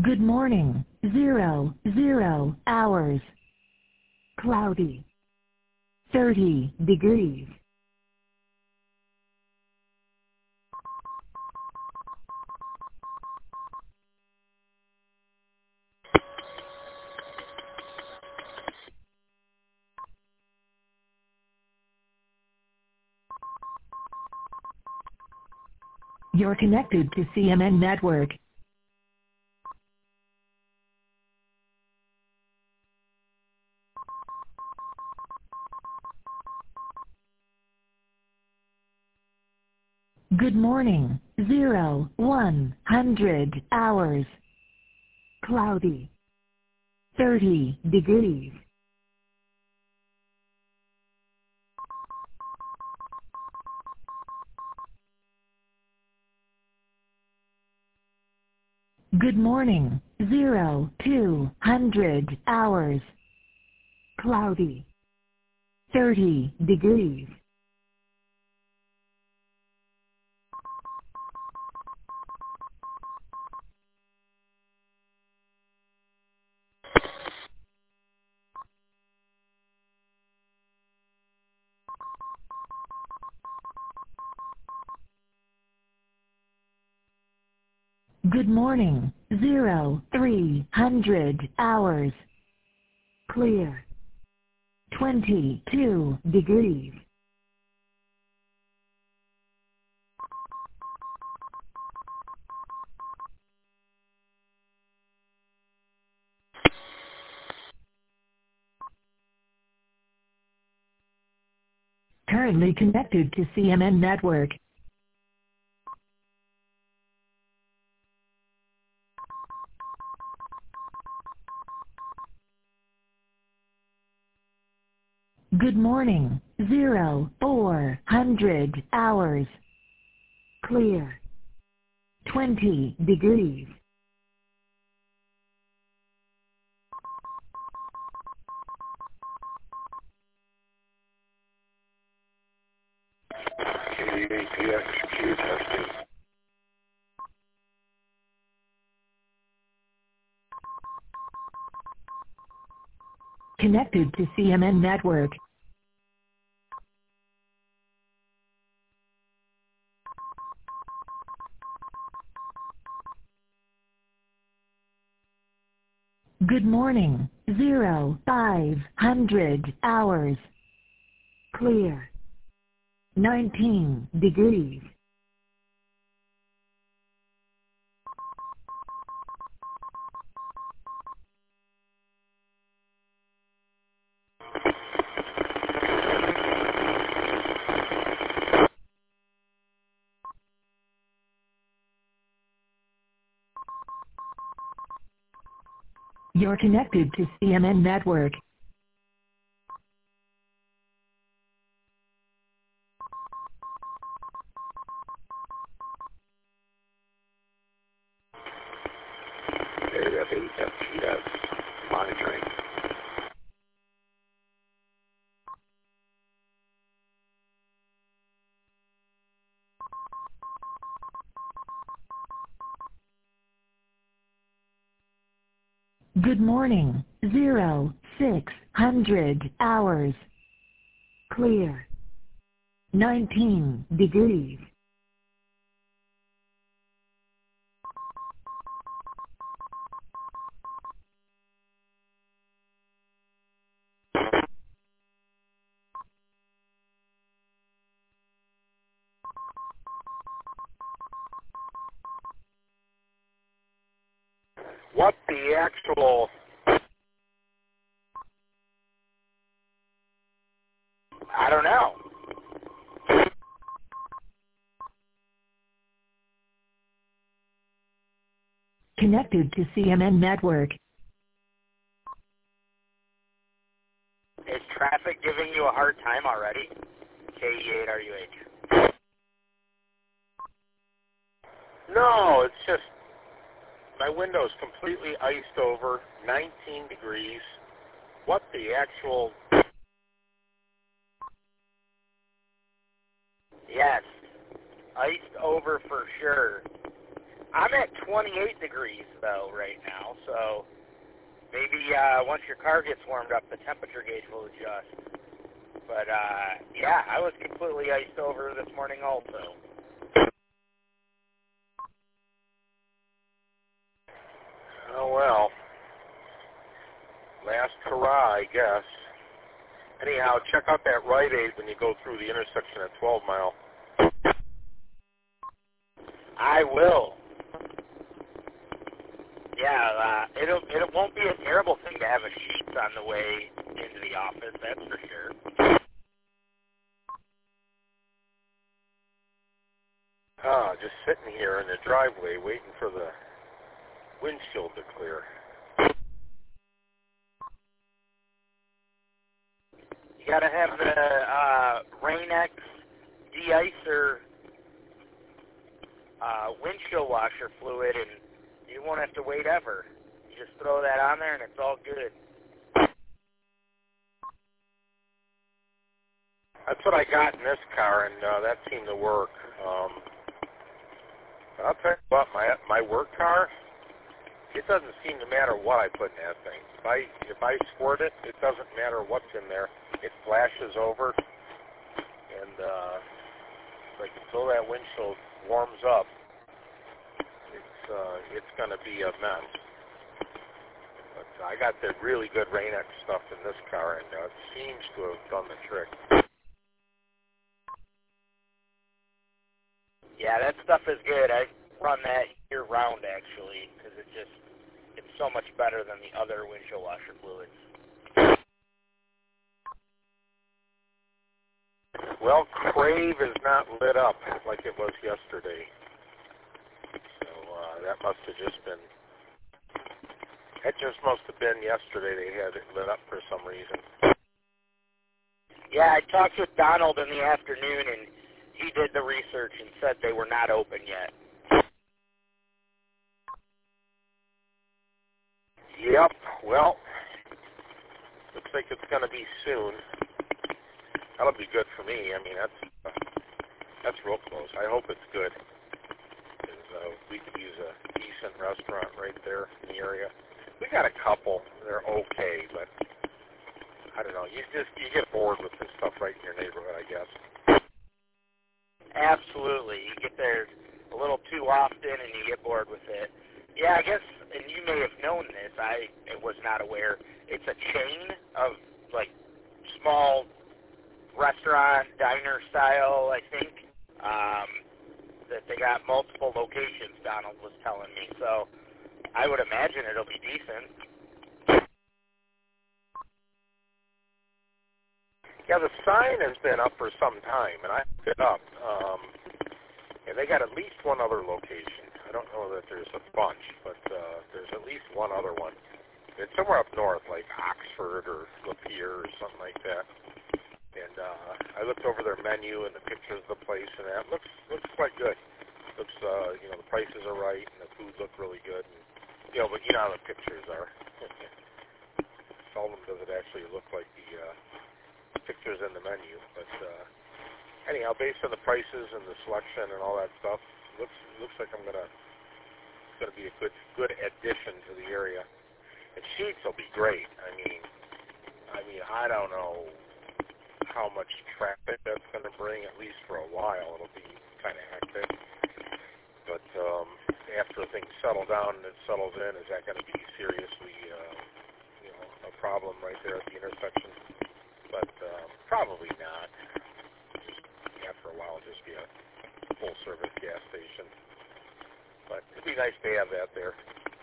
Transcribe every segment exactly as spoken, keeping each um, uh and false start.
Good morning. Zero, zero hours. Cloudy. thirty degrees. You're connected to C M N Network. Good morning. Zero, one hundred hours. Cloudy. thirty degrees. Good morning. Zero, two hundred hours. Cloudy. thirty degrees. Good morning. Zero, three hundred hours. Clear. twenty-two degrees. Currently connected to C M N Network. Good morning. Zero, four hundred hours. Clear. twenty degrees. K A P X Q testing. Connected to C M N Network. Good morning. Zero, five hundred hours. Clear. nineteen degrees. You're connected to C M N Network. A F A F G S monitoring. Good morning. Zero, six hundred hours. Clear. nineteen degrees. What the actual... I don't know. Connected to C M N Network. Is traffic giving you a hard time already? K E eight R U H. No, it's just my window's completely iced over, nineteen degrees. What the actual... Yes. Iced over for sure. I'm at twenty-eight degrees, though, right now, so maybe uh, once your car gets warmed up, the temperature gauge will adjust. But, uh, yeah, I was completely iced over this morning also. Oh, well. Last hurrah, I guess. Anyhow, check out that Rite Aid when you go through the intersection at twelve mile. I will. Yeah, uh, it'll, it won't be a terrible thing to have a Sheetz on the way into the office, that's for sure. Ah, just sitting here in the driveway waiting for the windshield to clear. You gotta have the uh, Rain-X de-icer uh, windshield washer fluid, and you won't have to wait ever. You just throw that on there, and it's all good. That's what I got in this car, and uh, that seemed to work. Um, but I'll tell you what, my my work car, it doesn't seem to matter what I put in that thing. If I if I squirt it, it doesn't matter what's in there. It flashes over, and uh, like until that windshield warms up, it's uh, it's going to be a mess. But uh, I got the really good Rain-X stuff in this car, and uh, it seems to have done the trick. Yeah, that stuff is good. I run that year-round, actually, because it just, it's so much better than the other windshield washer fluids. Well, Crave is not lit up like it was yesterday. So uh, that must have just been, that just must have been yesterday they had it lit up for some reason. Yeah, I talked with Donald in the afternoon, and he did the research and said they were not open yet. Yep, well, looks like it's going to be soon. That'll be good for me. I mean, that's uh, that's real close. I hope it's good, because uh, we could use a decent restaurant right there in the area. We got a couple. They're okay, but I don't know. You just you get bored with this stuff right in your neighborhood, I guess. Absolutely. You get there a little too often, and you get bored with it. Yeah, I guess, and you may have known this. I was not aware. It's a chain of, like, small restaurant, diner style, I think, um, that they got multiple locations, Donald was telling me. So I would imagine it'll be decent. Yeah, the sign has been up for some time, and I looked it up. Um, and they got at least one other location. I don't know that there's a bunch, but uh, there's at least one other one. It's somewhere up north, like Oxford or Lapeer or something like that. And uh, I looked over their menu and the pictures of the place, and that looks looks quite good. Looks, uh, you know, the prices are right, and the food look really good. And, you know, but you know how the pictures are. Seldom does it actually look like the uh, pictures in the menu. But uh, anyhow, based on the prices and the selection and all that stuff, looks looks like I'm gonna it's gonna be a good good addition to the area. And Sheetz will be great. I mean, I mean, I don't know how much traffic that's going to bring, at least for a while. It'll be kind of hectic. But um, after things settle down and it settles in, is that going to be seriously, uh, you know, a problem right there at the intersection? But um, probably not. Just after a while, it'll just be a full-service gas station. But it'd be nice to have that there.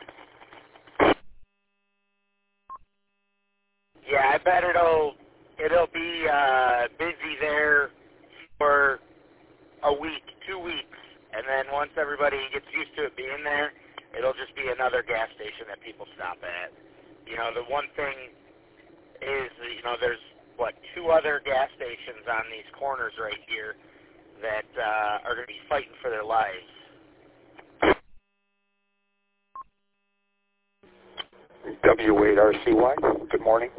Yeah, I bet it'll it'll be uh, busy there for a week, two weeks, and then once everybody gets used to it being there, it'll just be another gas station that people stop at. You know, the one thing is, you know, there's, what, two other gas stations on these corners right here that uh, are going to be fighting for their lives. W eight R C Y, good morning.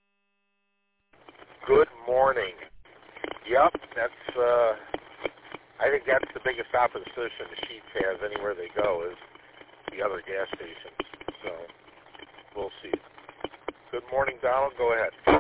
Good morning. Yep, that's uh, I think that's the biggest opposition the Sheetz has anywhere they go is the other gas stations. So we'll see. Good morning, Donald. Go ahead.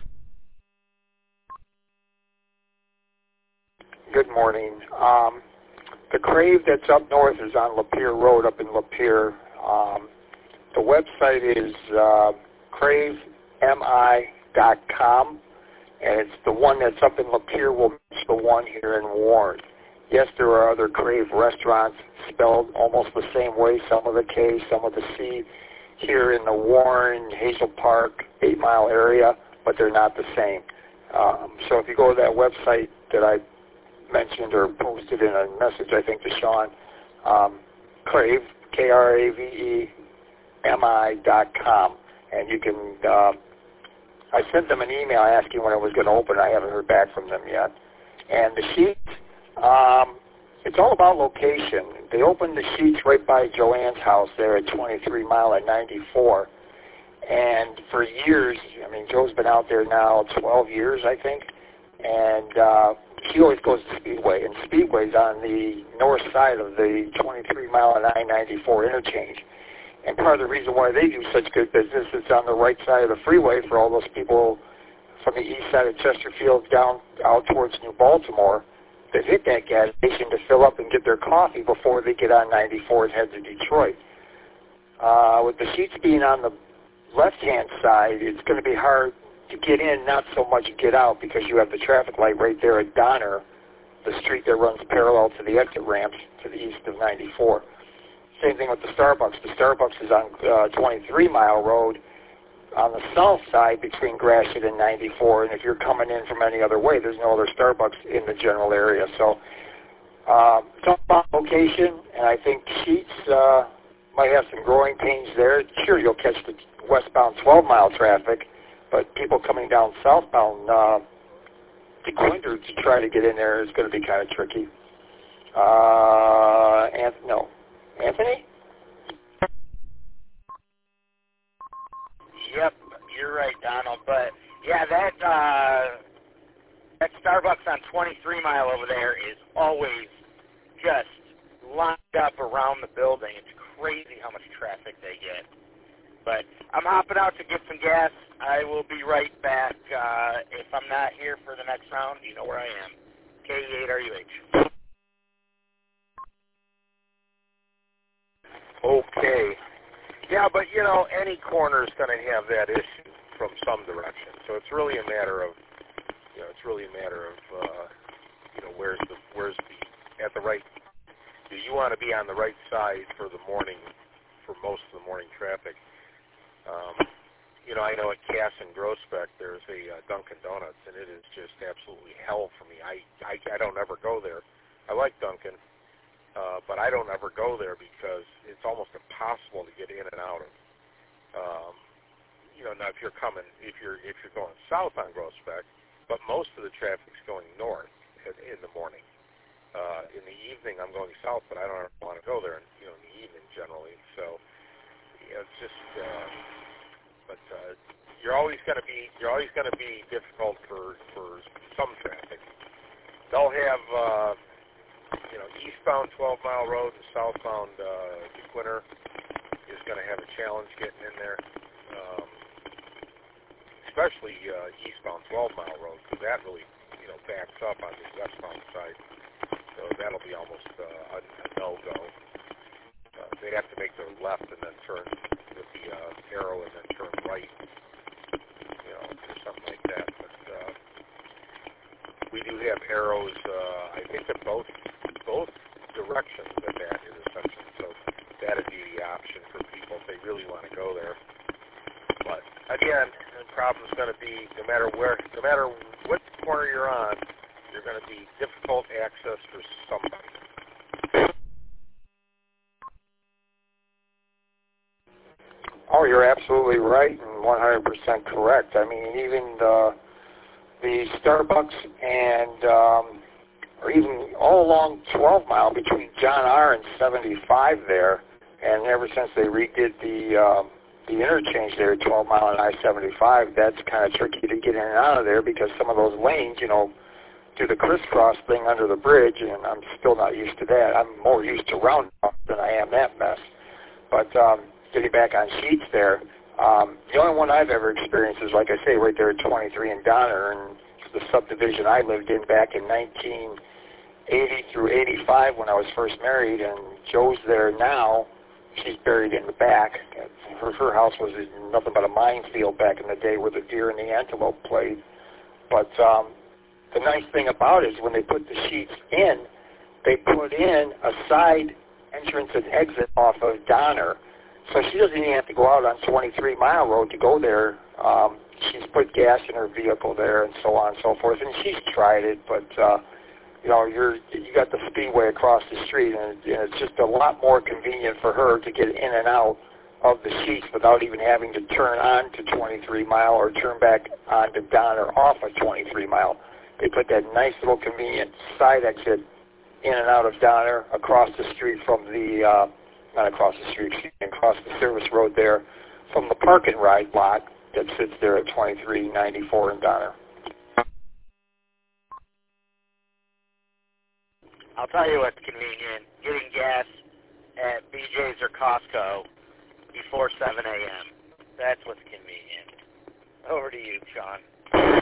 Good morning. Um, the Crave that's up north is on Lapeer Road up in Lapeer. Um, the website is uh, crave m i dot com, and it's the one that's up in Lapeer will match the one here in Warren. Yes, there are other Crave restaurants spelled almost the same way, some with a K, some with a C, here in the Warren, Hazel Park, Eight Mile area, but they're not the same. Um, so if you go to that website that I mentioned or posted in a message, I think, to Sean, um, Crave, K R A V E M I dot com, and you can, uh, I sent them an email asking when it was going to open. I haven't heard back from them yet. And the Sheetz, um, it's all about location. They opened the Sheetz right by Joanne's house there at twenty-three mile and ninety-four. And for years, I mean, Joe's been out there now twelve years, I think, and uh, he always goes to Speedway, and Speedway's on the north side of the twenty-three mile and I ninety-four interchange. And part of the reason why they do such good business is on the right side of the freeway for all those people from the east side of Chesterfield down out towards New Baltimore that hit that gas station to fill up and get their coffee before they get on ninety-four and head to Detroit. Uh, with the Sheetz being on the left-hand side, it's going to be hard to get in, not so much get out, because you have the traffic light right there at Donner, the street that runs parallel to the exit ramps to the east of ninety-four. Same thing with the Starbucks. The Starbucks is on uh, twenty-three mile road on the south side between Gratiot and ninety-four, and if you're coming in from any other way, there's no other Starbucks in the general area. So uh, it's all about location, and I think Sheetz uh, might have some growing pains there. Sure, you'll catch the westbound twelve mile traffic, but people coming down southbound uh, to Quinder to try to get in there is going to be kind of tricky. Uh, and, no. Anthony? Yep, you're right, Donald. But, yeah, that uh, that Starbucks on twenty-three mile over there is always just lined up around the building. It's crazy how much traffic they get. But I'm hopping out to get some gas. I will be right back. Uh, if I'm not here for the next round, you know where I am. K E eight R U H. Okay. Yeah, but, you know, any corner is going to have that issue from some direction. So it's really a matter of, you know, it's really a matter of, uh, you know, where's the, where's the, at the right, do you want to be on the right side for the morning, for most of the morning traffic? Um, you know, I know at Cass and Grospec there's a uh, Dunkin' Donuts, and it is just absolutely hell for me. I, I, I don't ever go there. I like Dunkin'. Uh, but I don't ever go there because it's almost impossible to get in and out of. Um, you know, now if you're coming, if you're if you're going south on Grospec, but most of the traffic's going north in, in the morning. Uh, in the evening, I'm going south, but I don't want to go there. You know, in the evening generally. So yeah, it's just. Uh, but uh, you're always going to be you're always going to be difficult for for some traffic. They'll have. Uh, You know, eastbound twelve mile road and southbound uh, DeQuinter is going to have a challenge getting in there, um, especially uh, eastbound twelve mile road, because that really, you know, backs up on the westbound side. So that'll be almost uh, a, a no-go. Uh, they'd have to make the left and then turn with the uh, arrow and then turn right, you know, or something like that. But uh, we do have arrows, uh, I think, at both both directions at that intersection, so that'd be the option for people if they really want to go there. But again, the problem's going to be no matter where, no matter what corner you're on, you're going to be difficult access for somebody. Oh, you're absolutely right and one hundred percent correct. I mean, even the, the Starbucks and um, or even all along twelve mile between John R. and seventy-five there, and ever since they redid the um, the interchange there at twelve mile and I seventy-five, that's kind of tricky to get in and out of there because some of those lanes, you know, do the crisscross thing under the bridge, and I'm still not used to that. I'm more used to roundabout than I am that mess. But um, getting back on sheets there, um, the only one I've ever experienced is, like I say, right there at twenty-three in Donner, and the subdivision I lived in back in nineteen eighty through eighty-five when I was first married, and Joe's there now. She's buried in the back. Her, her house was nothing but a minefield back in the day where the deer and the antelope played. But um, the nice thing about it is when they put the sheets in, they put in a side entrance and exit off of Donner. So she doesn't even have to go out on twenty-three mile road to go there. Um, she's put gas in her vehicle there and so on and so forth. And she's tried it, but uh, you know, you're you got the speedway across the street, and, and it's just a lot more convenient for her to get in and out of the sheets without even having to turn on to twenty-three mile or turn back on to Donner off of twenty-three mile. They put that nice little convenient side exit in and out of Donner across the street from the, uh, not across the street, excuse me, across the service road there from the park and ride lot that sits there at twenty-three ninety-four in Donner. I'll tell you what's convenient, getting gas at B J's or Costco before seven a.m. That's what's convenient. Over to you, Sean.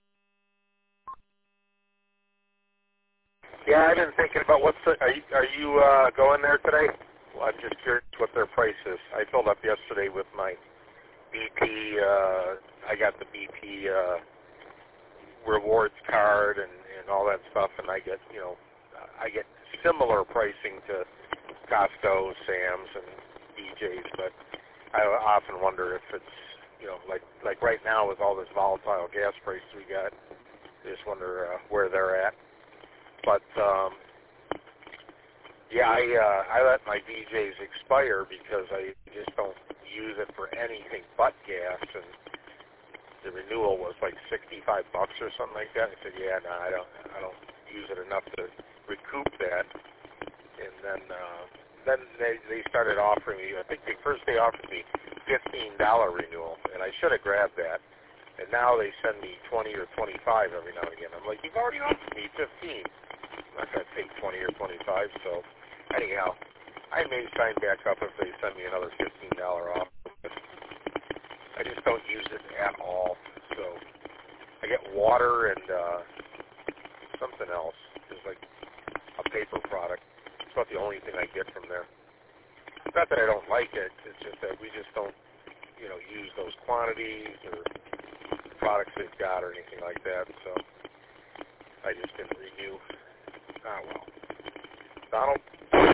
Yeah, I've been thinking about what's the, are you, are you uh, going there today? Well, I'm just curious what their price is. I filled up yesterday with my B P, uh, I got the B P uh, rewards card and, and all that stuff, and I get, you know, I get similar pricing to Costco, Sam's, and B J's, but I often wonder if it's, you know, like like right now with all this volatile gas prices we got, I just wonder uh, where they're at. But um, yeah, I uh, I let my B J's expire because I just don't use it for anything but gas, and the renewal was like sixty-five bucks or something like that. I said, yeah, no, I don't I don't use it enough to recoup that. And then uh, then they they started offering me. I think they first they offered me fifteen dollar renewal, and I should have grabbed that. And now they send me twenty or twenty-five every now and again. I'm like, you've already offered me fifteen. I'm not going to take twenty or twenty-five. So anyhow, I may sign back up if they send me another fifteen dollar off. I just don't use it at all. So I get water and uh, something else. It's like a paper product. It's about the only thing I get from there. It's not that I don't like it. It's just that we just don't, you know, use those quantities or the products they've got or anything like that. So I just didn't renew. Ah, well. Donald?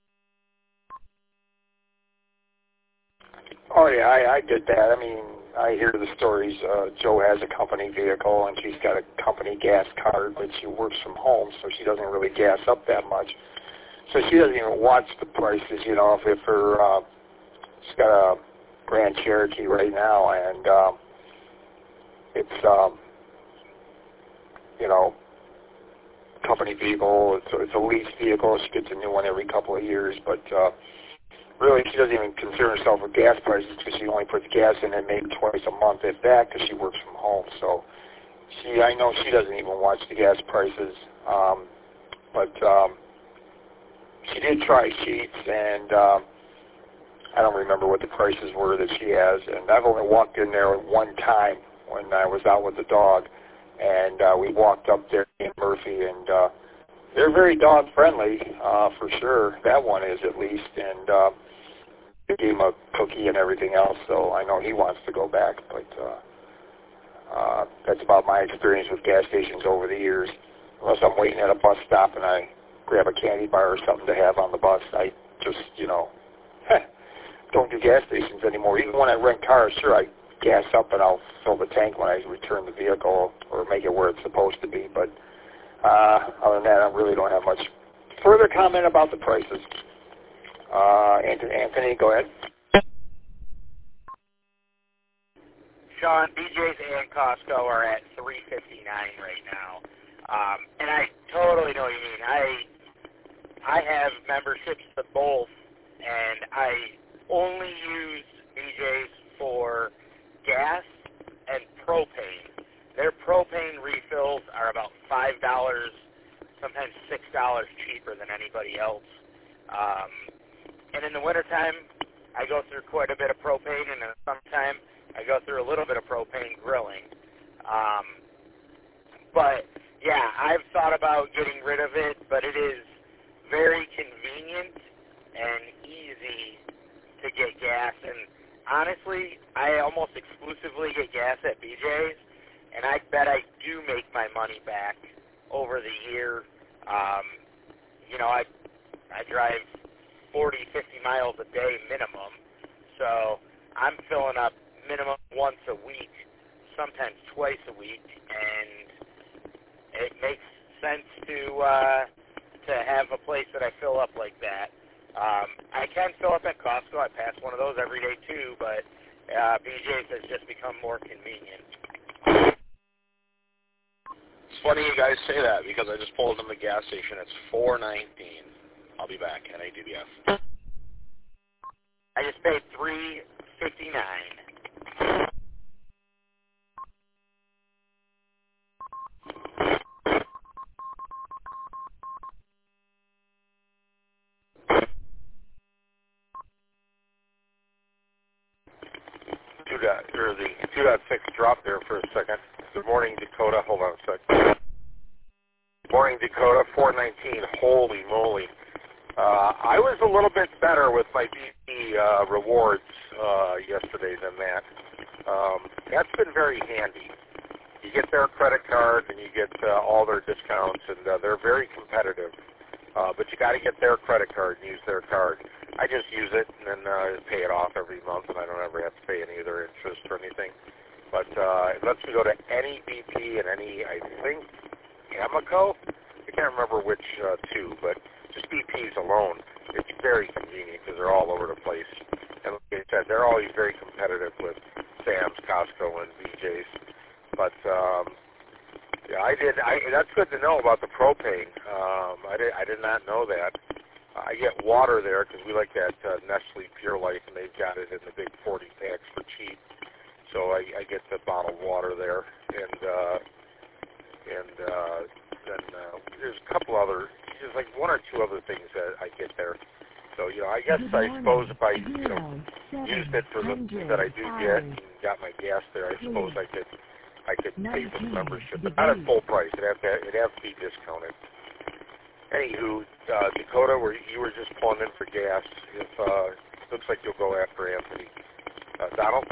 Oh, yeah, I, I did that. I mean, I hear the stories. Uh, Joe has a company vehicle, and she's got a company gas card, but she works from home, so she doesn't really gas up that much. So she doesn't even watch the prices, you know, if, if her, uh, she's got a Grand Cherokee right now, and um, it's, um, you know, company vehicle. It's, it's a lease vehicle. She gets a new one every couple of years, but uh, really she doesn't even concern herself with gas prices because she only puts gas in it maybe twice a month, if that, because she works from home. So she, I know she doesn't even watch the gas prices, um, but um, she did try sheets, and um, I don't remember what the prices were that she has, and I've only walked in there one time when I was out with the dog, and uh, we walked up there in Murphy, and uh, they're very dog friendly, uh, for sure. That one is, at least, and uh, they gave him a cookie and everything else, so I know he wants to go back, but uh, uh, that's about my experience with gas stations over the years. Unless I'm waiting at a bus stop and I grab a candy bar or something to have on the bus, I just, you know, don't do gas stations anymore. Even when I rent cars, sure, I gas up and I'll fill the tank when I return the vehicle or make it where it's supposed to be. But uh, other than that, I really don't have much further comment about the prices. Uh, Anthony, Anthony, go ahead. Sean, B J's and Costco are at three fifty-nine right now, um, and I totally know what you mean. I I have memberships to both, and I only use B J's for gas and propane. their propane refills are about five dollars, sometimes six dollars cheaper than anybody else. Um, and in the wintertime, I go through quite a bit of propane, and in the summertime, I go through a little bit of propane grilling. Um, but, yeah, I've thought about getting rid of it, but it is very convenient and easy to get gas. And honestly, I almost exclusively get gas at B J's, and I bet I do make my money back over the year. Um, you know, I I drive forty, fifty miles a day minimum, so I'm filling up minimum once a week, sometimes twice a week, and it makes sense to uh, to have a place that I fill up like that. Um, I can fill up at Costco. I pass one of those every day too, but uh, B J's has just become more convenient. It's funny you guys say that because I just pulled in the gas station. It's four nineteen. I'll be back at A D B F. I just paid three fifty nine. Two dot or the two dot six drop there for a second. Good morning, Dakota. Hold on a second. Morning, Dakota. Four nineteen. Holy moly! Uh, I was a little bit better with my B P uh, rewards uh, yesterday than that. Um, that's been very handy. You get their credit card and you get uh, all their discounts, and uh, they're very competitive. Uh, but you got to get their credit card and use their card. I just use it and then uh, pay it off every month, and I don't ever have to pay any of their interest or anything. But uh, it lets me go to any B P and any, I think, Amoco. I can't remember which uh, two, but just B Ps alone, it's very convenient because they're all over the place. And like I said, they're always very competitive with Sam's, Costco, and B J's. But um, yeah, I did. I, that's good to know about the propane. Um, I did. I did not know that. I get water there because we like that uh, Nestle Pure Life, and they've got it in the big forty packs for cheap. So I, I get the bottled water there, and uh, and uh, then uh, there's a couple other, there's like one or two other things that I get there. So you know, I guess I suppose if I you know used it for the things that I do get and got my gas there, I suppose I could I could pay for the membership, but not at full price. It'd have to it'd have to be discounted. Anywho, uh, Dakota, where you were just pulling in for gas, if uh, looks like you'll go after Anthony. Uh, Donald?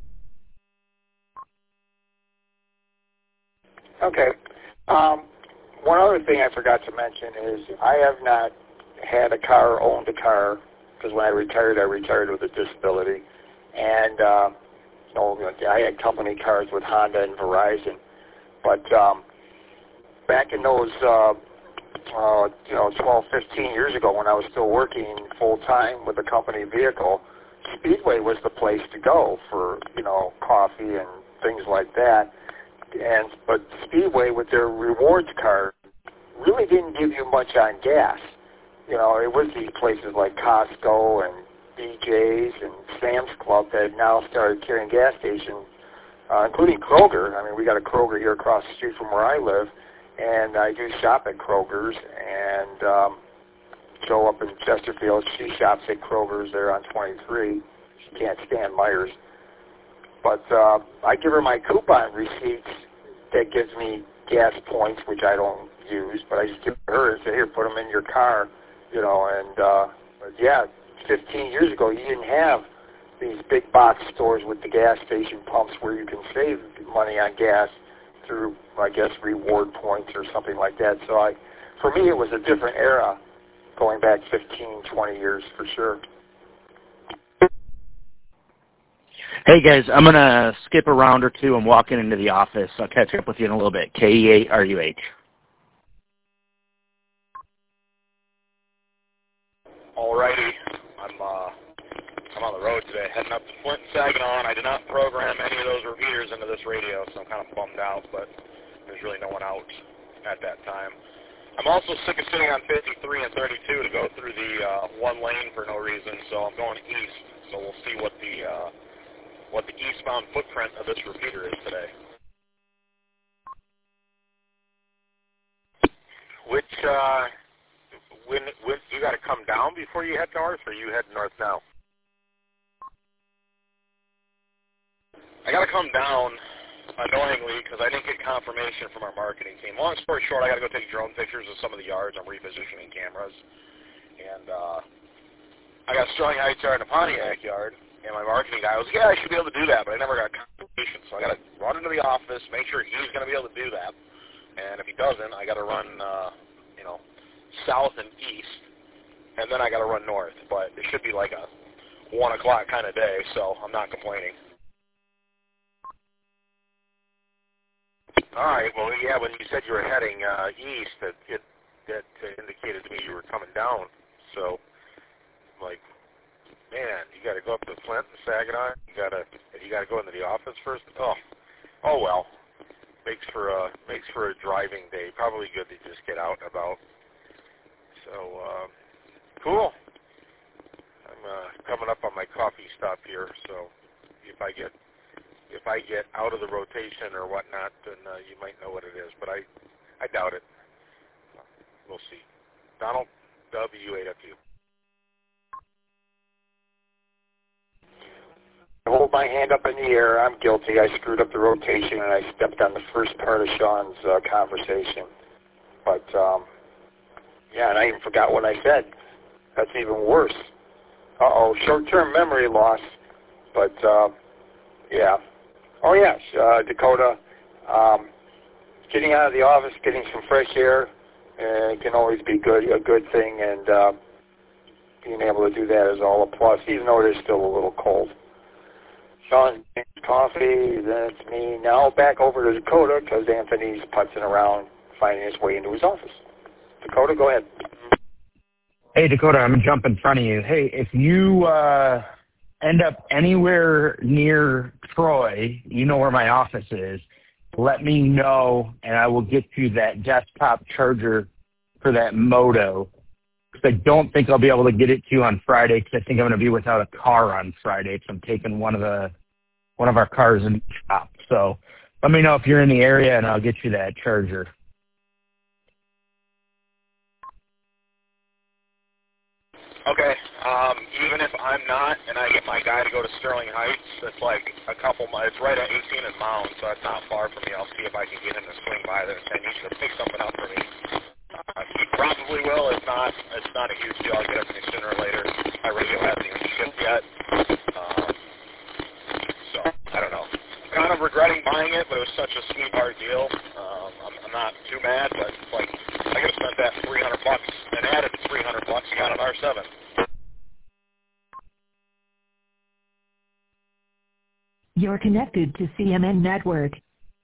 Okay. Um, one other thing I forgot to mention is I have not had a car, owned a car, because when I retired, I retired with a disability. And, uh, you know, I had company cars with Honda and Verizon. But um, back in those... Uh, Uh, you know, twelve, fifteen years ago when I was still working full-time with a company vehicle, Speedway was the place to go for, you know, coffee and things like that. And But Speedway, with their rewards card, really didn't give you much on gas. You know, it was these places like Costco and B J's and Sam's Club that now started carrying gas stations, uh, including Kroger. I mean, we got a Kroger here across the street from where I live. And I do shop at Kroger's, and um, Joe up in Chesterfield, she shops at Kroger's there on twenty-three. She can't stand Myers. But uh, I give her my coupon receipts that gives me gas points, which I don't use, but I just give her and say, here, put them in your car, you know. And, uh, but yeah, fifteen years ago, you didn't have these big box stores with the gas station pumps where you can save money on gas through, I guess, reward points or something like that. So I, for me, it was a different era going back fifteen, twenty years for sure. Hey, guys, I'm going to skip a round or two and walk in into the office. I'll catch up with you in a little bit. K E eight R U H. All righty. I'm, uh, I'm on the road today, heading up to Flint and Saginaw, and I did not program any of those repeaters into this radio, so I'm kind of bummed out, but there's really no one out at that time. I'm also sick of sitting on fifty-three and thirty-two to go through the uh, one lane for no reason, so I'm going east, so we'll see what the, uh, what the eastbound footprint of this repeater is today. which, uh, when, when, you got to come down before you head north, or you head north now? I got to come down, annoyingly, because I didn't get confirmation from our marketing team. Long story short, I got to go take drone pictures of some of the yards. I'm repositioning cameras. And uh, I got Sterling Heights yard and a Pontiac yard. And my marketing guy was, yeah, I should be able to do that, but I never got confirmation. So I got to run into the office, make sure he's going to be able to do that. And if he doesn't, I got to run, uh, you know, south and east. And then I got to run north. But it should be like a one o'clock kind of day, so I'm not complaining. All right. Well, yeah, when you said you were heading uh, east, it, it that uh, indicated to me you were coming down. So, like, man, you got to go up to Flint and Saginaw. You got to you got to go into the office first. Oh, oh well. Makes for a makes for a driving day. Probably good to just get out and about. So, uh, cool. I'm uh, coming up on my coffee stop here. So, if I get If I get out of the rotation or whatnot, then uh, you might know what it is, but I, I doubt it. We'll see. Donald, W eight F U. I hold my hand up in the air. I'm guilty. I screwed up the rotation, and I stepped on the first part of Sean's uh, conversation. But, um, yeah, and I even forgot what I said. That's even worse. Uh-oh, short-term memory loss. But, uh, yeah. Oh, yes, uh, Dakota, um, getting out of the office, getting some fresh air, uh, can always be good, a good thing, and uh, being able to do that is all a plus, even though it is still a little cold. Sean, coffee, then it's me. Now back over to Dakota, because Anthony's putzing around, finding his way into his office. Dakota, go ahead. Hey, Dakota, I'm going to jump in front of you. Hey, if you... Uh end up anywhere near Troy, you know where my office is, let me know, and I will get you that desktop charger for that Moto. Because I don't think I'll be able to get it to you on Friday, because I think I'm going to be without a car on Friday, because I'm taking one of the one of our cars in the shop. So let me know if you're in the area, and I'll get you that charger. Okay, um, even if I'm not, and I get my guy to go to Sterling Heights, it's like a couple miles, it's right at eighteen and Mound, so that's not far from me. I'll see if I can get him to swing by there and say, I need you to pick something up for me. Uh, he probably will. It's not, it's not a huge deal. I'll get everything sooner or later. My radio hasn't even shipped yet. Um, so, I don't know. Kind of regretting buying it, but it was such a sweetheart deal. Um, I'm, I'm not too mad, but it's like, I could have spent that three hundred bucks and added three hundred bucks and got an R seven. You're connected to C M N Network.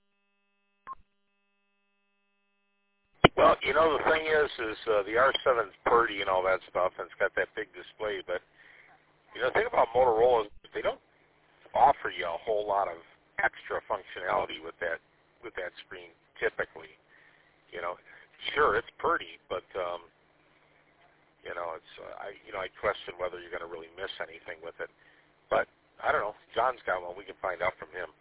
Well, you know, the thing is, is uh, the R seven's purdy and all that stuff, and it's got that big display, but, you know, the thing about Motorola is they don't offer you a whole lot of extra functionality with that with that screen, typically. You know, sure, it's pretty, but, um, you know, it's uh, I you know, I question whether you're going to really miss anything with it. But, I don't know. John's got one. We can find out from him.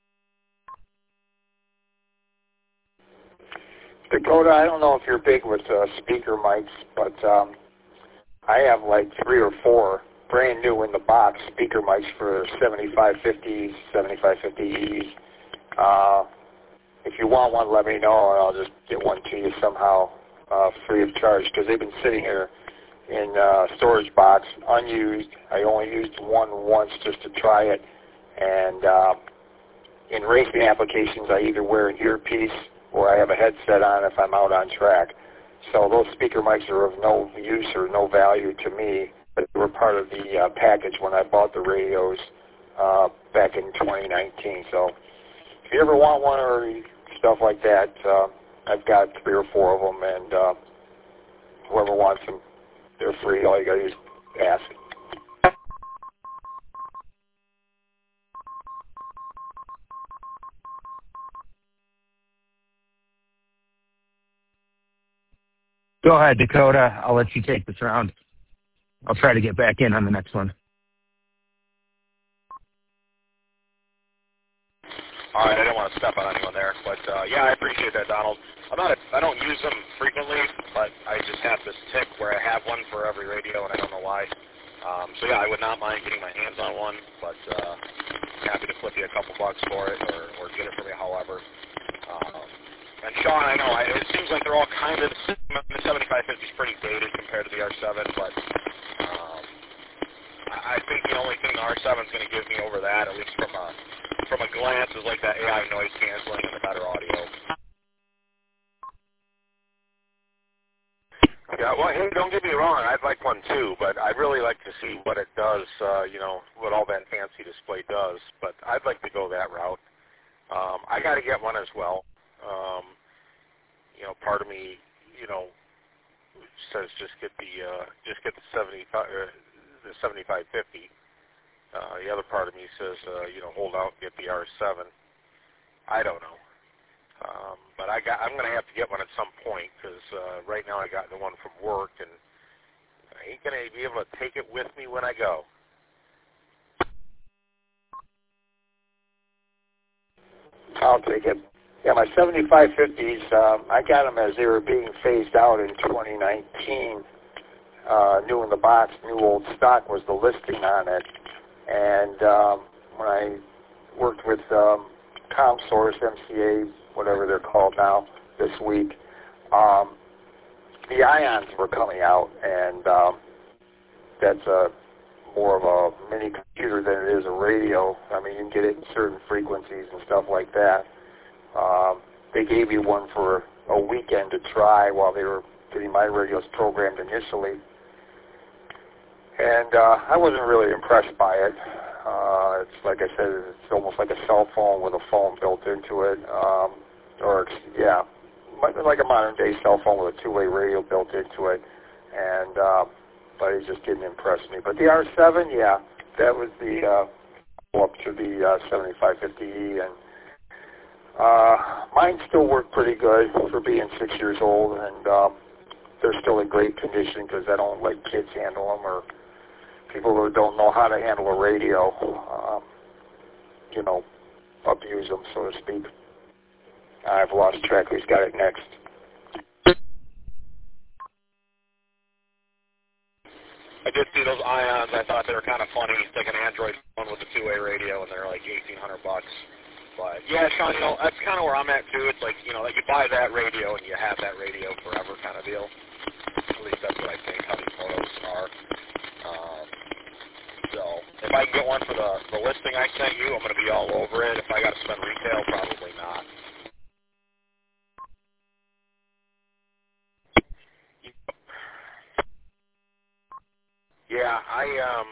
Dakota, I don't know if you're big with uh, speaker mics, but um, I have like three or four brand new in the box speaker mics for seventy-five fifties, seventy-five fifties. Uh, if you want one, let me know, and I'll just get one to you somehow uh, free of charge, because they've been sitting here in uh, storage box, unused. I only used one once just to try it, and uh, in racing applications, I either wear an earpiece or I have a headset on if I'm out on track. So those speaker mics are of no use or no value to me, but they were part of the uh, package when I bought the radios uh, back in twenty nineteen. So if you ever want one or stuff like that, uh, I've got three or four of them, and uh, whoever wants them, they're free. All you got to do is ask. Go ahead, Dakota. I'll let you take this round. I'll try to get back in on the next one. All right, I don't want to step on anyone there, but uh, yeah, I appreciate that, Donald. I'm not a, I don't use them frequently, but I just have this tick where I have one for every radio, and I don't know why. Um, so yeah, I would not mind getting my hands on one, but uh, happy to flip you a couple bucks for it, or, or get it for me, however. Um, and Sean, I know I, it seems like they're all kind of the seventy-five fifty is pretty dated compared to the R seven, but um, I think the only thing the R seven is going to give me over that, at least from a from a glance, is like that A I noise canceling and the better audio. Yeah, well, hey, don't get me wrong. I'd like one too, but I'd really like to see what it does, uh, you know, what all that fancy display does. But I'd like to go that route. Um, I got to get one as well. Um, you know, part of me, you know, says just get the uh, just get the seventy-five uh, the seventy-five fifty. Uh, the other part of me says, uh, you know, hold out and get the R seven. I don't know. Um, but I got, I'm going to have to get one at some point because uh, right now I got the one from work, and I ain't going to be able to take it with me when I go. I'll take it. Yeah, my seventy-five fifties, um, I got them as they were being phased out in twenty nineteen. Uh, new in the box, new old stock was the listing on it. And um, when I worked with um, ComSource, M C A, whatever they're called now, this week, um, the ions were coming out, and um, that's a more of a mini computer than it is a radio. I mean, you can get it in certain frequencies and stuff like that. Um, they gave you one for a weekend to try while they were getting my radios programmed initially. And uh, I wasn't really impressed by it. Uh, it's like I said, it's almost like a cell phone with a phone built into it. Um, or, it's, yeah, like a modern-day cell phone with a two-way radio built into it. And, uh, but it just didn't impress me. But the R seven, yeah, that was the uh, up to the uh, seventy-five fifty E. And uh, mine still work pretty good for being six years old. And um, they're still in great condition because I don't let kids handle them or people who don't know how to handle a radio, um, you know, abuse them, so to speak. I've lost track who's got it next. I did see those ions. I thought they were kind of funny. It's like an Android phone with a two-way radio, and they're like eighteen hundred bucks. But yeah, Sean, you know, that's kind of where I'm at too. It's like, you know, like you buy that radio and you have that radio forever kind of deal. At least that's what I think how these photos are. Um, so if I can get one for the, the listing I sent you, I'm going to be all over it. If I got to spend retail, probably not. Yeah, I um,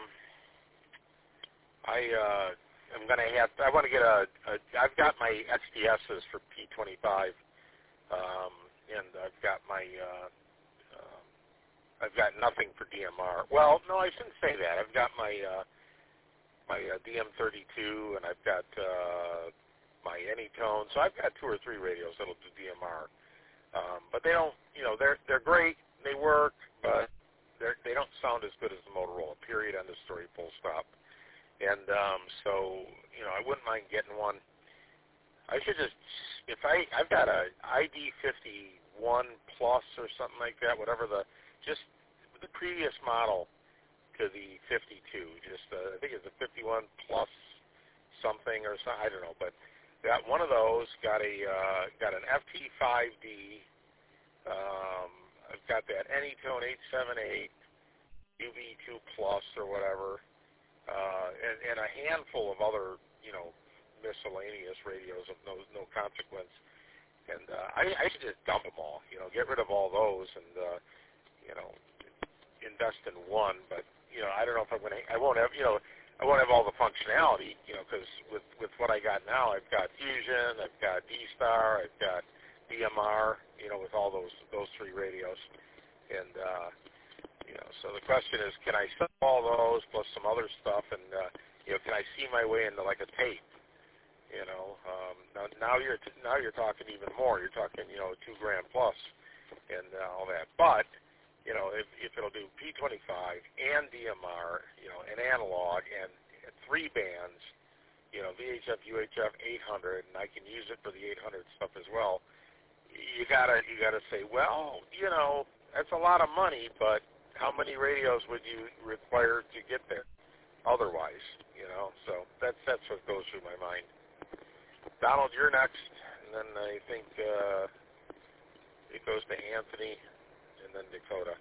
I uh, I'm gonna have. I want to get a, a. I've got my X D S's for P twenty-five, um, and I've got my. Uh, uh, I've got nothing for D M R. Well, no, I shouldn't say that. I've got my uh, my uh, D M thirty-two, and I've got uh, my Anytone. So I've got two or three radios that'll do D M R. Um, but they don't. You know, they're they're great. They work, but They're, they don't sound as good as the Motorola, period, end of story, full stop. And um, so, you know, I wouldn't mind getting one. I should just, if I, I've got a I D fifty-one Plus or something like that, whatever the, just the previous model to the fifty-two, just, uh, I think it's a fifty-one Plus something or something, I don't know, but got one of those, got a, uh, got an F T five D, um, I've got that Anytone eight seventy-eight U V two Plus or whatever, uh, and, and a handful of other, you know, miscellaneous radios of no no consequence. And uh, I, I should just dump them all, you know, get rid of all those and, uh, you know, invest in one. But, you know, I don't know if I'm going to, I won't have, you know, I won't have all the functionality, you know, because with, with what I got now, I've got Fusion, I've got D-Star, I've got D M R, you know, with all those those three radios, and uh, you know, so the question is, can I sell all those plus some other stuff, and uh, you know, can I see my way into like a tape? You know, um, now now you're t- now you're talking even more. You're talking, you know, two grand plus, and uh, all that. But you know, if if it'll do P twenty-five and D M R, you know, and analog and, and three bands, you know, V H F, U H F eight hundred, and I can use it for the eight hundred stuff as well. You gotta, you gotta say, well, you know, that's a lot of money, but how many radios would you require to get there otherwise, you know? So that's, that's what goes through my mind. Donald, you're next, and then I think uh, it goes to Anthony, and then Dakota.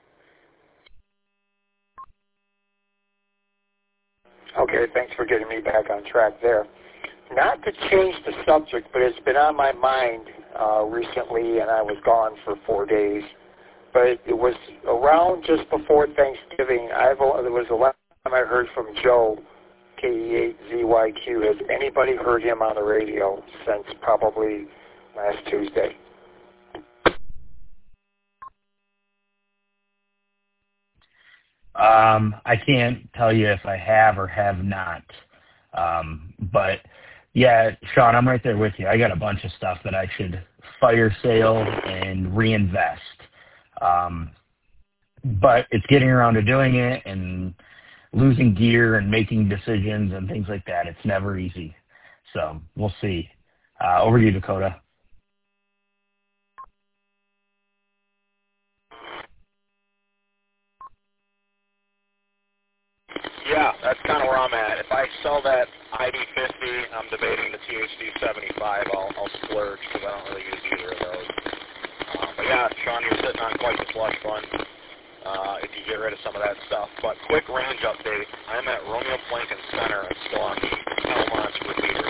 Okay, thanks for getting me back on track there. Not to change the subject, but it's been on my mind uh, recently, and I was gone for four days. But it was around just before Thanksgiving. I've there was the last time I heard from Joe, K E eight Z Y Q. Has anybody heard him on the radio since probably last Tuesday? Um, I can't tell you if I have or have not. Um, but, yeah, Sean, I'm right there with you. I got a bunch of stuff that I should fire sale and reinvest. Um, but it's getting around to doing it and losing gear and making decisions and things like that. It's never easy. So we'll see. Uh, over to you, Dakota. Yeah, that's kind of where I'm at. If I sell that I D fifty, I'm debating the T H D seventy-five. I'll, I'll splurge because I don't really use either of those. Um, but yeah, Sean, you're sitting on quite the slush fund uh, if you get rid of some of that stuff. But quick range update. I'm at Romeo Plankin Center. I'm still on the Elmont repeater.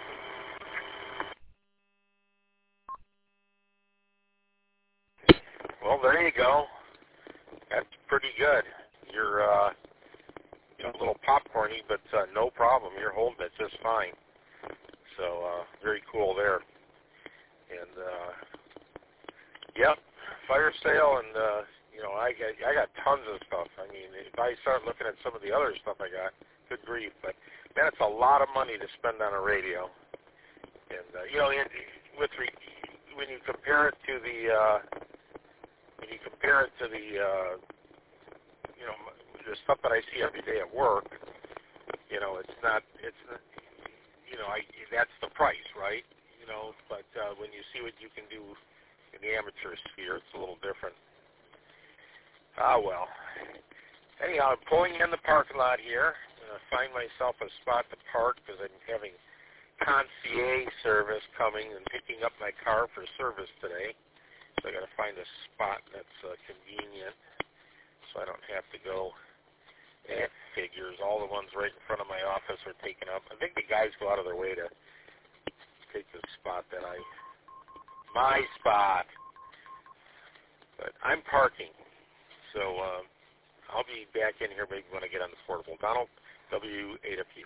Well, there you go. That's pretty good. You're uh, you know, a little popcorny, but uh, no problem. You're holding it just fine. So uh, very cool there. And uh, yep, fire sale, and uh, you know, I got I got tons of stuff. I mean, if I start looking at some of the other stuff I got, good grief! But man, it's a lot of money to spend on a radio. And uh, you know, it, with re, when you compare it to the uh, when you compare it to the uh, you know, the stuff that I see every day at work, you know, it's not, it's, you know, I, that's the price, right? You know, but uh, when you see what you can do in the amateur sphere, it's a little different. Ah, well. Anyhow, I'm pulling in the parking lot here. I'm going to find myself a spot to park because I'm having concierge service coming and picking up my car for service today. So I got to find a spot that's uh, convenient, so I don't have to go. That figures. All the ones right in front of my office are taken up. I think the guys go out of their way to take the spot that I, my spot. But I'm parking, so uh, I'll be back in here maybe when I get on the portable. Donald, W eight F U.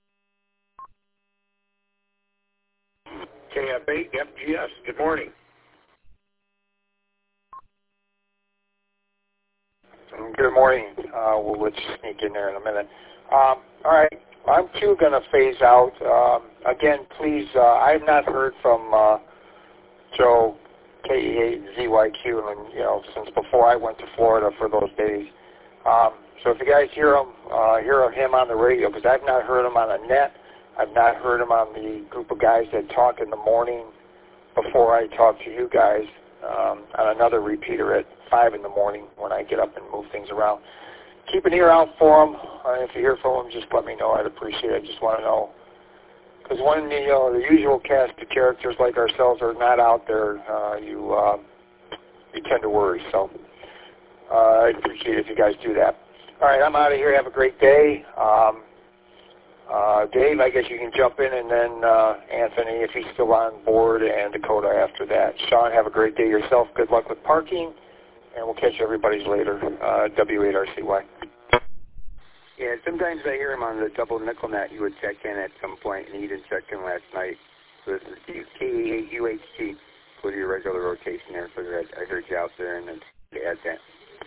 K F eight F G S, good morning. Good morning. Uh, we'll let you sneak in there in a minute. Um, all right. I'm too going to phase out. Um, again, please, uh, I have not heard from uh, Joe, K E eight Z Y Q, and, you know, since before I went to Florida for those days. Um, so if you guys hear him, uh, hear of him on the radio, because I've not heard him on the net. I've not heard him on the group of guys that talk in the morning before I talk to you guys um, on another repeater at five in the morning when I get up and move things around. Keep an ear out for him. Uh, if you hear from him, just let me know. I'd appreciate it. I just want to know. Because when you know, the usual cast of characters like ourselves are not out there, uh, you, uh, you tend to worry. So uh, I'd appreciate it if you guys do that. All right, I'm out of here. Have a great day. Um, uh, Dave, I guess you can jump in, and then uh, Anthony, if he's still on board, and Dakota after that. Sean, have a great day yourself. Good luck with parking. And we'll catch everybody's later. Uh, W eight R C Y. Yeah, sometimes I hear him on the double nickel net. You would check in at some point, and he didn't check in last night. So this is K E eight U H T for your regular rotation there. So I heard you out there, and then to add that.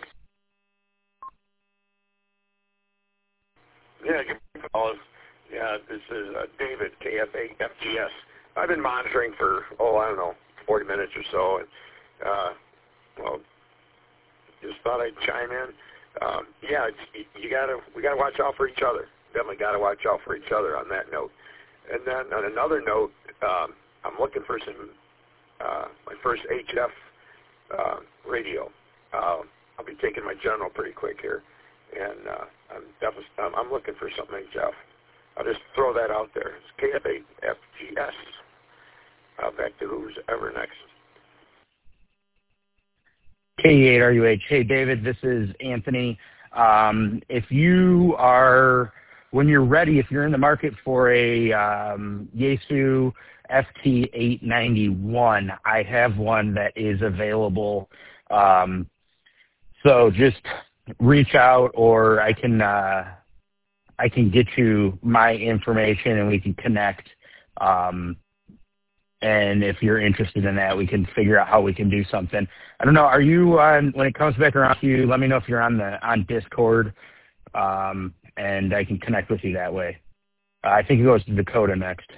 Yeah, give me a call. Yeah, this is uh, David, K F eight F G S. I've been monitoring for, oh, I don't know, forty minutes or so. And, uh, well, just thought I'd chime in. Um, yeah, it's, you gotta we gotta watch out for each other. Definitely gotta watch out for each other on that note. and then on another note, um, I'm looking for some uh, my first H F uh, radio. Uh, I'll be taking my general pretty quick here, and uh, I'm definitely I'm, I'm looking for something H F. I'll just throw that out there. It's K F eight F G S. Uh, back to who's ever next. K eight R U H. Hey, David, this is Anthony. Um, if you are, when you're ready, if you're in the market for a um, Yaesu F T eight ninety-one, I have one that is available. Um, so just reach out, or I can uh, I can get you my information and we can connect. Um, And if you're interested in that, we can figure out how we can do something. I don't know. Are you on, when it comes back around to you, let me know if you're on the on Discord, um, and I can connect with you that way. Uh, I think it goes to Dakota next.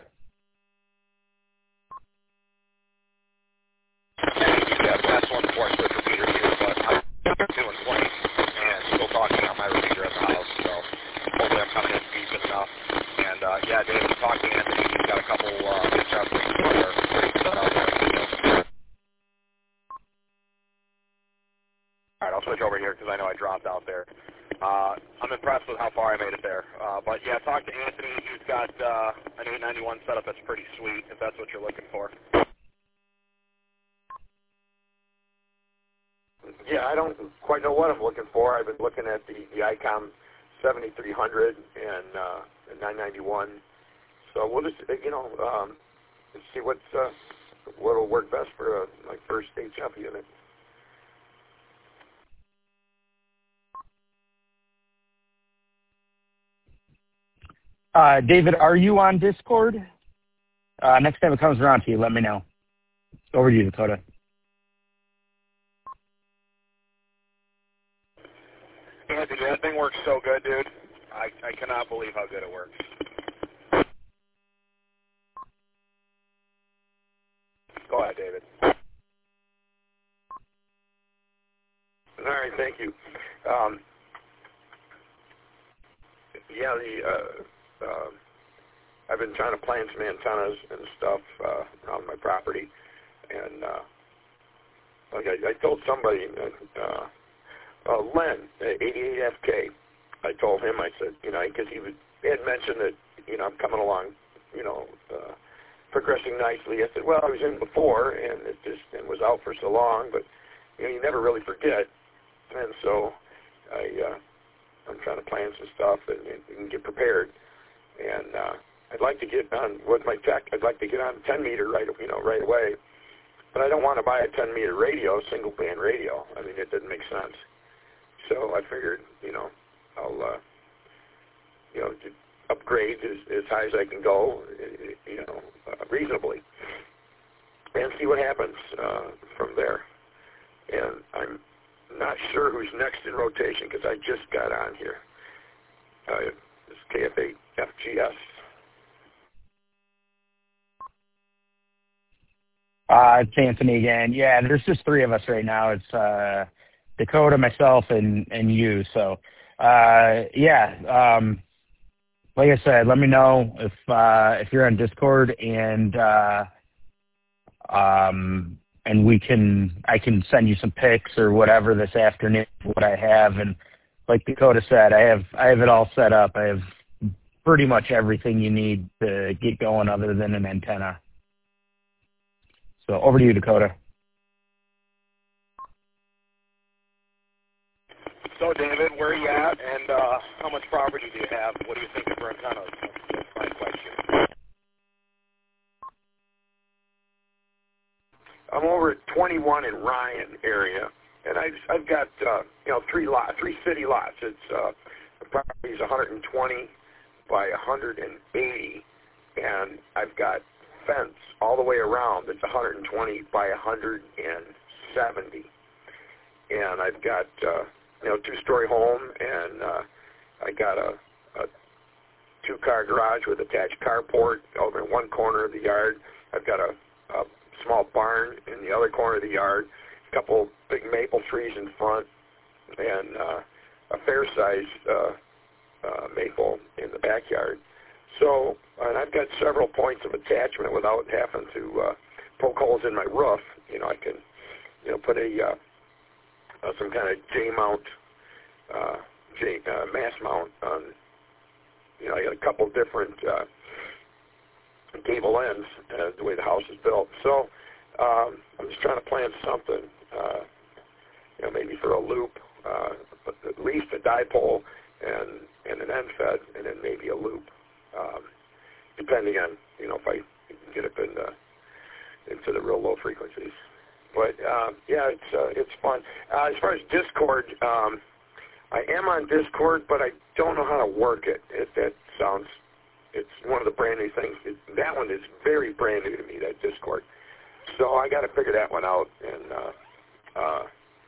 Yeah, that's one before I switch repeater here, but I'm doing twenty and still talking on my repeater at the house, so hopefully I'm coming in decent enough. And uh, yeah, David, talk to Anthony. He's got a couple uh, good jobs that are pretty set out there. All right, I'll switch over here because I know I dropped out there. Uh, I'm impressed with how far I made it there. Uh, but yeah, talk to Anthony. He's got uh, an eight ninety-one setup that's pretty sweet, if that's what you're looking for. Yeah, I don't quite know what I'm looking for. I've been looking at the, the ICOM seventy-three hundred and uh, the nine ninety-one. So we'll just, you know, um, see what's uh, what'll work best for uh, my first H F unit. Uh, David, are you on Discord? Uh, next time it comes around to you, let me know. Over to you, Dakota. Anthony, that thing works so good, dude. I, I cannot believe how good it works. Go ahead, David. All right, thank you. Um, yeah, the uh, uh, I've been trying to plant some antennas and stuff uh, on my property, and uh, like I, I told somebody, uh, uh, Len, eighty-eight F K, I told him, I said, you know, because he, was, he had mentioned that, you know, I'm coming along, you know, uh, progressing nicely. I said, well, I was in before, and it just it was out for so long, but you know, you never really forget. And so I, uh, I'm trying to plan some stuff and, and get prepared. And uh, I'd like to get on with my tech. I'd like to get on ten meter right, you know, right away. But I don't want to buy a ten meter radio, single band radio. I mean, it doesn't make sense. So I figured, you know, I'll, uh, you know, upgrade as, as high as I can go, you know, uh, reasonably, and see what happens uh, from there. And I'm not sure who's next in rotation because I just got on here. Uh, it's K F eight F G S. Uh, it's Anthony again. Yeah, there's just three of us right now. It's uh, Dakota, myself, and, and you. So, uh, yeah, um, like I said, let me know if uh, if you're on Discord, and uh, um, and we can I can send you some pics or whatever this afternoon. What I have, and like Dakota said, I have I have it all set up. I have pretty much everything you need to get going, other than an antenna. So over to you, Dakota. So, David, where are you at, and uh, how much property do you have? What are you thinking for antennas? That's my question. I'm over at twenty-one in Ryan area, and I've, I've got, uh, you know, three lot, three city lots. It's, uh, the property is one hundred twenty by one hundred eighty, and I've got fence all the way around. It's one hundred twenty by one hundred seventy, and I've got, uh, you know, two-story home, and uh, I got a, a two-car garage with attached carport over in one corner of the yard. I've got a, a small barn in the other corner of the yard, a couple big maple trees in front, and uh, a fair-sized uh, uh, maple in the backyard. So, and I've got several points of attachment without having to uh, poke holes in my roof. You know, I can, you know, put a uh, uh, some kind of J-mount, uh, J uh, mass mount on. You know, I got a couple different uh, gable ends uh, the way the house is built. So um, I'm just trying to plan something. Uh, you know, maybe for a loop, uh, but at least a dipole and and an end fed, and then maybe a loop. Um, depending on, you know, if I can get up in the, into the real low frequencies. But, uh, yeah, it's uh, it's fun. Uh, as far as Discord, um, I am on Discord, but I don't know how to work it. it that sounds, it's one of the brand new things. It, that one is very brand new to me, that Discord. So I got to figure that one out and uh, uh,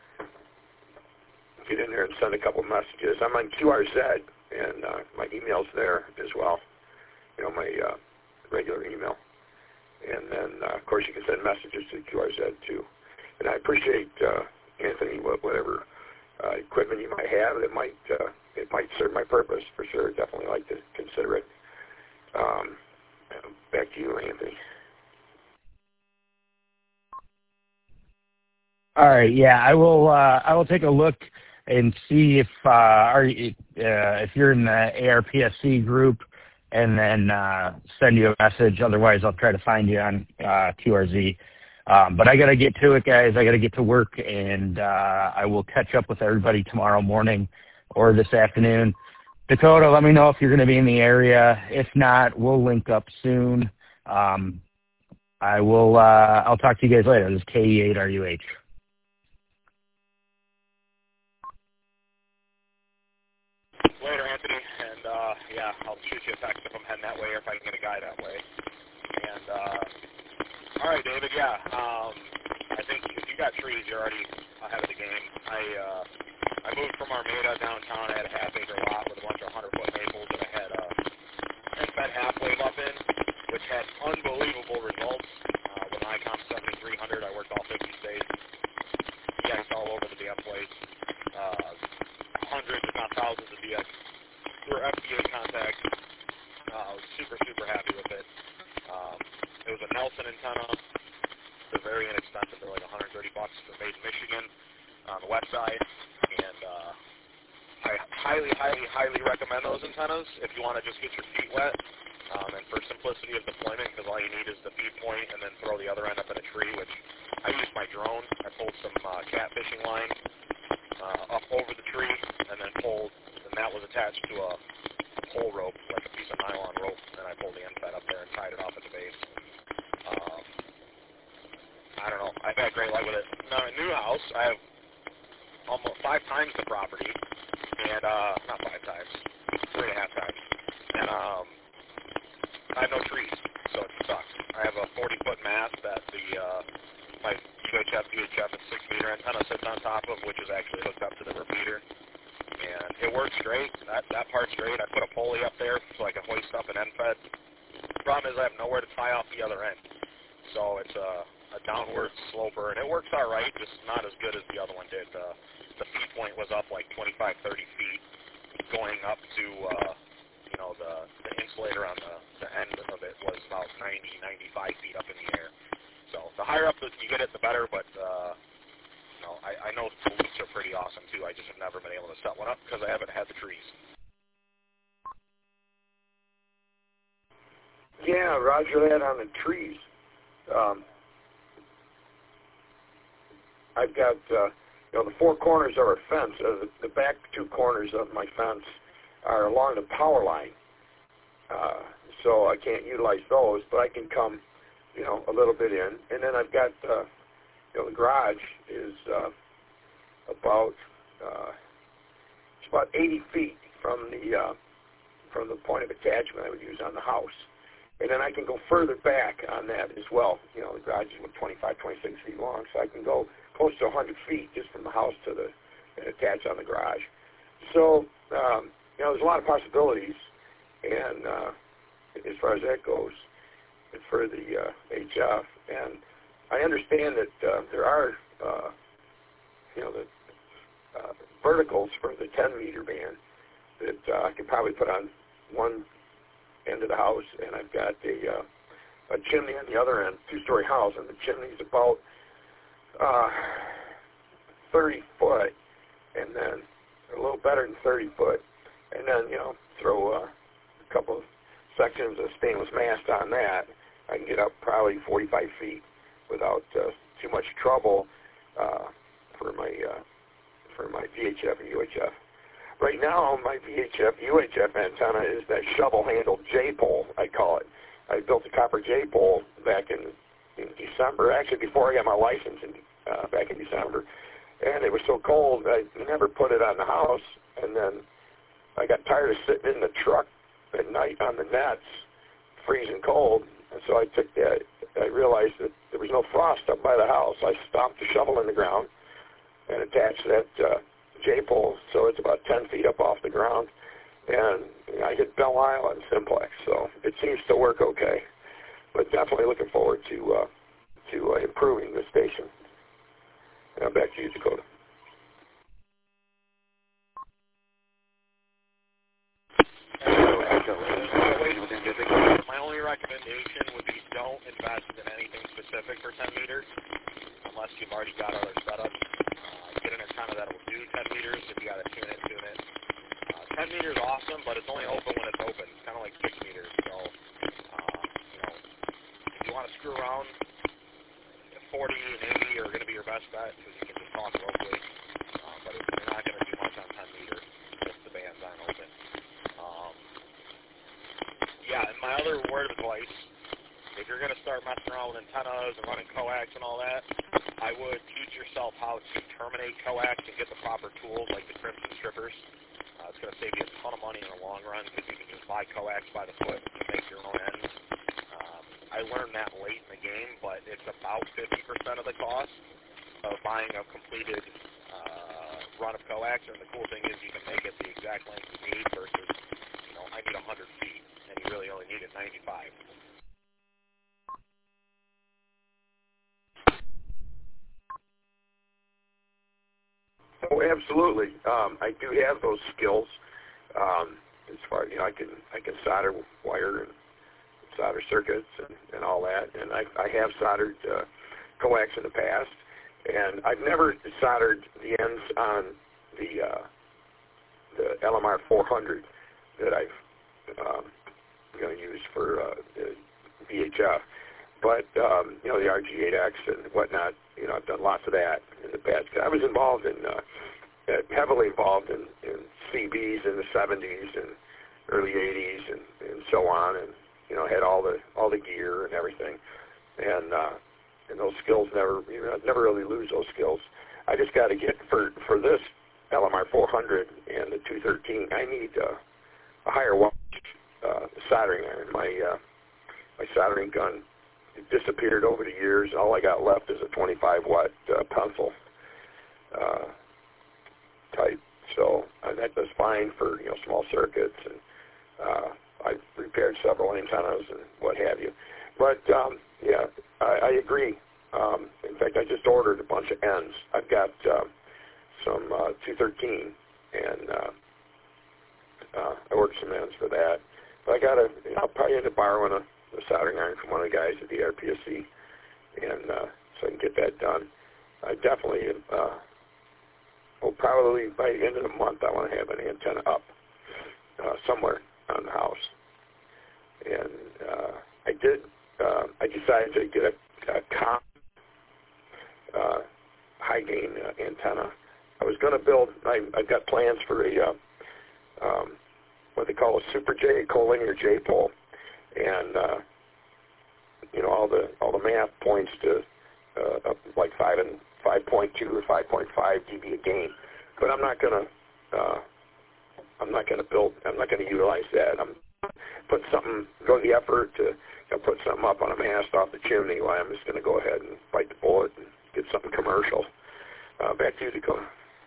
get in there and send a couple messages. I'm on Q R Z, and uh, my email's there as well. You know, my uh, regular email. And then, uh, of course, you can send messages to Q R Z, too. And I appreciate, uh, Anthony, whatever uh, equipment you might have. It might uh, it might serve my purpose, for sure. Definitely like to consider it. Um, back to you, Anthony. All right, yeah, I will. Uh, I will take a look and see if uh, are you, uh, if you're in the A R P S C group, and then uh, send you a message. Otherwise, I'll try to find you on uh, Q R Z. Um, but I got to get to it, guys. I got to get to work, and uh, I will catch up with everybody tomorrow morning or this afternoon. Dakota, let me know if you're going to be in the area. If not, we'll link up soon. Um, I will. Uh, I'll talk to you guys later. This is K E eight R U H. Later, Anthony, and uh, yeah, I'll shoot you a text if I'm heading that way or if I can get a guy that way. And uh, all right, David, yeah, um, I think if you got trees, you're already ahead of the game. I uh, I moved from Armada downtown. I had a half acre lot with a bunch of hundred foot maples that I had uh, fed half wave up in, which had unbelievable results. Uh, with ICOM seventy-three hundred, I worked all fifty states. Yeah, all over the damn place. Uh, hundreds, if not thousands of D X through F D A contact. Uh, I was super, super happy with it. Um, it was a Nelson antenna. They're very inexpensive. They're like one hundred thirty bucks for made in Michigan on the west side. And uh, I highly, highly, highly recommend those antennas if you want to just get your feet wet. Um, and for simplicity of deployment, because all you need is the feed point and then throw the other end up in a tree, which I used my drone. I pulled some uh, catfishing line uh, up over the tree and then pulled, and that was attached to a pole rope, like a piece of nylon rope, and I pulled the end fed up there and tied it off at the base. Um, I don't know. I've had great luck with it. Now, in a new house, I have almost five times the property, and, uh, not five times, three and a half times. And, um, I have no trees, so it sucks. I have a forty foot mast that the, uh, my U H F, U H F, and six meter antenna sits on top of, which is actually hooked up to the repeater. And it works great. That that part's great. I put a pulley up there so I can hoist up an end fed. The problem is I have nowhere to tie off the other end. So it's a, a downward sloper, and it works all right, just not as good as the other one did. Uh, the feed point was up like twenty-five, thirty feet, going up to, uh, you know, the, the insulator on the, the end of it was about ninety, ninety-five feet up in the air. So the higher up that you get it, the better, but, uh, you know, I, I know the loops are pretty awesome, too. I just have never been able to set one up because I haven't had the trees. Yeah, roger that on the trees. Um, I've got, uh, you know, the four corners of our fence. Uh, the, the back two corners of my fence are along the power line. Uh, so I can't utilize those, but I can come, you know, a little bit in. And then I've got, uh, you know, the garage is uh, about, uh, it's about eighty feet from the, uh, from the point of attachment I would use on the house. And then I can go further back on that as well. You know, the garage is what, twenty-five, twenty-six feet long, so I can go close to one hundred feet just from the house to the, and attach on the garage. So, um, you know, there's a lot of possibilities, and uh, as far as that goes, for the uh, H F, and I understand that uh, there are, uh, you know, the uh, verticals for the ten meter band that uh, I could probably put on one end of the the house, and I've got a, uh, a chimney on the other end, two-story house, and the chimney's about uh, thirty foot, and then a little better than thirty foot, and then, you know, throw uh, a couple of sections of stainless mast on that. I can get up probably forty-five feet without uh, too much trouble uh, for my uh, for my V H F and U H F. Right now, my V H F U H F antenna is that shovel-handled J-pole, I call it. I built a copper J-pole back in, in December, actually before I got my license in, uh, back in December, and it was so cold I never put it on the house, and then I got tired of sitting in the truck at night on the nets, freezing cold, and so I took that. I realized that there was no frost up by the house. I stomped the shovel in the ground and attached that uh, J-pole, so it's about ten feet up off the ground, and you know, I hit Belle Isle and Simplex, so it seems to work okay. But definitely looking forward to uh, to uh, improving the station. Now back to you, Dakota. My only recommendation would be don't invest in anything specific for ten meters unless you've already got other setups. Uh, get an antenna that will do ten meters. If you got to tune it, tune it. Uh, ten meters is awesome, but it's only open when it's open. It's kind of like six meters. So, uh, you know, if you want to screw around, forty and eighty are going to be your best bet because you can just talk locally. Uh, but you're not going to do much on ten meters if the bands aren't open. Um, yeah, and my other word of advice, if you're going to start messing around with antennas and running coax and all that, I would teach yourself how to terminate coax and get the proper tools like the Crimson strippers. Uh, it's going to save you a ton of money in the long run because you can just buy coax by the foot and make your own ends. Um, I learned that late in the game, but it's about fifty percent of the cost of buying a completed uh, run of coax. And the cool thing is you can make it the exact length you need versus, you know, I need one hundred feet, and you really only need it ninety-five. Oh, absolutely. Um, I do have those skills. Um, as far you know, I can I can solder wire and solder circuits and, and all that, and I, I have soldered uh, coax in the past, and I've never soldered the ends on the uh, the L M R four hundred that I've um, going to use for uh, the V H F, but um, you know, the R G eight X and whatnot. You know, I've done lots of that in the past. I was involved in uh, heavily involved in, in C Bs in the seventies and early eighties and, and so on, and you know, had all the all the gear and everything, and uh, and those skills never, you know, never really lose those skills. I just got to get for for this L M R four hundred and the two thirteen. I need uh, a higher wattage uh, soldering iron. My uh, my soldering gun disappeared over the years. All I got left is a twenty-five watt uh, pencil uh, type. So uh, that does fine for, you know, small circuits, and uh, I've repaired several antennas and what have you. But um, yeah, I, I agree. Um, in fact, I just ordered a bunch of ends. I've got uh, some uh, two thirteen, and uh, uh, I ordered some ends for that. But I got to, you know, I'll probably end up borrowing a, a soldering iron from one of the guys at the R P S C, and uh, so I can get that done. I definitely, uh, well, probably by the end of the month, I want to have an antenna up uh, somewhere on the house. And uh, I did, uh, I decided to get a, a comp uh, high gain uh, antenna. I was going to build, I, I've got plans for a, uh, um, what they call a Super J, collinear J pole. And, uh, you know, all the all the math points to uh, up like five and five point two or five point five dB a gain. But I'm not going to, uh, I'm not going to build, I'm not going to utilize that. I'm put something, go to the effort to, you know, put something up on a mast off the chimney. Well, I'm just going to go ahead and bite the bullet and get something commercial. Uh, back to you, Dakota.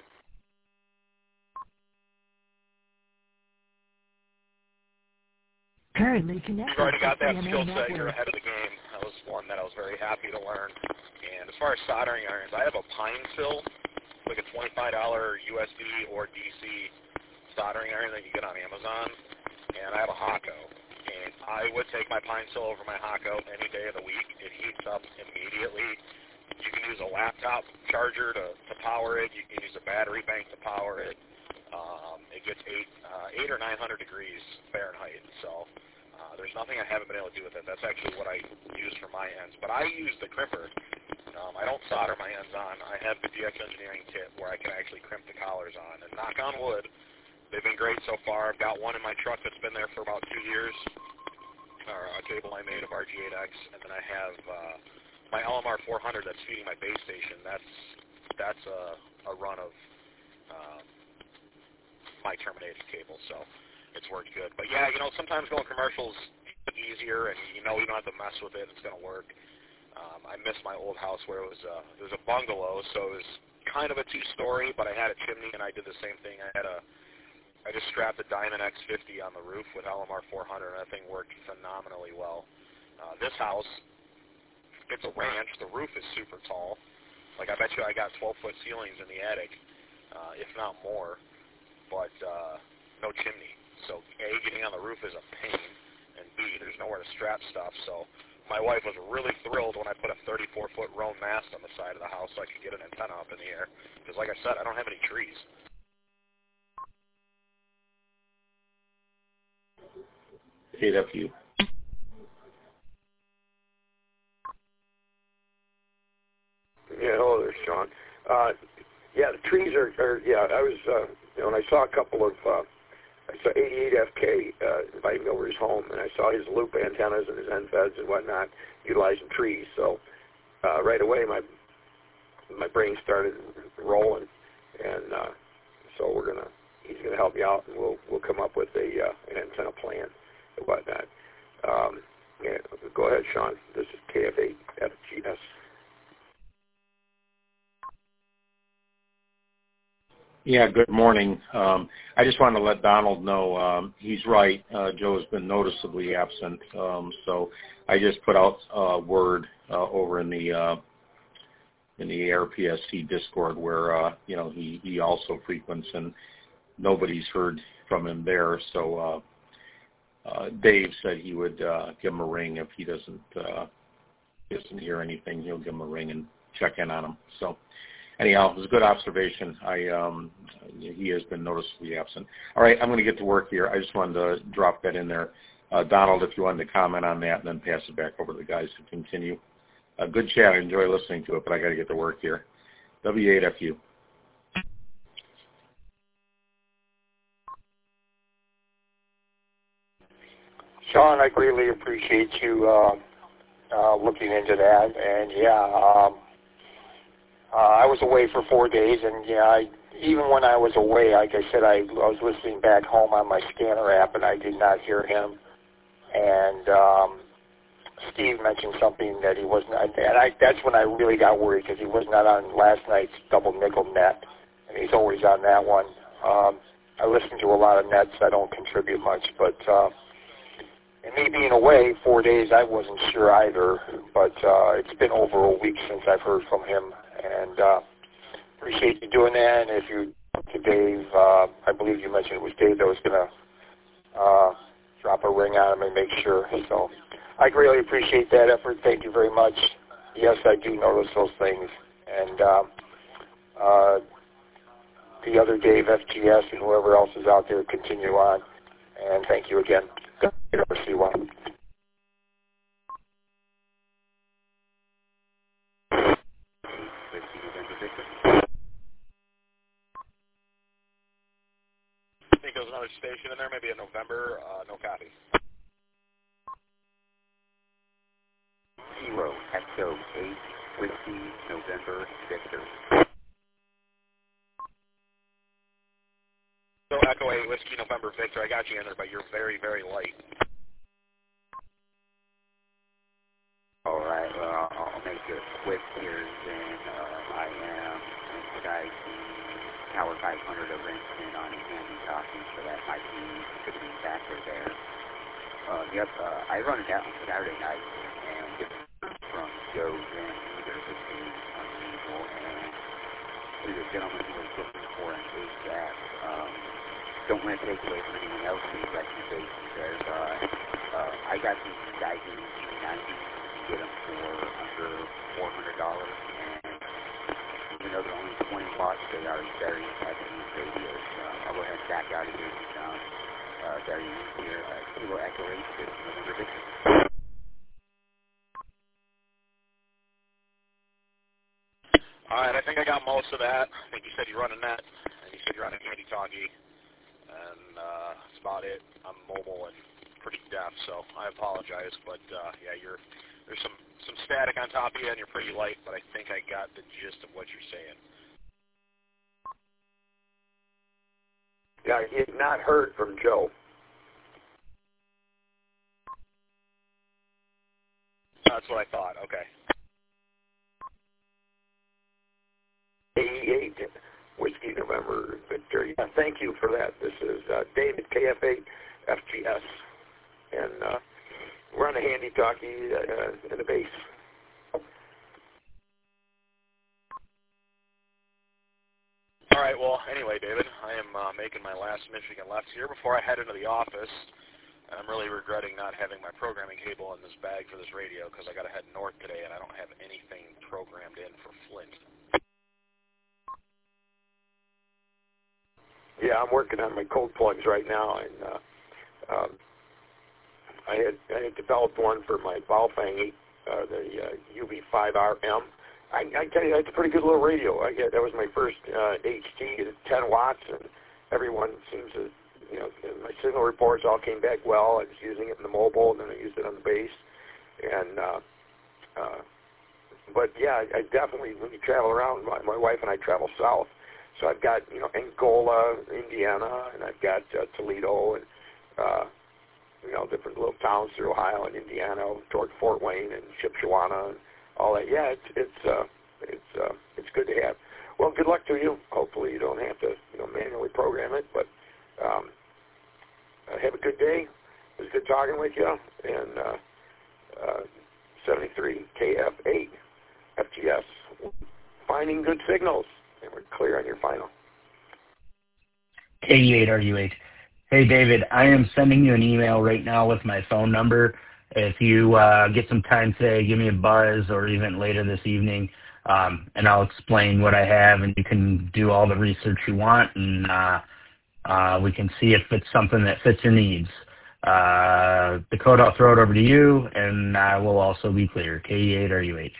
Currently connected. You've already got that C M A skill set. network. You're ahead of the game. That was one that I was very happy to learn. And as far as soldering irons, I have a Pine Sill, like a twenty-five dollar U S B or D C soldering iron that you get on Amazon, and I have a Hako. And I would take my Pine Sol over my Hako any day of the week. It heats up immediately. You can use a laptop charger to, to power it. You can use a battery bank to power it. Um, it gets eight, uh, eight or nine hundred degrees Fahrenheit. So uh, there's nothing I haven't been able to do with it. That's actually what I use for my ends. But I use the crimper. Um, I don't solder my ends on. I have the D X Engineering kit where I can actually crimp the collars on. And knock on wood, they've been great so far. I've got one in my truck that's been there for about two years, or a cable I made of R G eight X, and then I have uh, my L M R four hundred that's feeding my base station. That's that's a, a run of uh, my terminated cable, so it's worked good. But yeah, you know, sometimes going commercials is easier, and you know you don't have to mess with it. It's going to work. Um, I miss my old house where it was a, it was a bungalow, so it was kind of a two-story, but I had a chimney, and I did the same thing. I had a I just strapped a Diamond X fifty on the roof with L M R four hundred, and that thing worked phenomenally well. Uh, this house, it's a ranch. The roof is super tall. Like, I bet you I got twelve-foot ceilings in the attic, uh, if not more, but uh, no chimney. So, A, getting on the roof is a pain, and B, there's nowhere to strap stuff. So my wife was really thrilled when I put a thirty-four foot Roan mast on the side of the house so I could get an antenna up in the air. Because, like I said, I don't have any trees. eight F U. Yeah, hello there, Sean. Uh, yeah, the trees are, are yeah, I was, uh, you know, and I saw a couple of, uh, I saw eighty-eight F K uh, inviting me over his home, and I saw his loop antennas and his end feds and whatnot utilizing trees. So uh, right away, my my brain started rolling, and uh, so we're gonna, he's gonna help me out, and we'll we'll come up with a uh, an antenna plan and whatnot. Um, yeah, go ahead, Sean. This is K F eight F G S. Yeah, good morning. Um, I just wanted to let Donald know um, he's right. Uh, Joe has been noticeably absent, um, so I just put out uh, word uh, over in the uh, in the A R P S C Discord where uh, you know he, he also frequents, and nobody's heard from him there. So uh, uh, Dave said he would uh, give him a ring if he doesn't uh, doesn't hear anything. He'll give him a ring and check in on him. So. Anyhow, it was a good observation. I um, he has been noticeably absent. All right, I'm going to get to work here. I just wanted to drop that in there. Uh, Donald, if you wanted to comment on that and then pass it back over to the guys to continue. Uh, good chat. I enjoy listening to it, but I got to get to work here. W eight F U. Sean, I greatly appreciate you uh, uh, looking into that. And, yeah, um, Uh, I was away for four days, and yeah, I, even when I was away, like I said, I, I was listening back home on my scanner app, and I did not hear him. And um, Steve mentioned something that he wasn't, and I, that's when I really got worried because he was not on last night's double nickel net, and he's always on that one. Um, I listen to a lot of nets. I don't contribute much, but uh, and me being away four days, I wasn't sure either. But uh, it's been over a week since I've heard from him. And uh, appreciate you doing that. And if you to Dave, uh, I believe you mentioned it was Dave that was going to uh, drop a ring on him and make sure. So I greatly appreciate that effort. Thank you very much. Yes, I do notice those things. And uh, uh, the other Dave, F G S, and whoever else is out there, continue on. And thank you again. C one. I think there was another station in there, maybe in November. Uh, no copy. Zero, Echo eight, Whiskey, November, Victor. So Echo eight, Whiskey, November, Victor. I got you in there, but you're very, very light. All right, well, I'll make it quick here. Then uh, I am inside the Tower five hundred of Renton on a handy copy, so that might be could be factor there. Uh, yep, uh, I run it out on Saturday night and get from Joe and either this is unusual, and the gentleman who was looking for an A S A P. Um, don't want to take away from anyone else's recommendations there, but uh, I impressive Skyview G ninety. Get them for under four hundred dollars, and even though they're only twenty watts, they are very excellent radios. Uh, I'll go ahead and back out of here and sound uh, very here. Uh, Kilo Echo eight, November Victor. All right, I think I got most of that. I think you said you run a net, and you said you're on a handy-talkie, and uh, that's about it. I'm mobile and pretty deaf, so I apologize, but uh, yeah, you're there's some, some static on top of you, and you're pretty light, but I think I got the gist of what you're saying. Yeah, he had not heard from Joe. That's what I thought. Okay. eighty-eight, Whiskey November Victor. Yeah, thank you for that. This is uh, David, K F eight F G S, and uh, we're on a handy-talkie uh, in the base. All right, well, anyway, David, I am uh, making my last Michigan left here before I head into the office. And I'm really regretting not having my programming cable in this bag for this radio because I got to head north today and I don't have anything programmed in for Flint. Yeah, I'm working on my cold plugs right now, and uh, um, I had I had developed one for my Baofeng, uh, the uh, U V five R M. I, I tell you, it's a pretty good little radio. I get that was my first uh, H T at ten watts, and everyone seems to, you know, my signal reports all came back well. I was using it in the mobile, and then I used it on the base, and uh, uh, but yeah, I, I definitely when you travel around, my, my wife and I travel south. So I've got, you know, Angola, Indiana, and I've got uh, Toledo, and, uh, you know, different little towns through Ohio and Indiana, toward Fort Wayne and Shipshewana and all that. Yeah, it's it's uh, it's uh, it's good to have. Well, good luck to you. Hopefully you don't have to, you know, manually program it, but um, uh, have a good day. It was good talking with you. And uh, uh, seventy-three K F eight F G S, finding good signals. And we're clear on your final. eighty-eight R U eight. Hey, David, I am sending you an email right now with my phone number. If you uh, get some time today, give me a buzz or even later this evening, um, and I'll explain what I have, and you can do all the research you want, and uh, uh, we can see if it's something that fits your needs. Uh, Dakota, I'll throw it over to you, and I will also be clear. K E eight R U H.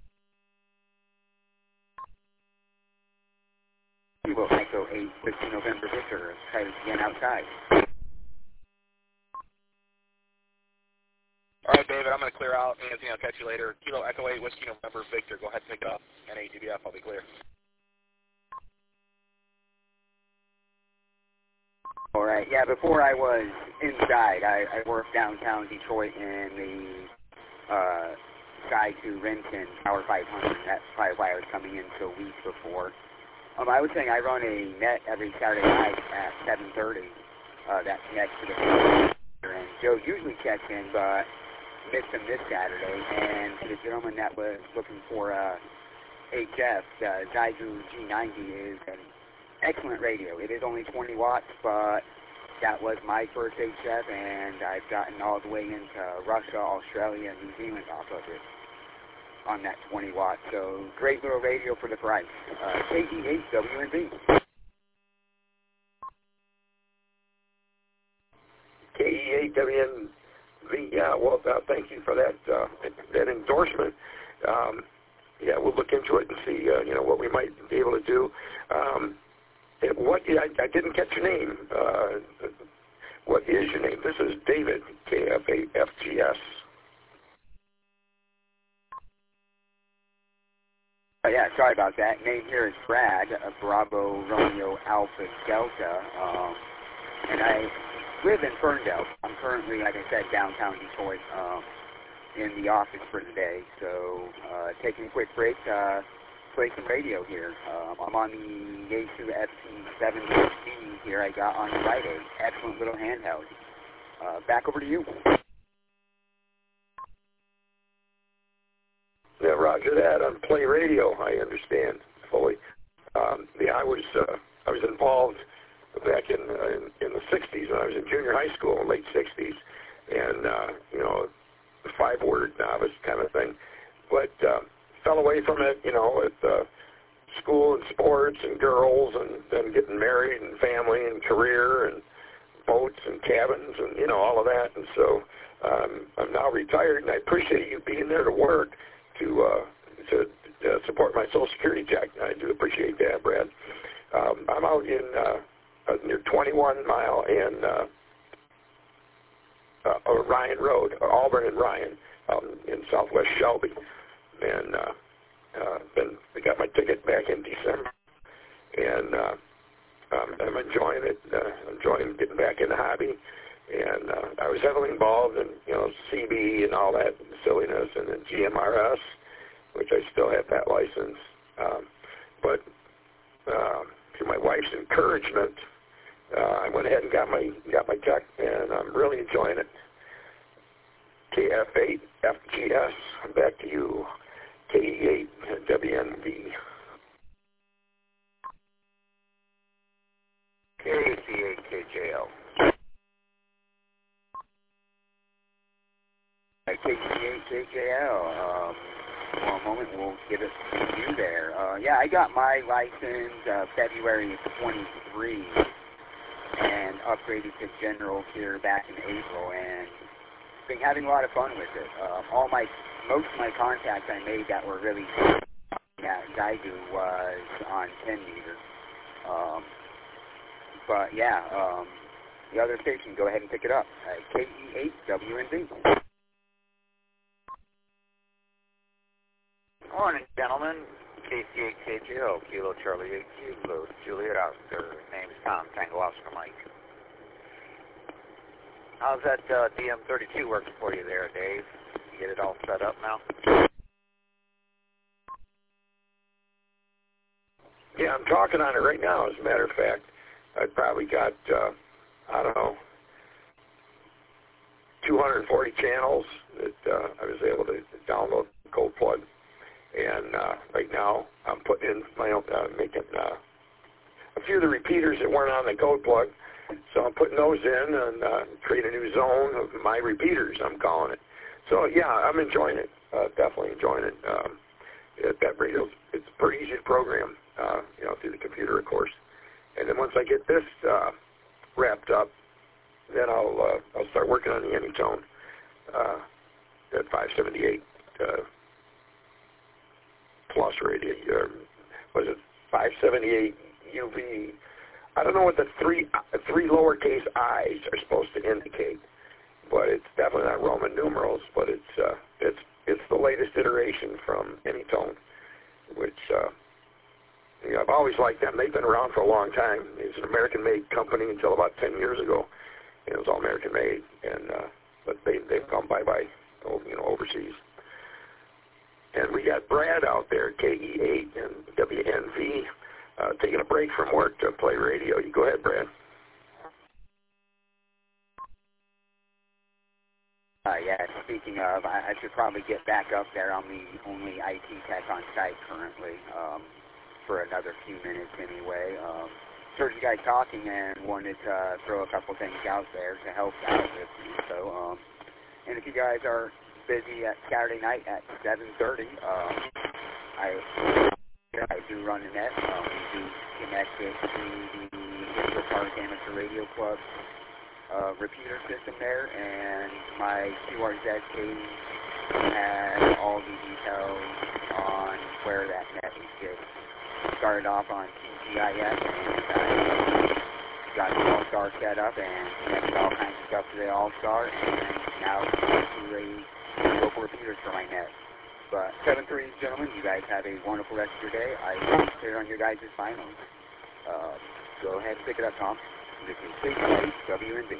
Kilo Echo eight, Whiskey November Victor, try again outside. All right, David, I'm going to clear out. Anthony, I'll catch you later. Kilo Echo eight, Whiskey November Victor, go ahead and pick up. N A D B F, I'll be clear. All right, yeah, before I was inside, I, I worked downtown Detroit in the uh, Sky to Renton Power five hundred. That's probably why I was coming in so weak before. Um, I was saying I run a net every Saturday night at seven thirty. Uh, that connects to the computer, and Joe usually checks in, but missed him this Saturday. And to the gentleman that was looking for uh, H F, the Zaizu G ninety is an excellent radio. It is only twenty watts, but that was my first H F, and I've gotten all the way into Russia, Australia, and New Zealand off of it on that twenty watt. So great little radio for the price. Uh, K E eight W N V. K E eight W N V. Yeah, well, uh, thank you for that uh, that endorsement. Um, yeah, we'll look into it and see, uh, you know, what we might be able to do. Um, what I, I didn't catch your name. Uh, what is your name? This is David, K F eight F G S. Oh, yeah, sorry about that. Name here is Brad, uh, Bravo Romeo Alpha Delta, um, and I live in Ferndale. I'm currently, like I said, downtown Detroit, um, in the office for today. So uh, taking a quick break, uh, play some radio here. Um, I'm on the Yaesu F T seven C here I got on the Friday. Excellent little handheld. Uh, back over to you. Yeah, roger that. On Play Radio, I understand fully. Um, yeah, I was uh, I was involved back in, uh, in in the sixties when I was in junior high school, late sixties, and uh, you know five-word novice kind of thing. But uh, fell away from it, you know, with uh, school and sports and girls and then getting married and family and career and boats and cabins and, you know, all of that. And so um, I'm now retired, and I appreciate you being there to work to uh, to uh, support my Social Security check. I do appreciate that, Brad. Um, I'm out in uh, near twenty-one mile and uh, uh, Ryan Road, Auburn and Ryan, um, in Southwest Shelby. And uh, uh, then I got my ticket back in December, and uh, um, I'm enjoying it. Uh, I'm enjoying getting back in the hobby. And uh, I was heavily involved in, you know, C B and all that silliness, and then G M R S, which I still have that license. Um, but uh, through my wife's encouragement, uh, I went ahead and got my got my tech, and I'm really enjoying it. K F eight F G S, back to you. K E eight W N V. K C eight K J L. K C eight K J L. Um, one moment, we'll give it to you there. Uh, yeah, I got my license uh, February of twenty-three and upgraded to general here back in April, and been having a lot of fun with it. Uh, all my, most of my contacts I made that were really at Gaidu was on ten meter. Um, but yeah, um, the other station, go ahead and pick it up. Uh, K E eight W N V. Morning, gentlemen. K C eight K J O, Kilo Charlie eight Kilo Juliet Oscar. Name's Tom, Tango Oscar Mike. How's that uh, D M thirty-two working for you there, Dave? You get it all set up now? Yeah, I'm talking on it right now, as a matter of fact. I probably got, uh, I don't know, two hundred forty channels that uh, I was able to download Cold Plug. And uh, right now, I'm putting in my own, uh, making uh, a few of the repeaters that weren't on the Code Plug. So I'm putting those in and uh, create a new zone of my repeaters, I'm calling it. So yeah, I'm enjoying it, uh, definitely enjoying it. Um, it that radio, it's pretty easy to program, uh, you know, through the computer, of course. And then once I get this uh, wrapped up, then I'll uh, I'll start working on the Anytone uh, at five seventy-eight uh, plus radio. Uh, was it five seventy-eight U V? I don't know what the three three lowercase i's are supposed to indicate, but it's definitely not Roman numerals. But it's uh, it's it's the latest iteration from Anytone, which uh, you know, I've always liked them. They've been around for a long time. It's an American-made company until about ten years ago. It was all American-made, and uh, but they they've gone bye-bye, you know, overseas. And we got Brad out there, K E eight and W N V. Uh, taking a break from work to play radio. You go ahead, Brad. Uh, yeah, speaking of, I, I should probably get back up there. I'm the only I T tech on site currently um, for another few minutes anyway. Um, heard you guys talking and wanted to uh, throw a couple things out there to help out with you. So, um, and if you guys are busy at Saturday night at seven thirty, um, I... I do run a net. Um, we do connect it to the Central Park Amateur Radio Club uh, repeater system there, and my Q R Z page has all the details on where that net is get started off on T G I S, and I got the All-Star set up and connected all kinds of stuff to the All-Star, and now to a local repeaters for my net. But seven three, gentlemen, you guys have a wonderful rest of your day. I will be clear on your guys' finals. Uh, go ahead and pick it up, Tom. This is K C eight W N V.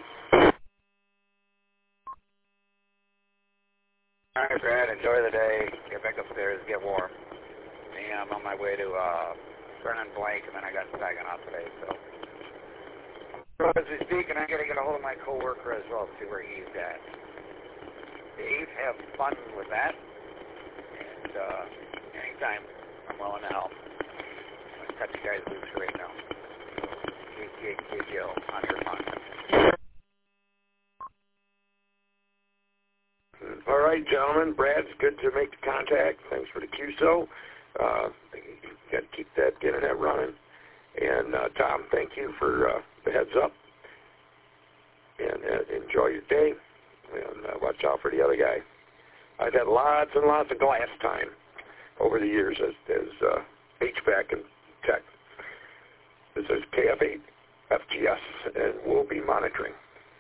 All right, Brad, enjoy the day. Get back upstairs, get warm. Me, I'm on my way to uh, Vernon Blank, and then I got Saginaw today. So, so as we speak, and I got to get a hold of my coworker as well, see where he's at. Dave, have fun with that. And uh, anytime, I'm willing to help. I'm going to cut you guys loose right now. K C eight K J O on your phone. All right, gentlemen. Brad, it's good to make the contact. Thanks for the Q S O. Uh, got to keep that internet running. And uh, Tom, thank you for uh, the heads up. And uh, enjoy your day. And uh, watch out for the other guy. I've had lots and lots of glass time over the years as, as uh, H V A C and tech. This is K F eight F G S, and we'll be monitoring.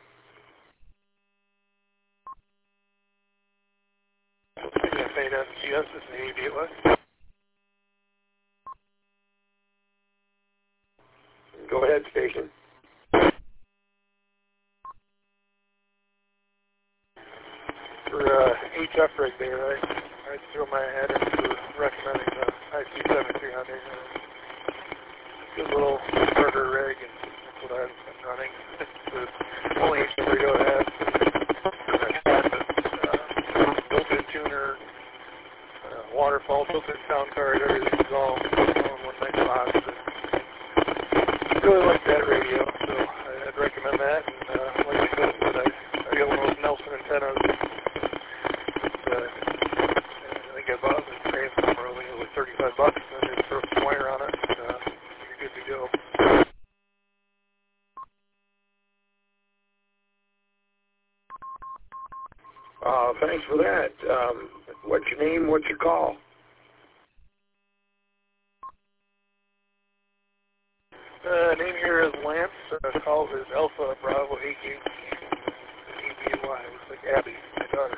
K F eight F G S, this is A B West. Go ahead, station. For uh, H F rig there, I, I threw my head into recommending the I C seventy-three hundred. Uh, good little starter rig, and that's what I've been running. It's the only H F rig I have. Uh, built-in tuner, uh, waterfall, built-in sound card, everything's all, all in one nice box. I really like that radio, so I'd recommend that. And uh, like I said, but I, I got one of those Nelson antennas. Uh, I think I bought it with Crave somewhere. I think it was like thirty-five bucks, and I just throw some wire on it, and uh, you're good to go. Uh, thanks for that. Um, what's your name? What's your call? Uh, name here is Lance. Uh, call is Alpha Bravo eight eight A B Y. Looks like Abby, my daughter.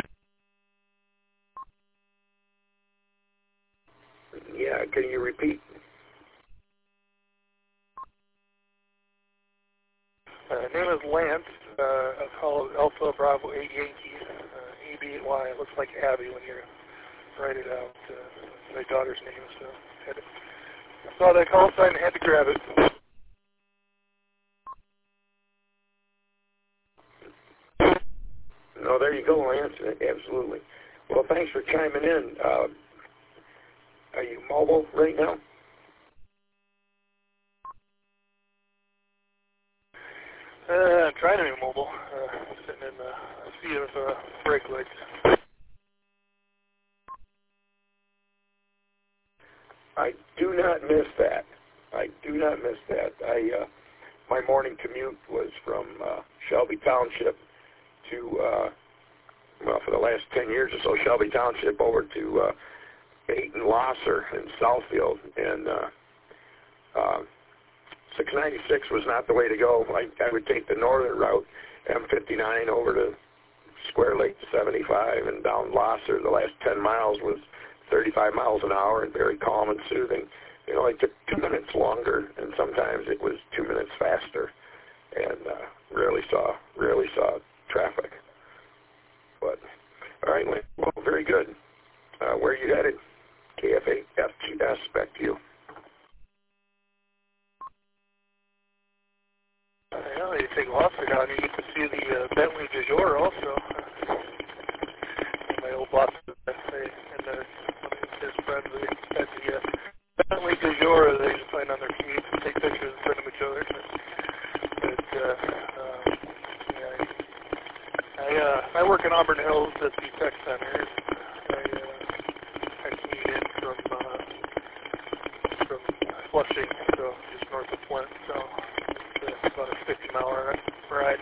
Yeah, can you repeat? Uh, name is Lance. Uh, call is Alpha Bravo eight eight uh, A B Y. It looks like Abby when you write it out. Uh, my daughter's name, so had to, I saw that call sign and had to grab it. No, there you go, Lance. Absolutely. Well, thanks for chiming in. Uh, are you mobile right now? Uh, I'm trying to be mobile. Uh, sitting in the seat of uh, brake lights. I do not miss that. I do not miss that. I uh, my morning commute was from uh, Shelby Township to, uh, well, for the last ten years or so, Shelby Township over to uh, Ayton Losser in Southfield. And uh, uh, six ninety-six was not the way to go. I, I would take the northern route, M fifty-nine, over to Square Lake to seventy-five and down Losser. The last ten miles was thirty-five miles an hour and very calm and soothing. You know, it took two minutes longer, and sometimes it was two minutes faster, and uh, rarely saw rarely saw traffic. But all right, well, very good. Uh, where are you headed? K F eight F G S, back to you. Uh, yeah, you take Losser down, you get to see the uh, Bentley du jour also. My old boss, and uh, his friends, they had the uh, Bentley du jour. They just find on their commutes and take pictures and send them each other. But uh, um, yeah, I uh, I work in Auburn Hills at the Tech Center. I uh, I commute in from uh, from Flushing, so just north of Flint. So it's about a fifty mile ride.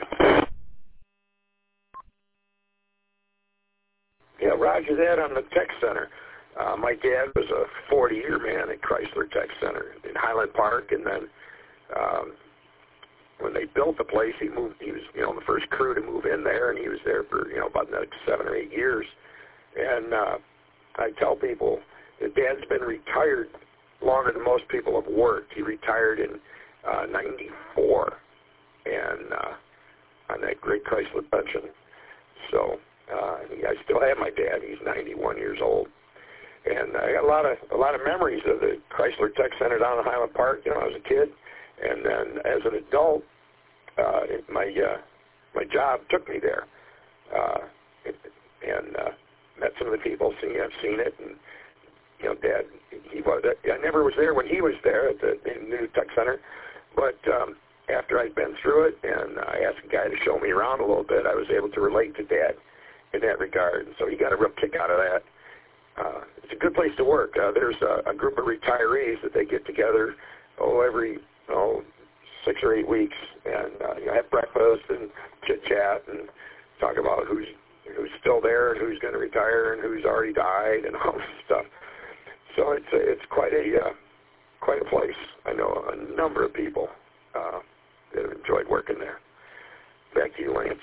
Yeah, roger that on the Tech Center. Uh, my dad was a forty-year man at Chrysler Tech Center in Highland Park, and then um, when they built the place, he moved. He was, you know, the first crew to move in there, and he was there for, you know, about the next seven or eight years. And uh, I tell people that Dad's been retired longer than most people have worked. He retired in uh, ninety-four, and uh, on that great Chrysler pension. So. Uh, I still have my dad. He's ninety-one years old, and I got a lot of a lot of memories of the Chrysler Tech Center down in Highland Park. You know, I was a kid, and then as an adult, uh, it, my uh, my job took me there, uh, it, and uh, met some of the people. Seen I've seen it, and you know, Dad. He was. I never was there when he was there at the, the new Tech Center, but um, after I'd been through it, and I asked a guy to show me around a little bit, I was able to relate to Dad. in that regard. And so he got a real kick out of that. Uh, it's a good place to work. Uh, there's a, a group of retirees that they get together, oh, every, oh, six or eight weeks, and uh, you know, have breakfast and chit-chat and talk about who's who's still there and who's going to retire and who's already died and all this stuff. So it's a, it's quite a uh, quite a place. I know a number of people uh, that have enjoyed working there. Back to you, Lance.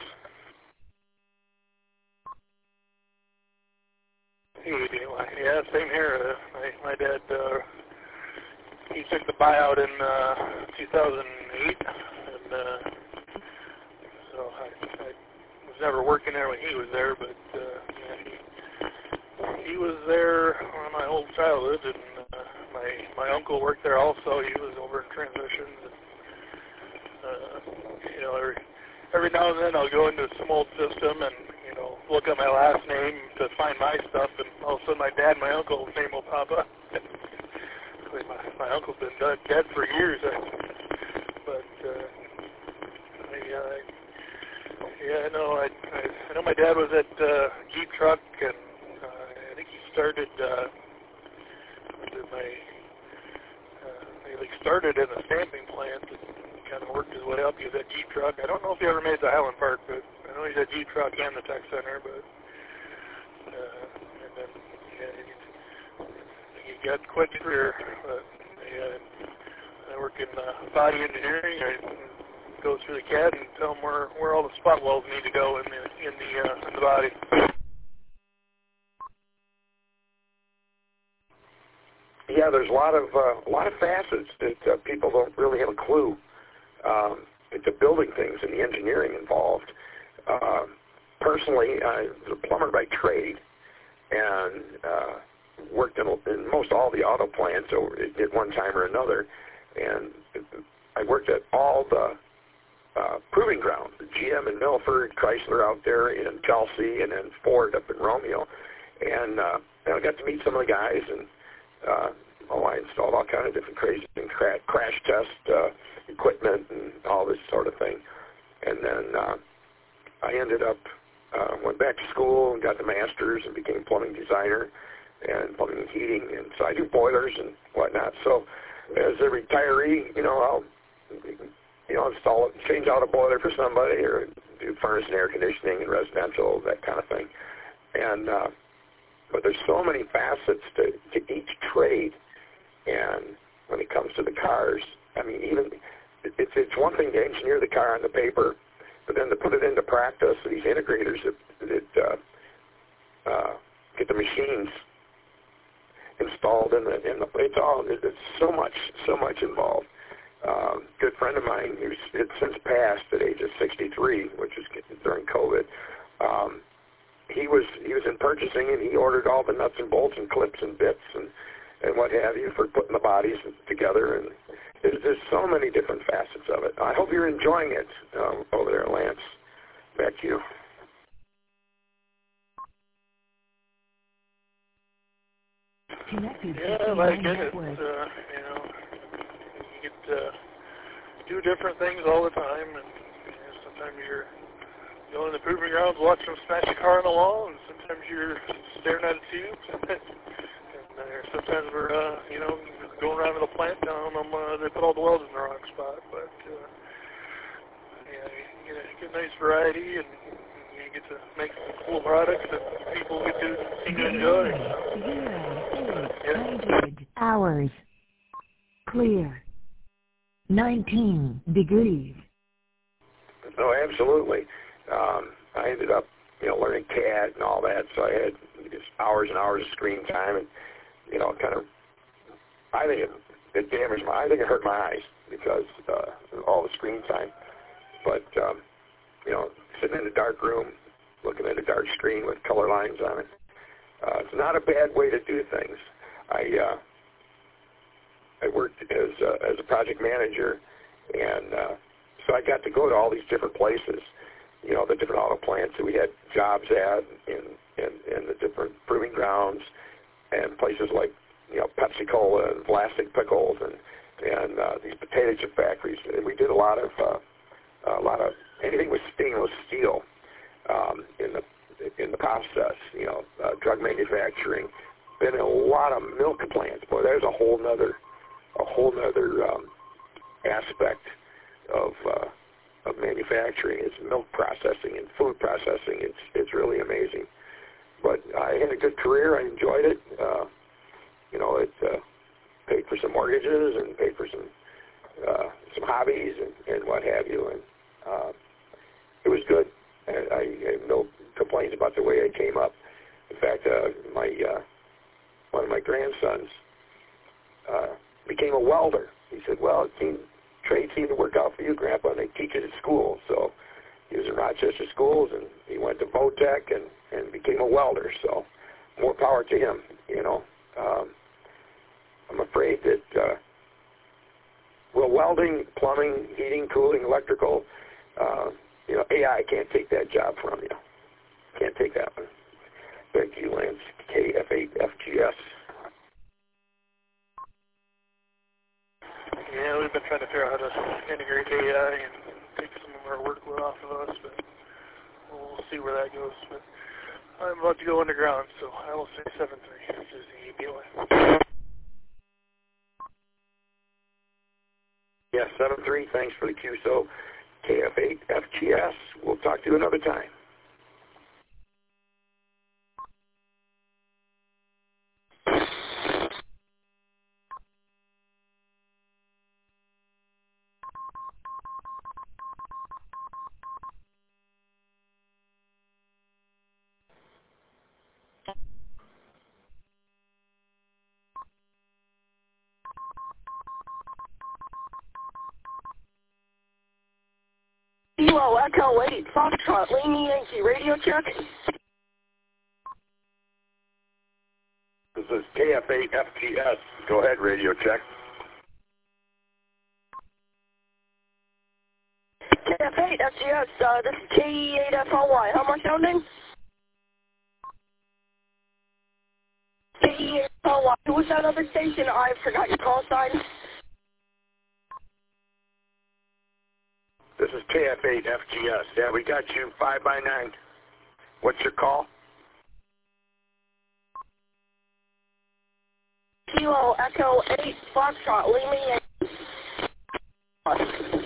Hey, yeah, same here. Uh, my, my dad, uh, he took the buyout in uh, two thousand eight, and uh, so I, I was never working there when he was there, but uh, yeah, he, he was there on my whole childhood, and uh, my my uncle worked there also. He was over in transmissions, and uh, you know, every every now and then I'll go into some old system and you know look at my last name to find my stuff, and all of a sudden my dad and my uncle's name will pop up. my, my uncle's been dead, dead for years, but uh, I, uh, yeah, no, I, I I know my dad was at uh, Jeep Truck, and uh, I think he started. Uh, my uh, he started in a stamping plant and kind of worked his way up. He was at Jeep Truck. I don't know if he ever made it to Highland Park, but I know he's at Jeep Truck and the Tech Center. But uh, and then yeah, he, he got quite a career. But yeah, I work in uh, body engineering. I go through the C A D and tell them where where all the spot welds need to go in the in the uh, in the body. Yeah, there's a lot of uh, a lot of facets that uh, people don't really have a clue um, into building things and the engineering involved. Uh, personally, I was a plumber by trade and uh, worked in, in most all the auto plants over, at one time or another. And I worked at all the uh, proving grounds, G M in Milford, Chrysler out there in Chelsea, and then Ford up in Romeo. And, uh, and I got to meet some of the guys, and Uh, oh, I installed all kind of different crazy and cra- crash test uh, equipment and all this sort of thing. And then uh, I ended up, uh, went back to school and got the master's and became a plumbing designer and plumbing and heating. And so I do boilers and whatnot. So as a retiree, you know, I'll, you know, install it, change out a boiler for somebody or do furnace and air conditioning and residential, that kind of thing. And, uh, But there's so many facets to, to each trade, and when it comes to the cars, I mean, even it's it's one thing to engineer the car on the paper, but then to put it into practice, these integrators that, that uh, uh, get the machines installed in the in the it's all it's so much so much involved. Um, good friend of mine who's it's since passed at age of sixty-three, which was during COVID. Um, He was he was in purchasing, and he ordered all the nuts and bolts and clips and bits and, and what have you for putting the bodies together. And there's, there's so many different facets of it. I hope you're enjoying it um, over there, Lance. Back to you. Yeah, like it. It's, uh, you know, you get to do different things all the time, and you know, sometimes you're going in the proving grounds, watching them smash a car on the wall, and sometimes you're staring at a tube. and uh, sometimes we're, uh, you know, going around to the plant telling them uh, they put all the welds in the wrong spot. But, uh, yeah, you get, a, get a nice variety, and you get to make some cool products that people get to seem to enjoy. Yeah. Hours. Clear. nineteen degrees. Oh, absolutely. Um, I ended up, you know, learning C A D and all that, so I had just hours and hours of screen time, and you know, kind of, I think it, it damaged my, I think it hurt my eyes because uh, of all the screen time. But um, you know, sitting in a dark room, looking at a dark screen with color lines on it, uh, it's not a bad way to do things. I uh, I worked as a, as a project manager, and uh, so I got to go to all these different places. You know, the different auto plants that we had jobs at in, in, in the different proving grounds and places like, you know, Pepsi-Cola and Vlasic Pickles and, and uh, these potato chip factories. And we did a lot of, uh, a lot of anything with stainless steel um, in the in the process, you know, uh, drug manufacturing. Been in a lot of milk plants. Boy, there's a whole nother, a whole nother um, aspect of uh, of manufacturing. It's milk processing and food processing. It's it's really amazing. But I had a good career. I enjoyed it. Uh, you know, it uh, paid for some mortgages and paid for some uh, some hobbies and, and what have you. And uh, it was good. I, I have no complaints about the way I came up. In fact, uh, my uh, one of my grandsons uh, became a welder. He said, well, it seemed, trade seemed to work out for you, Grandpa, and they teach it at school. So he was in Rochester schools, and he went to Votech and, and became a welder. So more power to him, you know. Um, I'm afraid that, uh, well, welding, plumbing, heating, cooling, electrical, uh, you know, A I can't take that job from you. Can't take that one. Thank you, Lance, K F eight F G S. Yeah, we've been trying to figure out how to integrate A I and take some of our workload off of us, but we'll see where that goes. But I'm about to go underground, so I will say seven three. This is the A B O. Yes, seven three. Thanks for the Q S O. K F eight F G S. We'll talk to you another time. Kilo Echo eight, Foxtrot, Lima Yankee, radio check. This is K F eight F G S. Go ahead, radio check. K F eight F G S, uh, this is K E eight F L Y. How am I sounding? K E eight F L Y. Who was that other station? I forgot your call sign. This is K F eight F G S. Yeah, we got you. five by nine. What's your call? Kilo Echo eight, Foxtrot, Lima Yankee.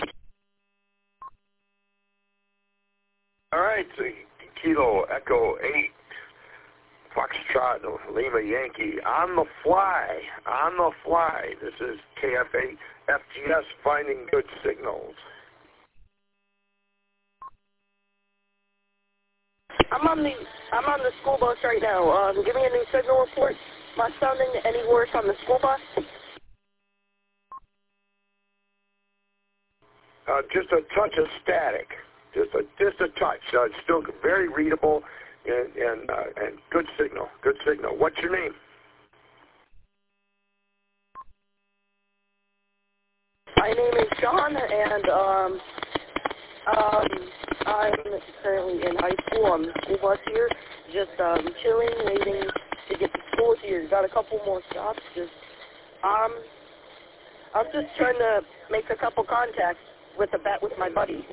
All right, so Kilo Echo eight, Foxtrot, Lima Yankee, on the fly, on the fly. This is K F eight F G S, finding good signals. I'm on the I'm on the school bus right now. Um, give me a new signal report. Am I sounding any worse on the school bus? Uh, just a touch of static, just a just a touch. Uh, it's still very readable and and uh, and good signal, good signal. What's your name? My name is Sean, and um, um, I'm currently in high school. I'm on the school bus here, just um, chilling, waiting to get to school here. Got a couple more stops. Just um, I'm just trying to make a couple contacts with a bet with my buddy.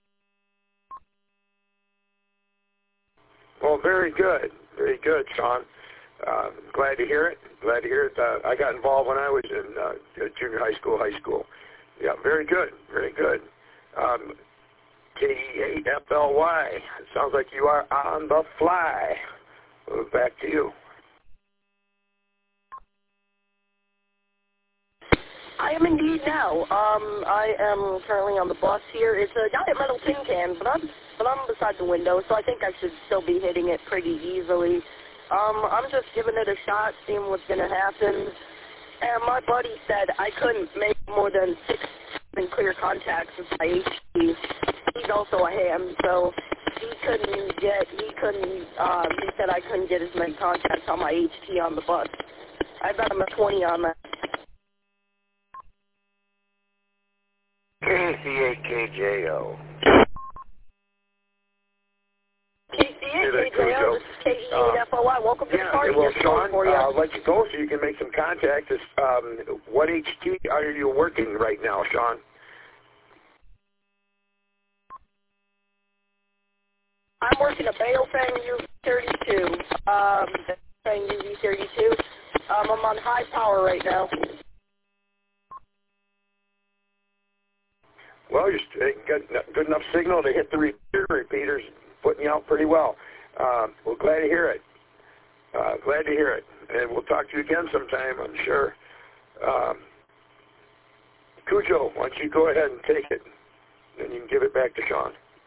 Well, very good, very good, Sean. Uh, glad to hear it. Glad to hear it. Uh, I got involved when I was in uh, junior high school, high school. Yeah, very good, very good. Um, K E eight F L Y. It sounds like you are on the fly. Well, back to you. I am indeed now. Um, I am currently on the bus here. It's a giant metal tin can, but I'm but I'm beside the window, so I think I should still be hitting it pretty easily. Um, I'm just giving it a shot, seeing what's going to happen. And my buddy said I couldn't make more than six clear contacts with my H T. He's also a ham, so he couldn't get, he couldn't, um, he said I couldn't get as many contacts on my H T on the bus. I bet I'm a twenty on that. K C eight K J O. K C eight K J O, this is K E eight F O Y. Welcome to yeah, the party. well, Just Sean, for you. uh, I'll let you go so you can make some contacts. Um, what H T are you working right now, Sean? I'm working a Baofeng U thirty-two. um, saying U V thirty-two. Um, I'm on high power right now. Well, you're st- got good enough signal to hit the repeater. Repeater's putting you out pretty well. Um, we're glad to hear it. Uh, glad to hear it. And we'll talk to you again sometime, I'm sure. Um, Cujo, why don't you go ahead and take it, then you can give it back to Sean.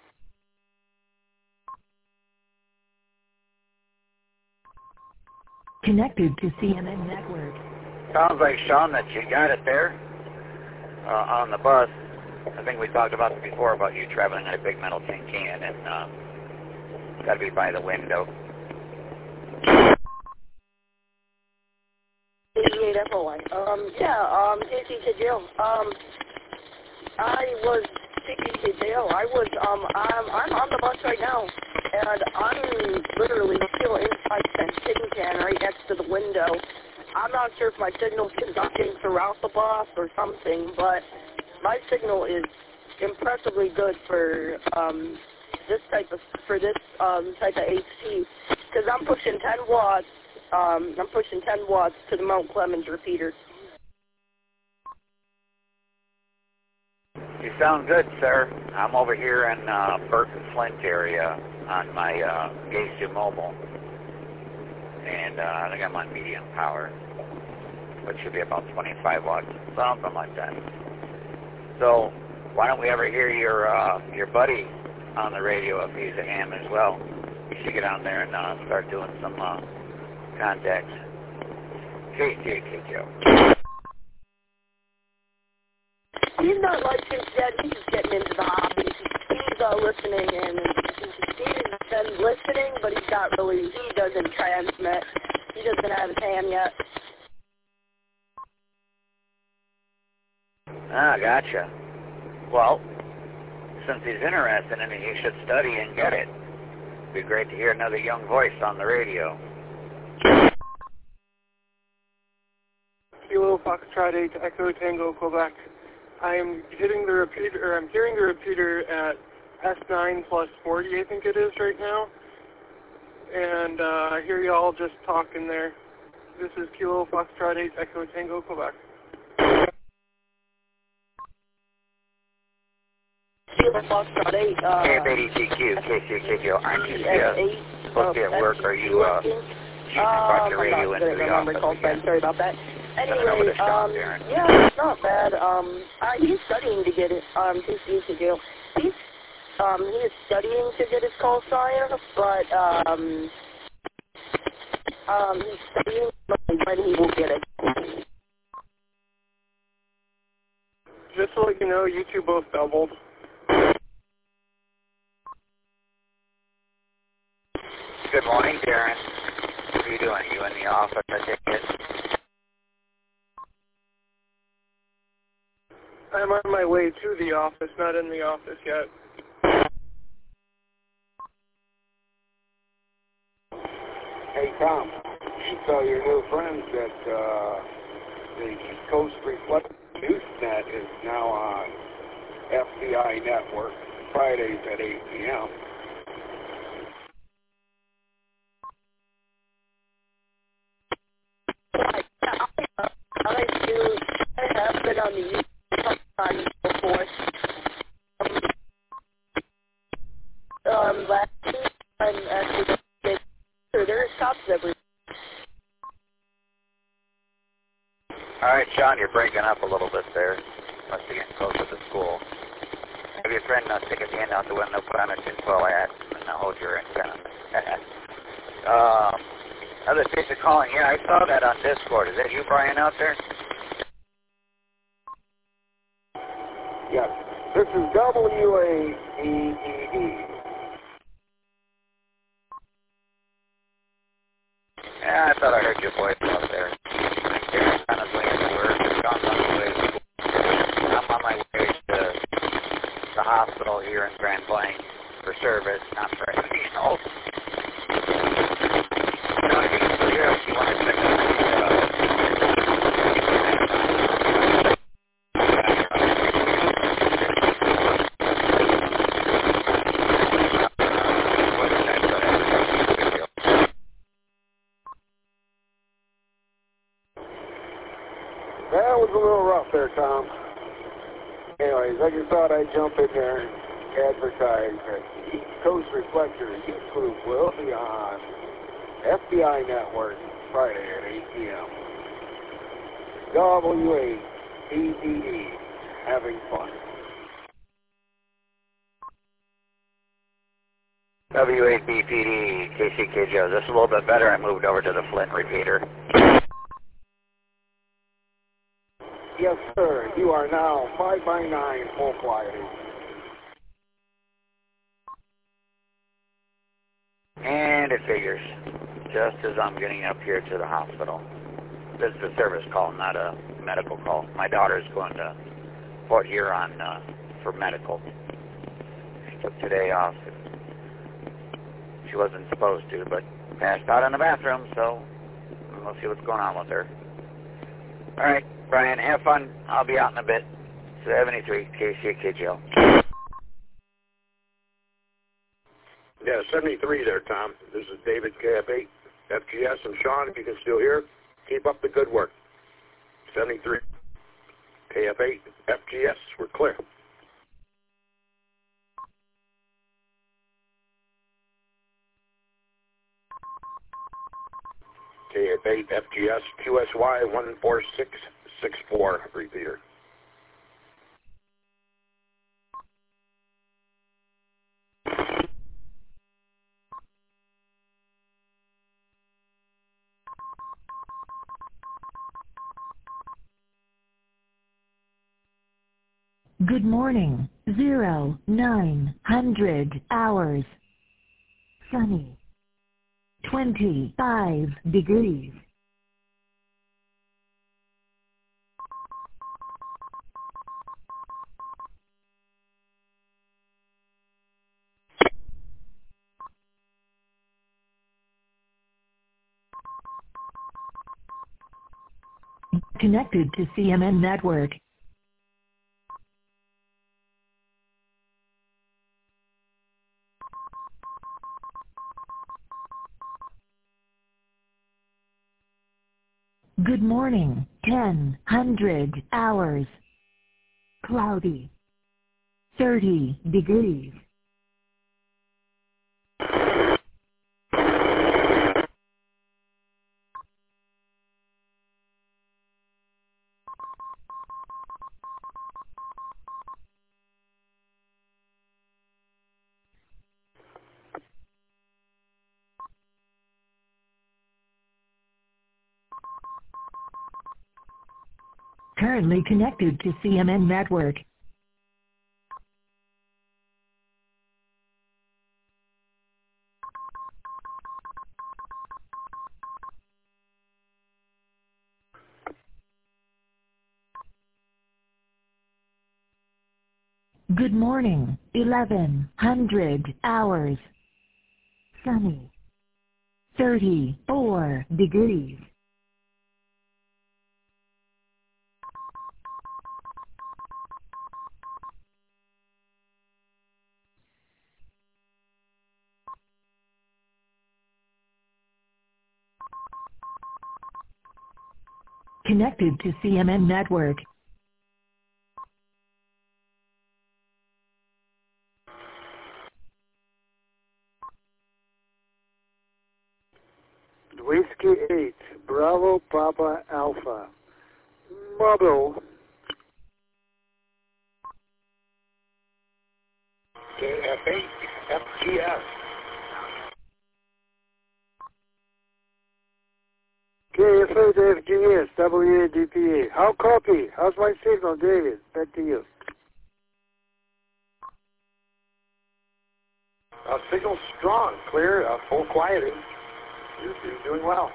Connected to C M N Network. Sounds like, Sean, that you got it there uh, on the bus. I think we talked about it before, about you traveling in a big metal tin can, and uh, got to be by the window. eighty-eight F O Y. Um, yeah, um, K C K J O. Um, I was, K C K J O, I was, um, I'm, I'm on the bus right now, and I'm literally still inside that tin can right next to the window. I'm not sure if my signal's conducting throughout the bus or something, but my signal is impressively good for, um, this type of, for this, um, type of H C, because I'm pushing ten watts. Um, I'm pushing ten watts to the Mount Clemens repeater. You sound good, sir. I'm over here in uh, Burton Flint area on my uh, Yaesu Mobile, and uh, I think I'm on medium power, which should be about twenty-five watts, something like that. So why don't we ever hear your uh, your buddy on the radio if he's a ham as well? You should get on there and uh, start doing some uh, contacts. K C K J O. He's not licensed yet. He's just getting into the hobby. He's uh, listening, and he's been listening, but he's not really, he doesn't transmit. He doesn't have his ham yet. Ah, gotcha. Well, since he's interested in it, he should study and get it. It'd be great to hear another young voice on the radio. Kilo Foxtrot eight Echo Tango Quebec. I am hitting the repeater, or I'm hearing the repeater at S nine plus forty, I think it is right now. And uh, I hear y'all just talking there. This is Kilo Foxtrot eight Echo Tango Quebec. Kilo Foxtrot eight. Uh, K F eighty T Q, K C K J O. Aren't you uh, supposed to be at work? Are you uh, choosing to brought your radio into the office again? Sorry about that. Anyway, um, yeah, it's not bad. Um, uh, he's studying to get it, um, K C K J O. He's, um, he is studying to get his call sign, but, um, um, he's studying when he will get it. Just to let you know, you two both doubled. Good morning, Darren. What are you doing? Are you in the office, I take it? I'm on my way to the office, not in the office yet. Hey, Tom, you tell your new friends that uh, the East Coast Reflect Newsnet is now on F B I Network, Fridays at eight p.m. I do, I have been on the YouTube before. Um, last week, I'm actually, there's cops everywhere. All right, Sean, you're breaking up a little bit there. Must be getting close to the school. Have your friend uh, stick his hand out the window, put on a tinfoil hat, and uh, hold your antenna. um, other states are calling. Yeah, I saw that on Discord. Is that you, Brian, out there? Yes. This is W A E E E. Yeah, I thought I heard your voice out there. Darren's on his way to work. Sean's on his way to school. I'm on my way to the hospital here in Grand Blanc for service, not for anything else. You know, if you clear up, you want to check out off there, Tom. Anyways, I just thought I'd jump in there and advertise that the East Coast Reflector Youth Group will be on F B I Network Friday at eight p.m. W A B P D, having fun. W A B P D, K C K Joe. This is a little bit better. I moved over to the Flint repeater. Yes, sir. You are now five by nine full quieting. And it figures, just as I'm getting up here to the hospital. This is a service call, not a medical call. My daughter's going to Port Huron uh, for medical. She took today off. She wasn't supposed to, but passed out in the bathroom, so we'll see what's going on with her. All right, Brian, have fun. I'll be out in a bit. seventy-three, K C K J L. Yeah, seventy-three there, Tom. This is David, K F eight, F G S, and Sean, if you can still hear, keep up the good work. seventy-three, K F eight, F G S, we're clear. K F eight, F G S, Q S Y one four six six four, repeater. Good morning. Zero, nine hundred hours. Sunny. Twenty-five degrees. Connected to C M N Network. Good morning. Ten hundred hours. Cloudy. Thirty degrees. Currently connected to C M N Network. Good morning. Eleven hundred hours. Sunny. Thirty-four degrees. Connected to C M N Network. Whiskey eight, Bravo Papa Alpha. Mobile. K F eight, F G S. K F eight, F G S, W A D P A. How copy? How's my signal, David? Back to you. Uh, signal's strong, clear, uh, full quieting. You're, you're doing well.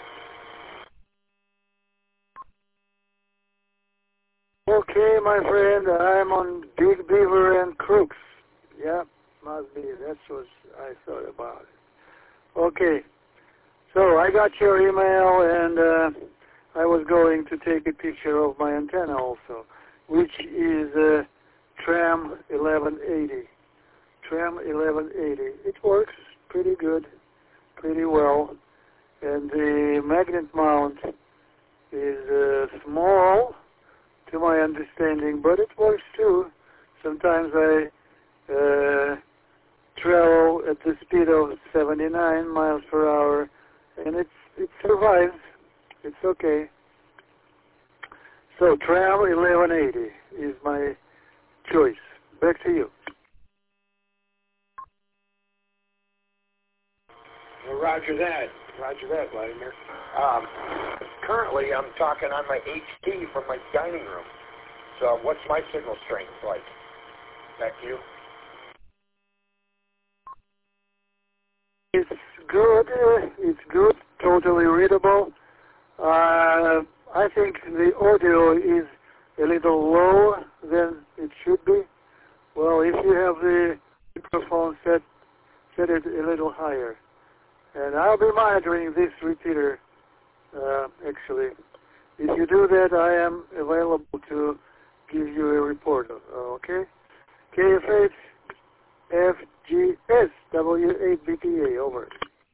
Okay, my friend, I'm on Big Beaver and Crooks. Yeah, must be. That's what I thought about it. Okay, so I got your email, and uh, I was going to take a picture of my antenna also, which is uh, Tram eleven eighty. Tram eleven eighty. It works pretty good, pretty well. And the magnet mount is uh, small, to my understanding, but it works too. Sometimes I uh, travel at the speed of seventy-nine miles per hour, and it's it survives. It's okay. So Tram eleven eighty is my choice. Back to you. Well, roger that. Roger that, Vladimir. Um, currently, I'm talking on my H T from my dining room. So what's my signal strength like? Back to you. It's good. Uh, it's good. Totally readable. Uh, I think the audio is a little lower than it should be. Well, if you have the microphone set, set it a little higher. And I'll be monitoring this repeater, uh, actually. If you do that, I am available to give you a report, uh, okay? K F H F G S W eight B T A, over.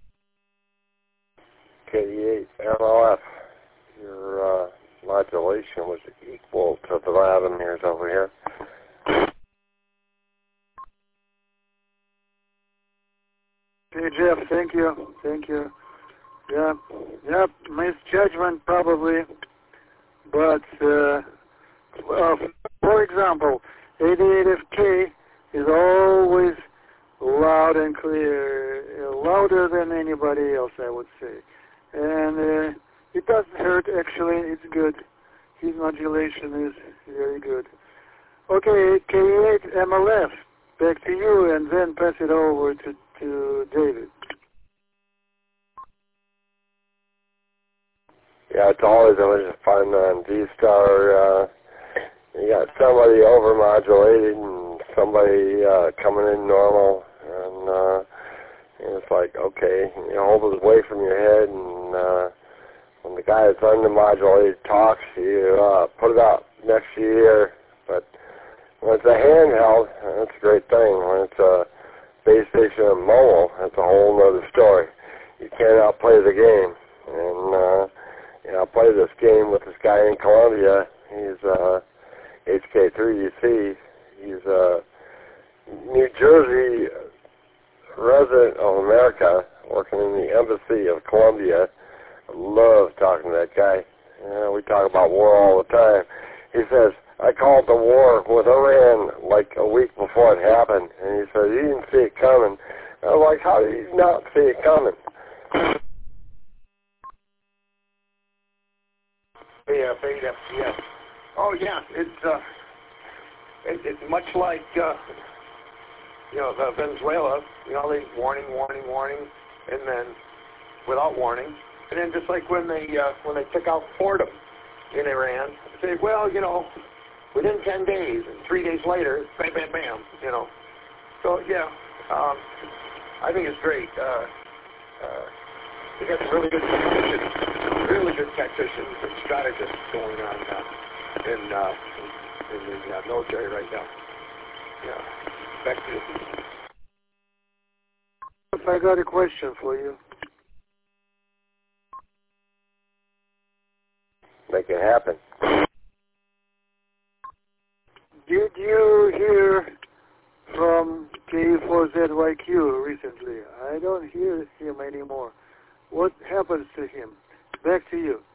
K E eight L O F. Your uh, modulation was equal to Vladimir's over here. Hey, Jeff, thank you. Thank you. Yeah, yeah, misjudgment probably, but, uh, well, for example, eighty-eight F K is always loud and clear, uh, louder than anybody else, I would say. And uh, it doesn't hurt, actually, it's good. His modulation is very good. Okay, K eight M L F, back to you, and then pass it over to, to David. Yeah, it's always always fun on D-Star. Uh, you got somebody overmodulated and somebody uh, coming in normal, and, uh, and it's like, okay, you hold it away from your head, and uh, when the guy that's undermodulated talks, you uh, put it out next to your ear. But when it's a handheld, that's a great thing. When it's a base station and mobile, that's a whole other story. You can't outplay the game. And, uh, you know, I played this game with this guy in Colombia. He's uh, H K three U C. He's a New Jersey resident of America working in the Embassy of Colombia. I love talking to that guy. You know, we talk about war all the time. He says, I called the war with Iran like a week before it happened. And he said, you didn't see it coming. I was like, how did you not see it coming? A F eight F G S. Oh yeah, it's uh, it, it's much like uh, you know the Venezuela. You know, they warning, warning, warning, and then without warning, and then just like when they uh, when they took out Fordham in Iran, they say, well, you know, within ten days, and three days later, bam, bam, bam. You know, so yeah, um, I think it's great. Uh, uh, we got some really good technicians, really good technicians and strategists going on uh, in, uh, in the uh, military right now. Yeah, back to you. I got a question for you. Make it happen. Did you hear from K four Z Y Q recently? I don't hear him anymore. What happens to him? Back to you.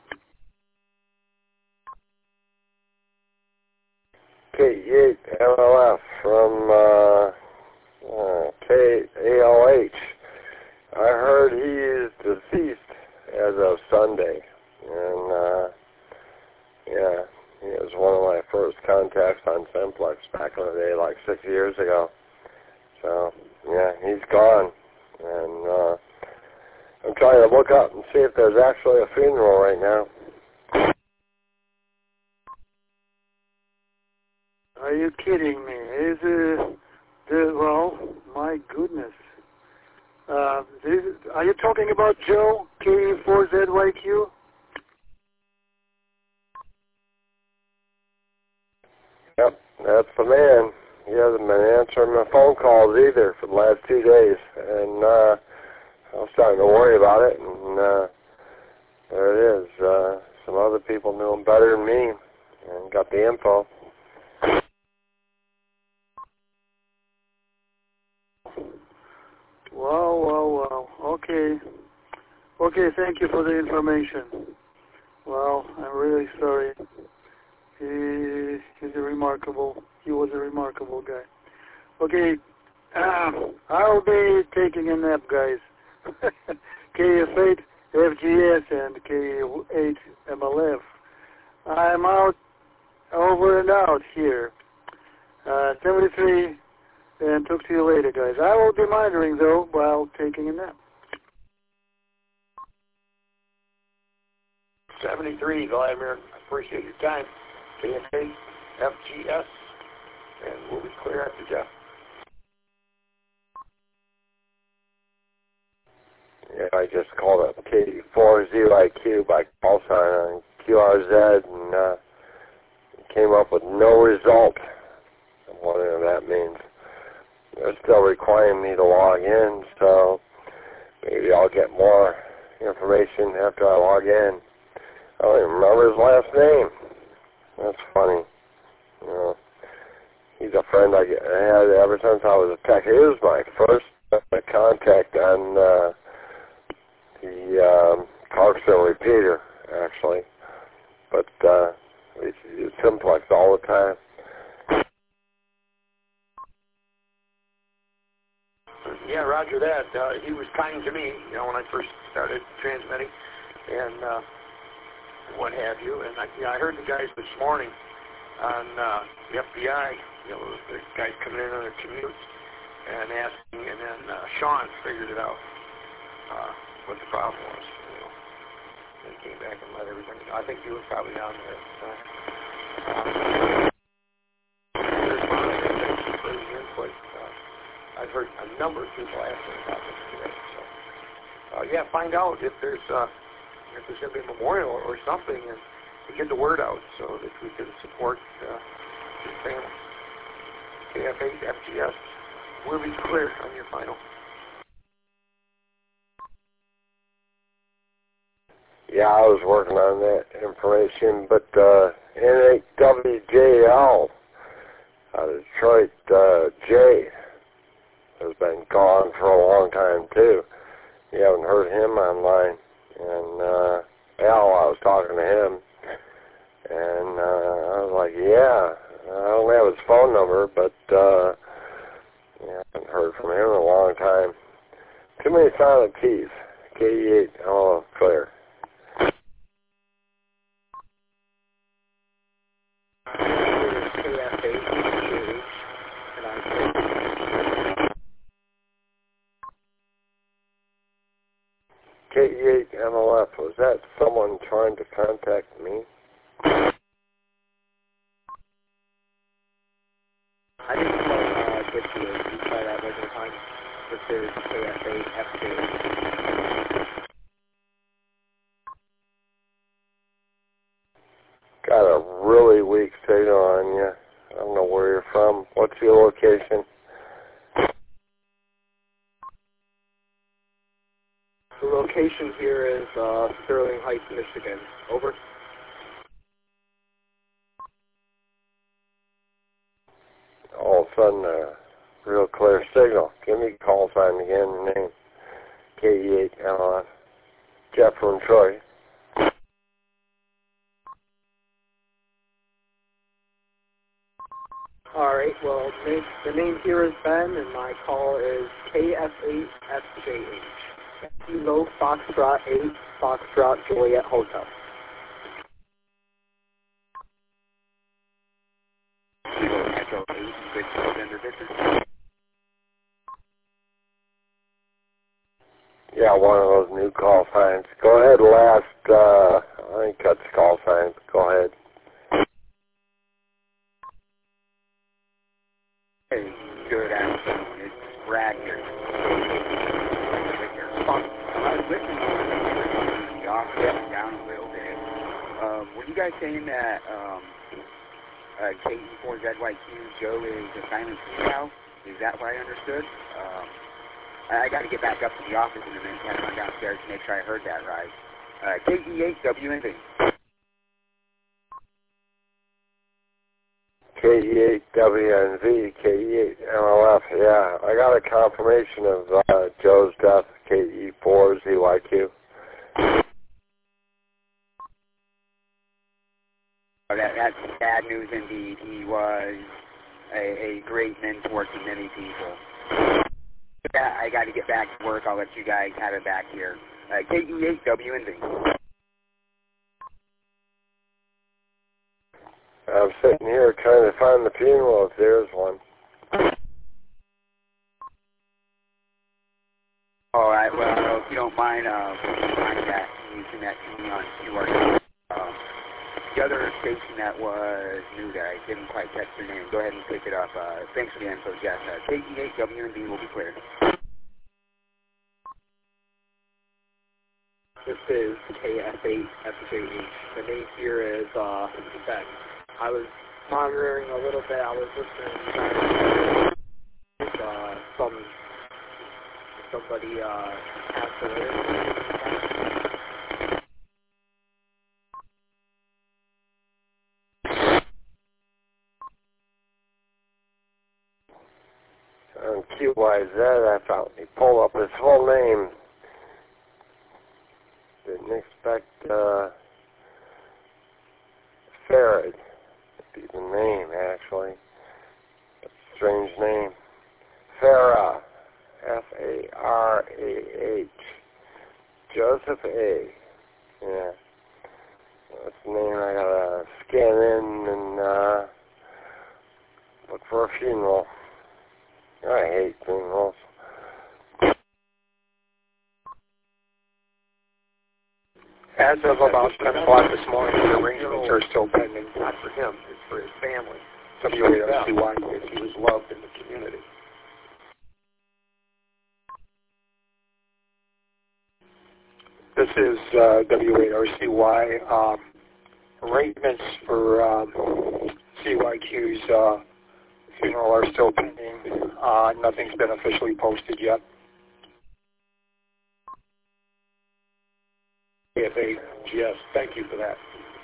K eight L L F from uh, uh, K A L H. I heard he is deceased as of Sunday. And, uh, yeah, he was one of my first contacts on Simplex back in the day, like six years ago. So, yeah, he's gone. And, uh, I'm trying to look up and see if there's actually a funeral right now. Are you kidding me? Is it, the, well, my goodness. Uh, this, are you talking about Joe, K four Z Y Q? Yep, that's the man. He hasn't been answering my phone calls either for the last two days. And, uh, I was starting to worry about it, and uh, there it is. Uh, some other people knew him better than me and got the the info. Wow, wow, wow. Okay. Okay, thank you for the information. Well, I'm really sorry. He, he's a remarkable, he was a remarkable guy. Okay, um, I'll be taking a nap, guys. K F eight F G S and K eight M L F. I'm out, over and out here. Uh, seventy-three, and talk to you later, guys. I will be monitoring, though, while taking a nap. seventy-three, Vladimir. I appreciate your time. K F eight F G S, and we'll be clear after Jeff. Yeah, I just called up K four Z I Q by call sign on Q R Z and uh, came up with no result. I'm wondering what that means. They're still requiring me to log in, so maybe I'll get more information after I log in. I don't even remember his last name. That's funny. You know, he's a friend I had ever since I was a tech. He was my first contact on uh, the um, Clarksville repeater, actually. But uh, we used to use Simplex all the time. Yeah, roger that. Uh, he was kind to me, you know, when I first started transmitting and uh, what have you. And I, you know, I heard the guys this morning on uh, the F B I, you know, the guys coming in on their commutes and asking, and then uh, Sean figured it out, uh, what the problem was. You know, and came back and let everybody know. I think he was probably down there at the time. Um, for the input. Uh, I've heard a number of people asking about this today. So, uh, yeah, find out if there's uh, if there's going to be a memorial or something, and to get the word out so that we can support uh, his family. K F eight F G S will be clear on your final. Yeah, I was working on that information, but uh, N eight W J L out of Detroit, uh, Jay has been gone for a long time too. You haven't heard him online. And uh, Al, I was talking to him, and uh, I was like, yeah, I don't have his phone number, but uh, yeah, I haven't heard from him in a long time. Too many silent T's. K E eight, oh, clear. K E eight M L F, was that someone trying to contact me? I didn't uh, get to it. You try that regular time. This is K F eight F J. Got a really weak signal on you. I don't know where you're from. What's your location? The location here is uh, Sterling Heights, Michigan. Over. All of a sudden, a real clear signal. Give me a call sign again, your name. K E eight M L F. Jeff from Troy. All right, well, the, the name here is Ben, and my call is K F eight F J H. Kilo Foxtrot eight, Foxtrot Juliet Hotel. Kilo Echo eight, good vendor visit. Yeah, one of those new call signs. Go ahead, last, uh, I think that's call signs. Go ahead. Hey, good afternoon. It's Brad here. I was listening to the office down a little bit. Um, were you guys saying that um, uh, K E four Z Y Q Joe is a silent now? Is that what I understood? Um, I, I got to get back up to the office in a minute. I got to run downstairs to make sure I heard that right. Uh, K E eight W N V. E eight W N V, K E eight M L F. Yeah, I got a confirmation of uh, Joe's death, K E four Z Y Q. Oh, that, that's bad news indeed. He was a, a great mentor to many people. Yeah, I got to get back to work. I'll let you guys have it back here. Uh, K E eight W N V. I'm sitting here trying to find the funeral if there's one. All right, well, if you don't mind, uh, contact me, connect me on Q R. Uh, the other station that was new there, I didn't quite catch your name. Go ahead and pick it up. Uh, thanks for the info, Jeff. Uh, K E eight W N V will be clear. This is K F eight F J H. The name here is, uh, in fact, I was monitoring a little bit. I was listening to uh, some, somebody uh, passed away. On Q Y Z, I found he pulled up his whole name. Didn't expect uh, Farad to be the name, actually. That's a strange name. Farah, F A R A H. Joseph A. Yeah. That's the name I gotta scan in and uh, look for a funeral. I hate funerals. As of about ten o'clock this morning, the arrangements are still pending. Not for him, it's for his family. W A R C Y. If he was loved in the community. This is uh, W A R C Y. Um, arrangements for um, C Y Q's uh, funeral are still pending. Uh, nothing's been officially posted yet. K F A, yes, thank you for that.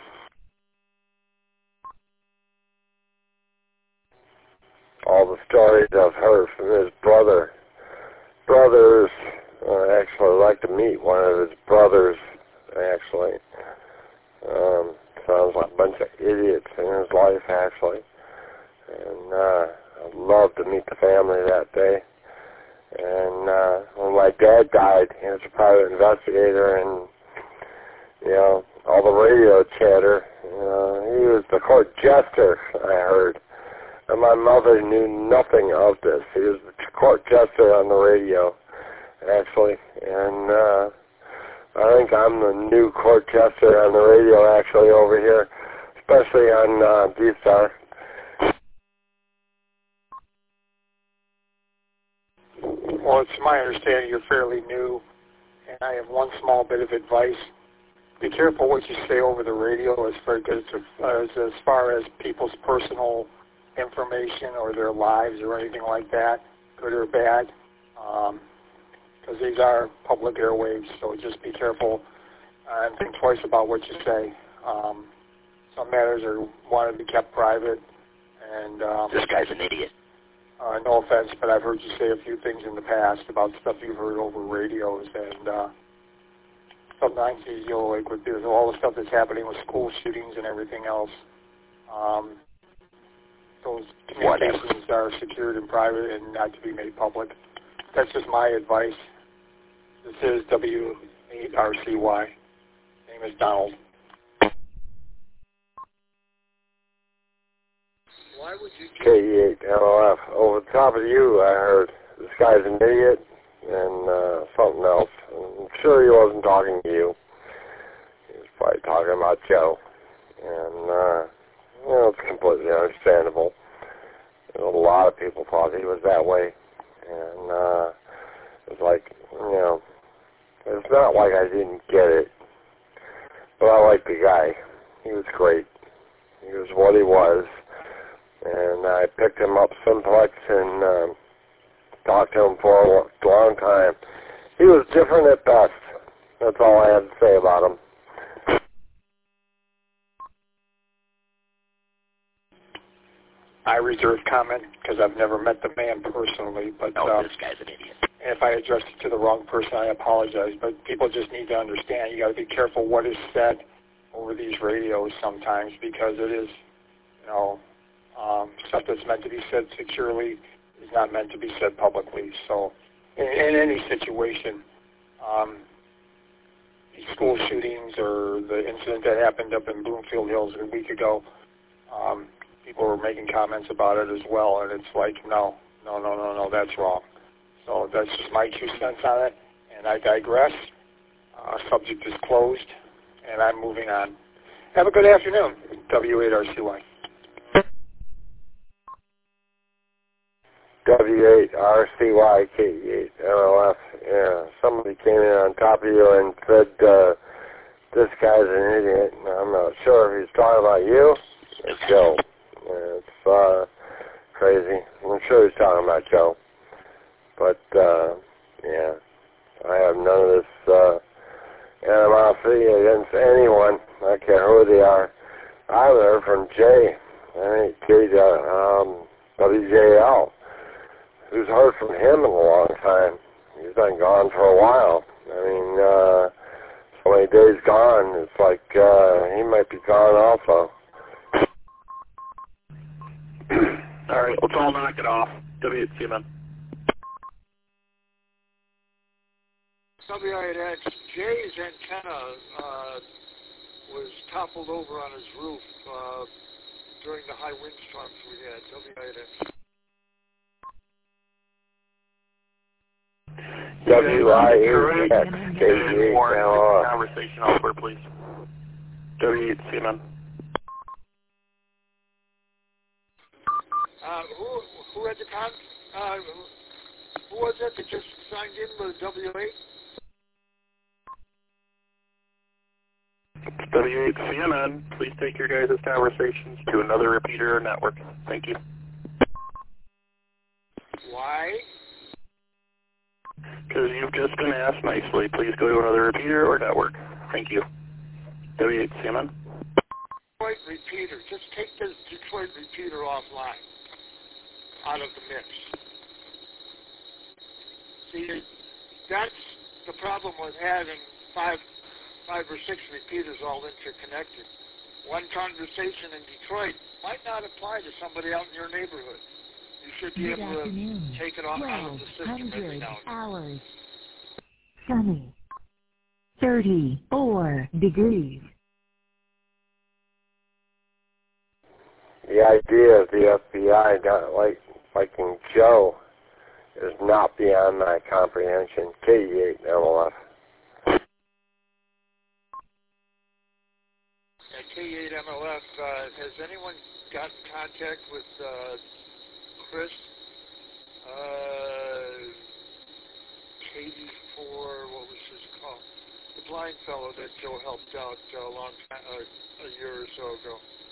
All the stories I've heard from his brother. Brothers, uh, actually, I'd like to meet one of his brothers, actually. Um, sounds like a bunch of idiots in his life, actually. And uh, I'd love to meet the family that day. And uh, when my dad died, he was a private investigator, and, you know, all the radio chatter, you know, he was the court jester, I heard. And my mother knew nothing of this. He was the court jester on the radio, actually. And uh, I think I'm the new court jester on the radio, actually, over here, especially on uh, D-Star. Well, it's my understanding you're fairly new, and I have one small bit of advice. Be careful what you say over the radio as far as, as, as, far as people's personal information or their lives or anything like that, good or bad, because um, these are public airwaves, so just be careful uh, and think twice about what you say. Um, some matters are want to be kept private, and um, this guy's an idiot. Uh, no offense, but I've heard you say a few things in the past about stuff you've heard over radios, and uh, sometimes, you know, like with there's all the stuff that's happening with school shootings and everything else. Um, those communications are secured and private and not to be made public. That's just my advice. This is W eight R C Y. Name is Donald. Why would you K E eight M L F. Over the top of you, I heard this guy's an idiot and uh, something else. I'm sure he wasn't talking to you. He was probably talking about Joe. And, uh, you know, it's completely understandable. A lot of people thought he was that way. And uh, it's like, you know, it's not like I didn't get it. But I like the guy. He was great. He was what he was. And I picked him up simplex and um, talked to him for a long time. He was different at best. That's all I have to say about him. I reserve comment because I've never met the man personally. But oh, uh, this guy's an idiot. If I addressed it to the wrong person, I apologize. But people just need to understand you got to be careful what is said over these radios sometimes, because it is, you know, um, stuff that's meant to be said securely is not meant to be said publicly. So in, in any situation, um, the school shootings or the incident that happened up in Bloomfield Hills a week ago, um, people were making comments about it as well, and it's like, no, no, no, no, no, that's wrong. So that's just my two cents on it, and I digress. Uh, subject is closed, and I'm moving on. Have a good afternoon, W eight R C Y. W eight R C Y K eight M L F. Yeah, somebody came in on top of you and said, uh, this guy's an idiot. And I'm not sure if he's talking about you or Joe. Yeah, it's uh, crazy. I'm sure he's talking about Joe. But, uh, yeah, I have none of this uh, animosity against anyone. I don't care who they are. I learned from Jay, I mean, J, um, W J L. Who's heard from him in a long time. He's been gone for a while. I mean, uh, so many days gone, it's like uh, he might be gone also. All right, let's all knock it off. W eight C M N. W eight X, Jay's antenna uh, was toppled over on his roof uh, during the high windstorms we had. W eight X. W I A X K eight More conversation elsewhere, please. W eight C M N. Uh, who who at the time? Uh, who was it that just signed in with W eight? W eight C M N. Please take your guys' conversations to another repeater or network. Thank you. Why? Because you've just been asked nicely. Please go to another repeater or network. Thank you. W eight C M N. Detroit repeater. Just take this Detroit repeater offline, out of the mix. See, that's the problem with having five, five or six repeaters all interconnected. One conversation in Detroit might not apply to somebody out in your neighborhood. You should be Good able to afternoon. take it off out of the system every now and then. hours. Sunny. thirty-four degrees. The idea of the F B I not like liking Joe is not beyond my comprehension. K eight M L F. At K eight M L F, uh, has anyone gotten contact with uh, Chris? Uh, Katie for, what was his call? The blind fellow that Joe helped out uh, a long time, uh, a year or so ago.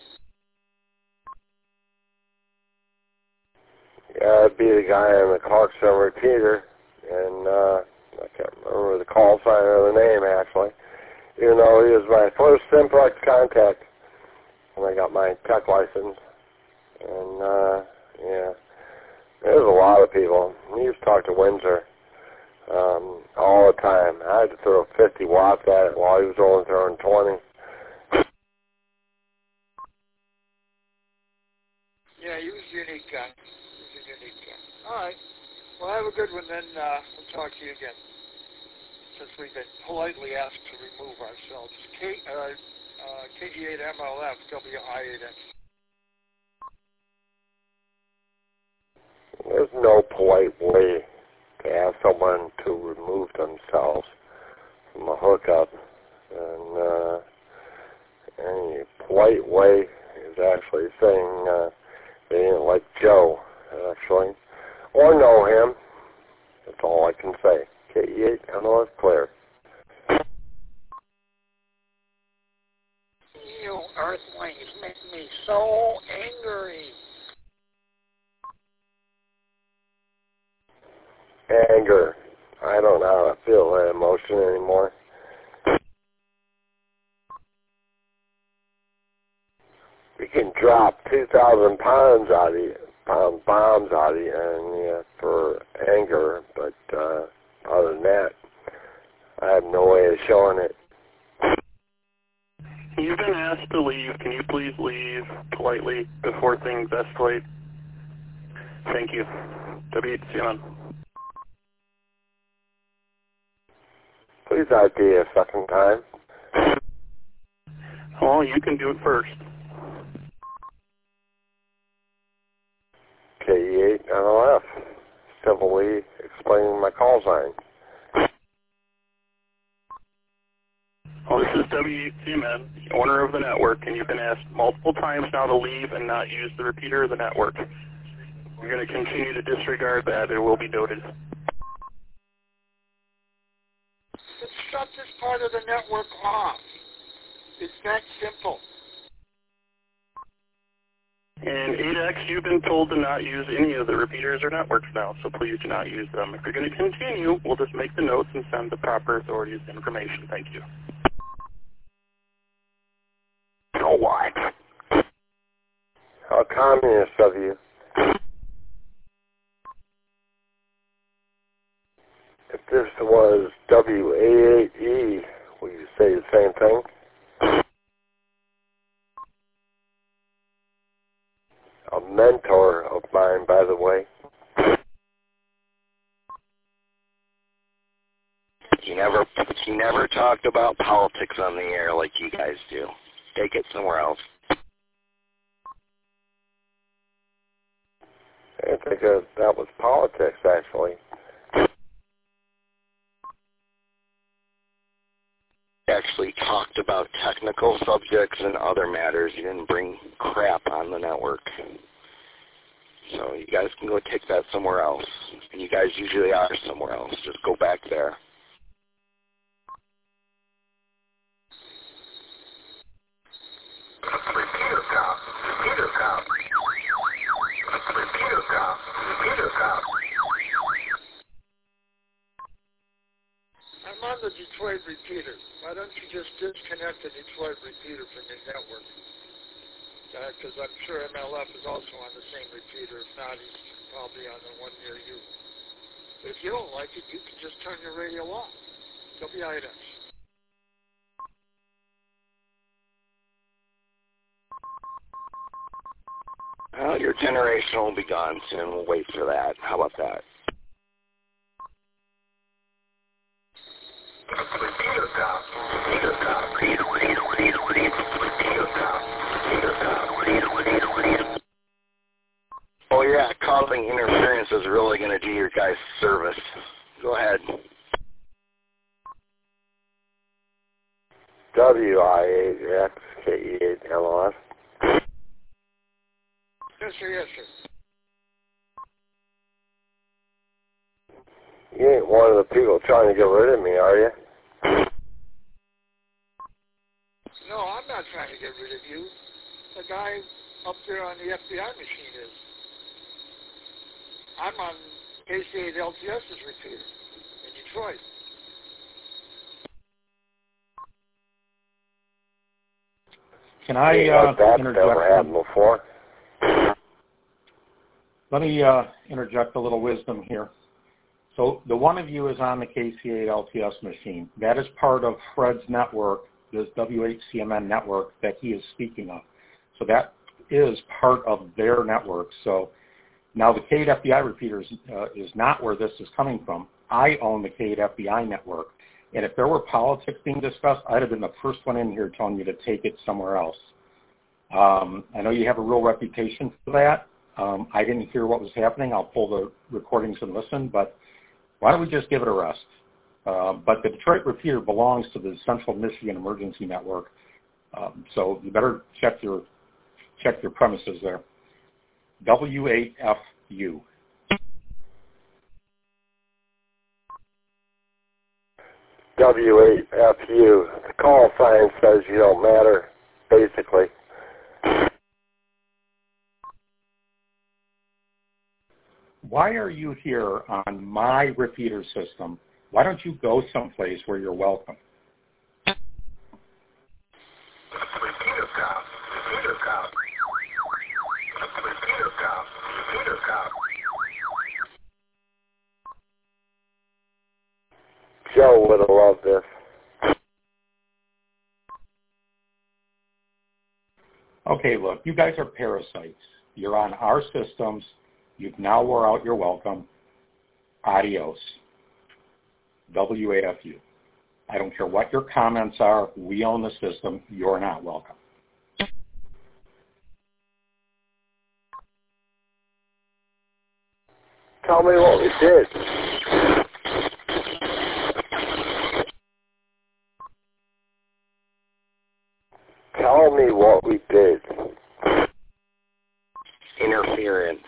Yeah, it'd be the guy on the Clarkson repeater, and uh, I can't remember the call sign or the name actually. Even though he was my first Simplex contact when I got my tech license, and uh, yeah, there's a lot of people. He used to talk to Windsor um, all the time. I had to throw fifty watts at it while he was only throwing twenty. Yeah, he was a unique guy. He was a unique guy. All right. Well, have a good one then. Uh, we'll talk to you again. Since we've been politely asked to remove ourselves. K, uh, uh, K eight M L F, W I eight X. There's no polite way to ask someone to remove themselves from a hookup. And uh, any polite way is actually saying uh, they didn't like Joe, actually, or know him. That's all I can say. K eight M L F clear. You earthlings make me so angry. Anger. I don't know how to feel that emotion anymore. he can drop two thousand pounds out of you, pound bombs out of you, and yeah, for anger. But uh, other than that, I have no way of showing it. You've been asked to leave. Can you please leave politely before things escalate? Thank you. W eight C M N. Please I D a second time. Well, you can do it first. K E eight N L F. Simply explaining my call sign. Well, this is W eight C M N, the owner of the network, and you've been asked multiple times now to leave and not use the repeater of the network. You're going to continue to disregard that. It will be noted. Just shut this part of the network off. It's that simple. And eight X, you've been told to not use any of the repeaters or networks now, so please do not use them. If you're going to continue, we'll just make the notes and send the proper authorities information. Thank you. So what? How communist of you. If this was W A eight E, would you say the same thing? A mentor of mine, by the way. He never, he never talked about politics on the air like you guys do. Take it somewhere else. I think that was politics, actually. Actually talked about technical subjects and other matters. You didn't bring crap on the network. So you guys can go take that somewhere else. And you guys usually are somewhere else. Just go back there. Repeater cop. Repeater cop. Repeater cop. Repeater cop. I'm on the Detroit repeater. Why don't you just disconnect the Detroit repeater from your network? Because uh, I'm sure M L F is also on the same repeater. If not, he's probably on the one near you. But if you don't like it, you can just turn your radio off. W I X. Well, your generation will be gone soon. We'll wait for that. How about that? Repeater cop. Repeater cop. Repeater cop. Repeater cop. Oh, yeah, causing interference is really going to do your guys' service. Go ahead. W I eight X K E eight L F. Yes, sir, yes, sir. You ain't one of the people trying to get rid of me, are you? No, I'm not trying to get rid of you. The guy up there on the F B I machine is. I'm on K C eight L T S's repeater in Detroit. Can I yeah, uh, that's interject? Never happened before. Let me uh, interject a little wisdom here. So the one of you is on the K C eight L T S machine. That is part of Fred's network, this W eight C M N network that he is speaking of. So that is part of their network. So now the K eight F B I repeater is, uh, is not where this is coming from. I own the K eight F B I network. And if there were politics being discussed, I'd have been the first one in here telling you to take it somewhere else. Um, I know you have a real reputation for that. Um, I didn't hear what was happening. I'll pull the recordings and listen, but why don't we just give it a rest? Uh, but the Detroit repeater belongs to the Central Michigan Emergency Network, um, so you better check your check your premises there. W eight F U. W eight F U. The call sign says you don't matter, basically. Why are you here on my repeater system? Why don't you go someplace where you're welcome? Repeater cop. Repeater cop. Okay, look, you guys are parasites. You're on our systems. You've now wore out your welcome. Adios. W eight F U. I don't care what your comments are. We own the system. You're not welcome. Tell me what we did. Tell me what we did. Interference.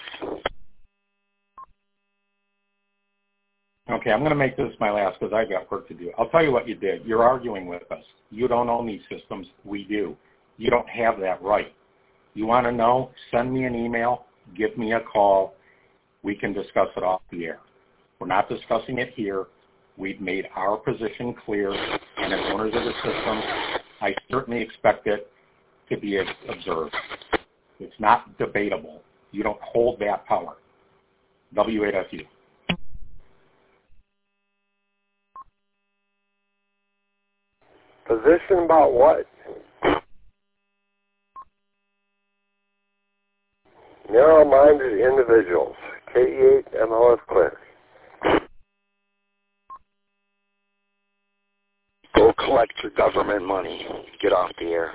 Okay, I'm going to make this my last because I've got work to do. I'll tell you what you did. You're arguing with us. You don't own these systems. We do. You don't have that right. You want to know? Send me an email. Give me a call. We can discuss it off the air. We're not discussing it here. We've made our position clear, and as owners of the system, I certainly expect it to be observed. It's not debatable. You don't hold that power. W eight F U. Position about what? Narrow-minded individuals. K E eight M L S clear. Go collect your government money. Get off the air.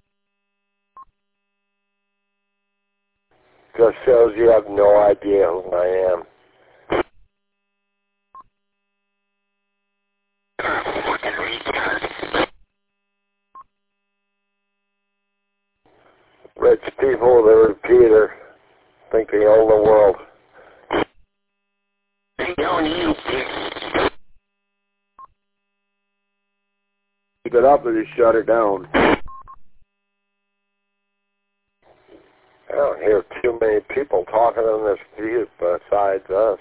Just shows you have no idea who I am. Rich people that repeat her think they own the world. They own you. Keep it up or you shut it down. I don't hear too many people talking on this view besides us.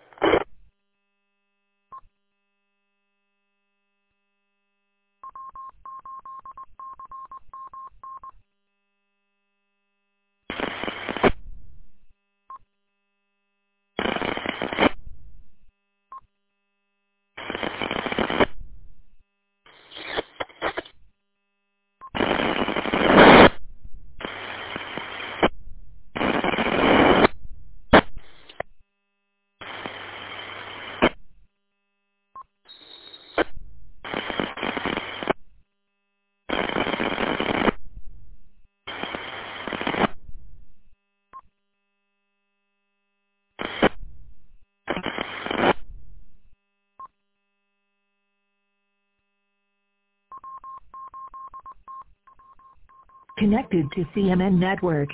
Connected to C M N Network.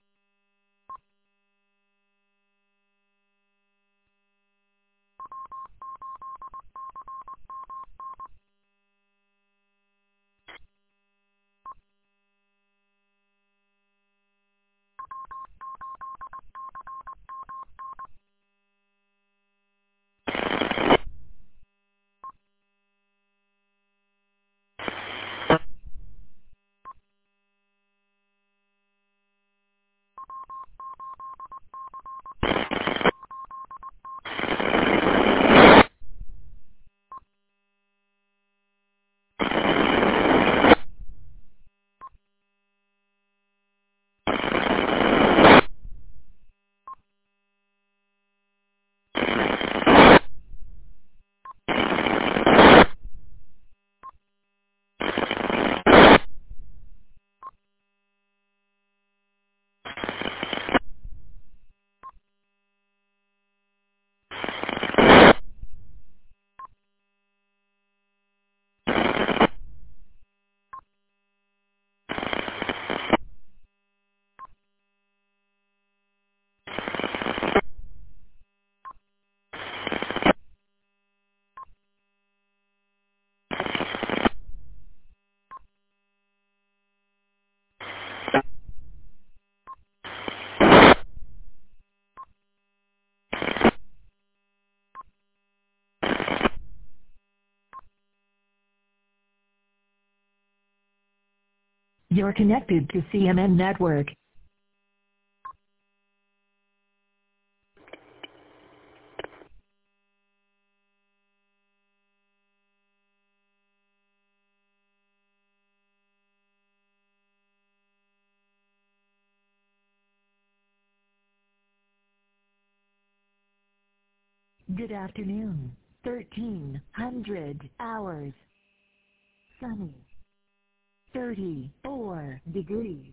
You're connected to C M N Network. Good afternoon. thirteen hundred hours. Sunny. thirty-four degrees.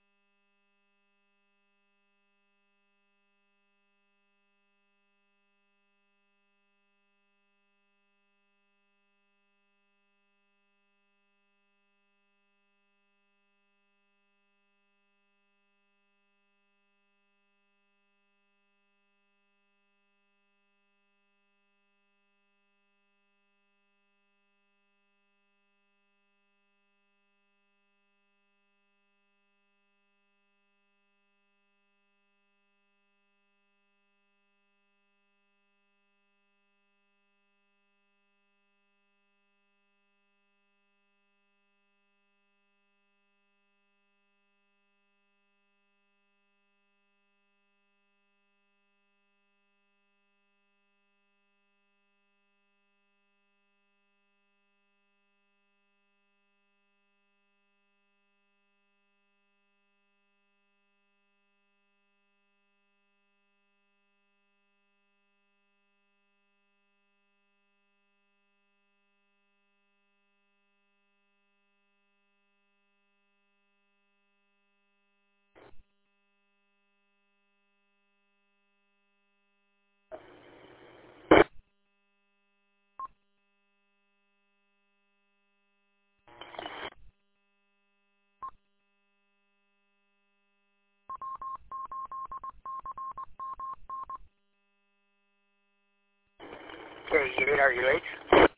Okay, you are you late?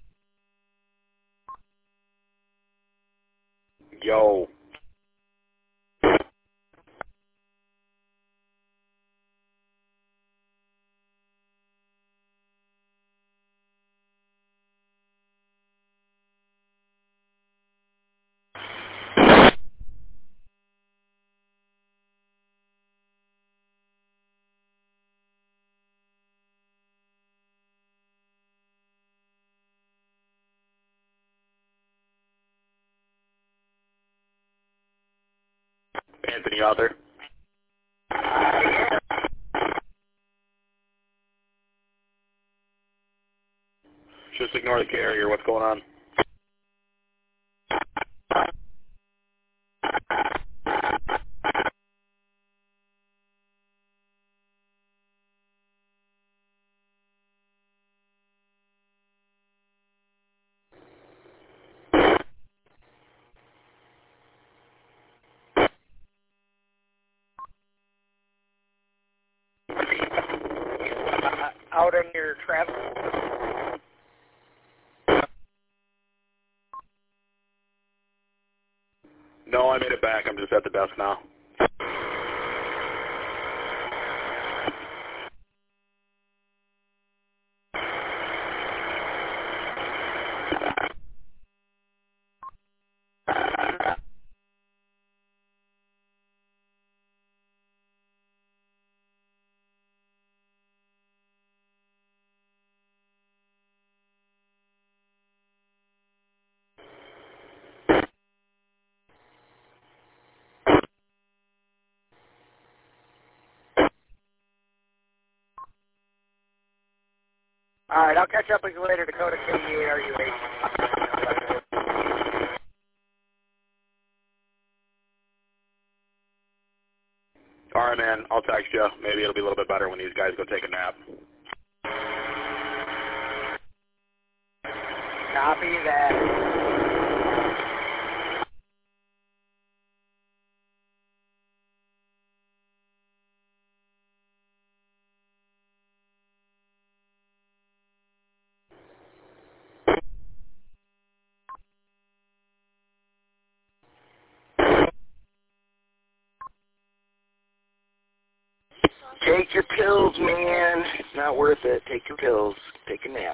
Yo. Anthony, you out there? Just ignore the carrier. What's going on? Out on your travel? No, I made it back. I'm just at the desk now. All right, I'll catch up with you later, Dakota K eight R U eight. All right, man. I'll text you. Maybe it'll be a little bit better when these guys go take a nap. Copy that. Take your pills, man. It's not worth it. Take your pills. Take a nap.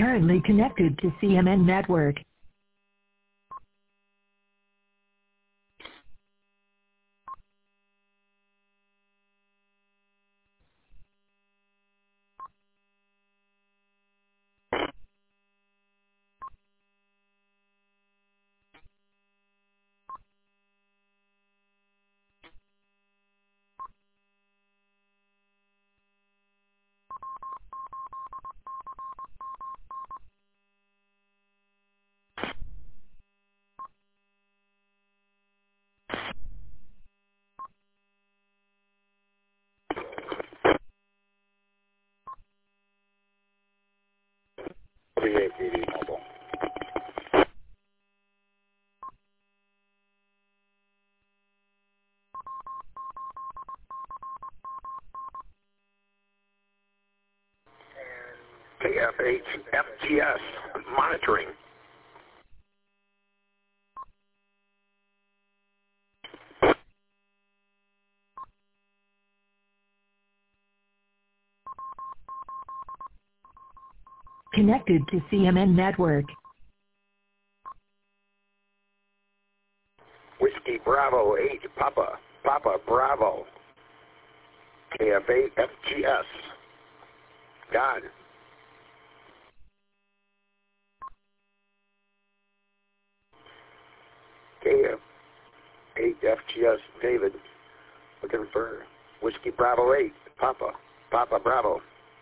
currently connected to C M N Network. W A P D Mobile. K F H F G S monitoring. Connected to C M N Network. Whiskey Bravo eight Papa Papa Bravo. K F eight F G S. God. K F eight F G S David. Looking for Whiskey Bravo eight Papa Papa Bravo.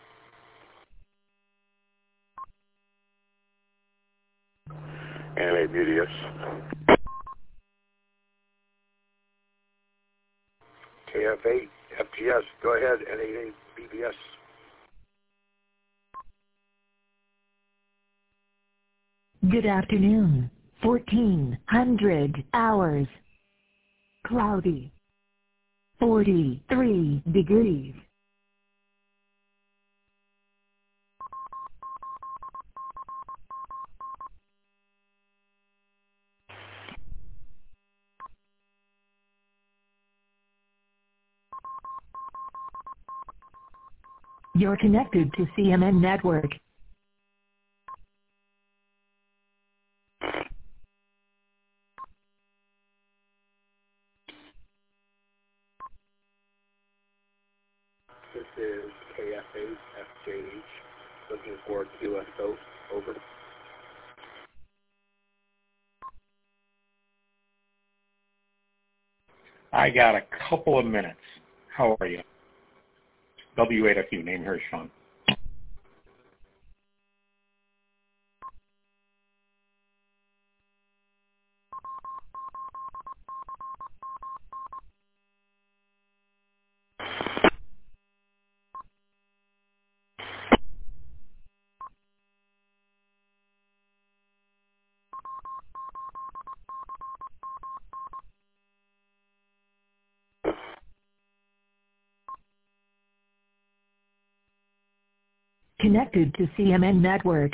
N A B D S. K F eight F G S. Go ahead, N A B B S. Good afternoon. fourteen hundred hours. Cloudy. forty-three degrees. You're connected to C M N Network. This is K F eight F J H, looking for Q S O. Over. I got a couple of minutes. How are you? W eight F U, name here is Sean. Connected to C M N Network.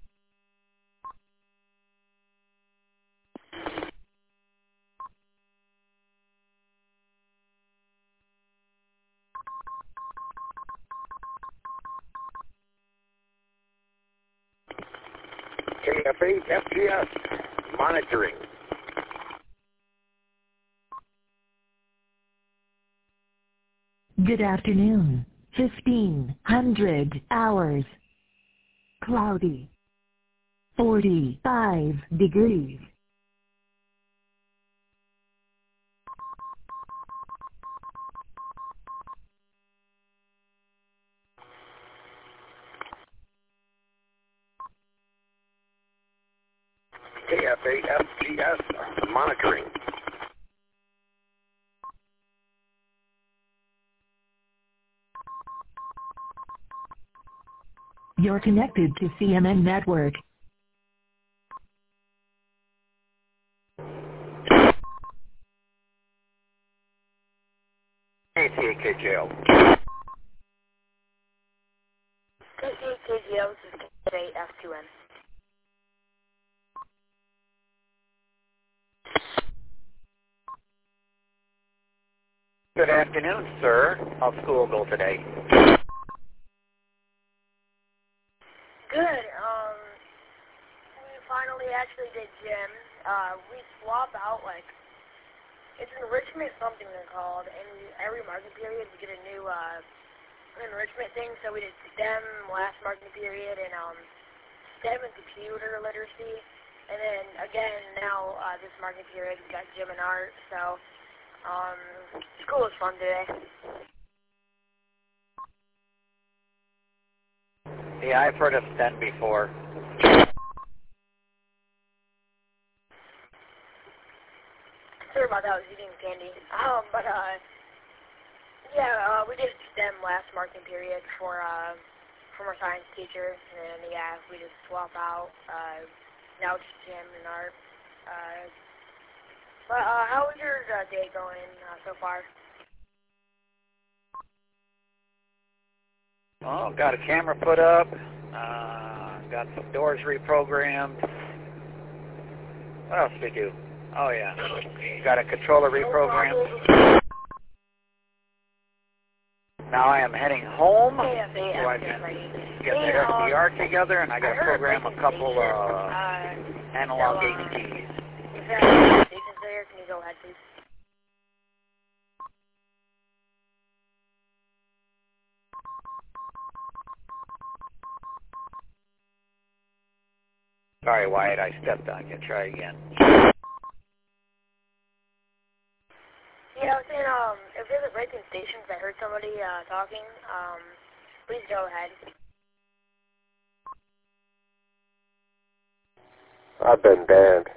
K F eight F G S monitoring. Good afternoon. fifteen hundred hours. Cloudy. forty-five degrees. K F eight F G S monitoring. You're connected to C M N Network. K T A K J L. K T A K J L, this is K F eight F two N. Good afternoon, sir. How's school go today? Good, um... uh, we swap out, like, it's enrichment something they're called, and we, every marketing period we get a new uh, enrichment thing. So we did STEM last marketing period, and um, STEM and computer literacy. And then, again, now uh, this marketing period we got gym and art. So um, school was fun today. Yeah, I've heard of STEM before. Sorry about that, I was eating candy. Um, but, uh, yeah, uh, we did STEM last marketing period for, uh, from our science teacher, and, yeah, we just swap out, uh, now it's gym and art. Uh, but, uh, how was your uh, day going uh, so far? Oh, got a camera put up, uh, got some doors reprogrammed. What else did we do? Oh, yeah. Got a controller reprogrammed. Now I am heading home. So I can get the S D R together, and I got to program a couple uh, analog H Ds. Is that stations there? Can you go ahead, please? Sorry, Wyatt, I stepped on you. Try again. Yeah, I was saying, um, if there's a break in stations, I heard somebody uh, talking, um, please go ahead. I've been banned.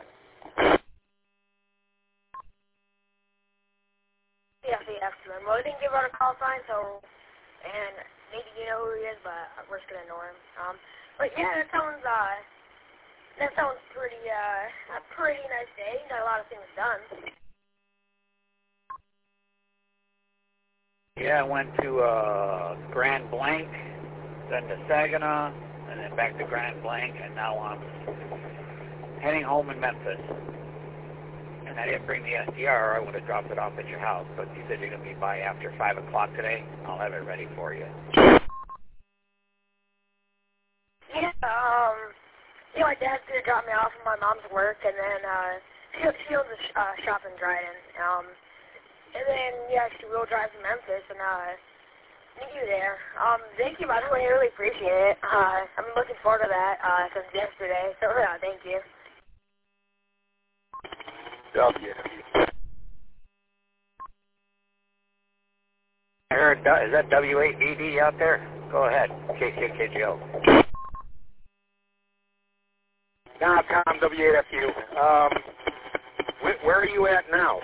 Yeah, so you have to. Well, I didn't give out a call sign, so, and maybe you know who he is, but we're just going to ignore him. Um, but yeah, that sounds, uh, that sounds pretty, uh, a pretty nice day. You got a lot of things done. Yeah, I went to uh, Grand Blanc, then to Saginaw, and then back to Grand Blanc, and now I'm heading home in Memphis. And I didn't bring the S D R, or I would have dropped it off at your house, but you said you're going to be by after five o'clock today. I'll have it ready for you. Yeah, um, you know, my dad's going to drop me off from my mom's work, and then uh, she, she owns a sh uh, shop in Dryden. Um, And then, yeah, she will drive to Memphis, and, uh, meet you there. Um, thank you, by the way, I really appreciate it. Uh, I'm looking forward to that, uh, since yesterday, so, yeah, thank you. W. I heard, is that W eight B D out there? Go ahead, K C K G O. Nah, Tom, W eight F U. Um, wh where are you at now?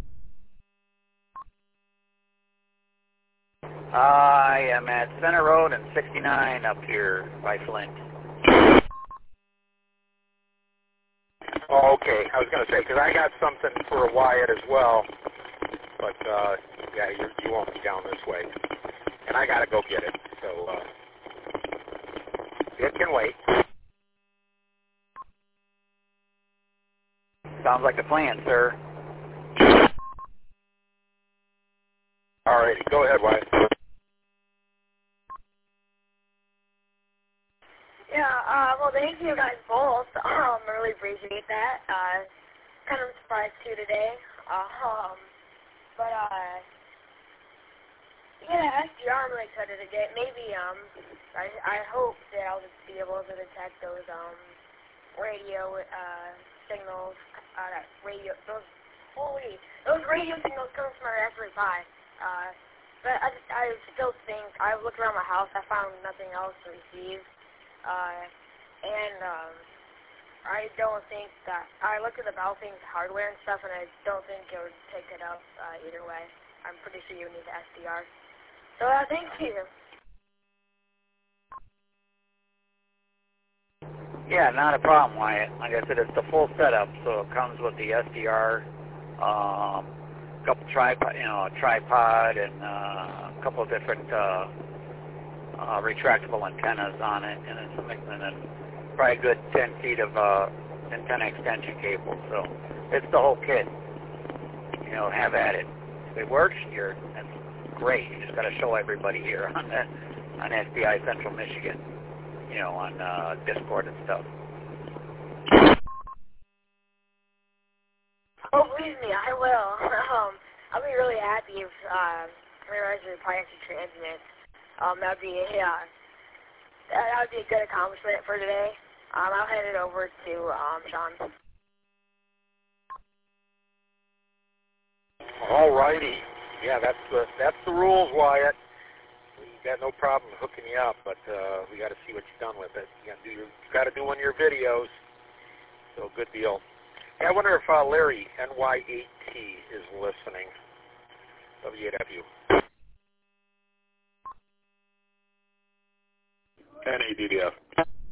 I am at Center Road and sixty-nine up here by Flint. Oh, okay. I was going to say, because I got something for Wyatt as well, but, uh, yeah, you're, you won't be down this way. And I got to go get it, so, uh, it can wait. Sounds like a plan, sir. All righty. Go ahead, Wyatt. Yeah, uh, well, thank you guys both. Um, I really appreciate that. Uh, kind of surprised too today. Uh, um, but, uh, yeah, S D R I'm really excited to get. Maybe, um, I, I hope that I'll just be able to detect those, um, radio, uh, signals, uh, radio, those, holy, those radio signals coming from our Raspberry Pi. Uh, but I, I still think, I looked around my house, I found nothing else to receive. Uh, and, um, I don't think that, I looked at the Valve thing's hardware and stuff, and I don't think it would pick it up, uh, either way. I'm pretty sure you would need the S D R. So, uh, thank you. Yeah, not a problem, Wyatt. Like I said, it's the full setup, so it comes with the S D R, um, a couple tripod, you know, a tripod, and uh, a couple of different, uh, Uh, retractable antennas on it, and it's a mix, and then probably a good ten feet of uh, antenna extension cable. So it's the whole kit. You know, have at it. If it works, you're that's great. You just got to show everybody here on that on S D I Central Michigan. You know, on uh, Discord and stuff. Oh, believe me, I will. Um, I'll be really happy if uh, Mirage is probably actually transmits. Um, that'd be yeah, that would be a good accomplishment for today. Um, I'll hand it over to um, Sean. All righty. Yeah, that's the that's the rules, Wyatt. We got no problem hooking you up, but uh, we got to see what you've done with it. You got to do your, you got to do one of your videos. So good deal. Hey, I wonder if uh, Larry N Y eight T is listening. W eight F U. N A D D F.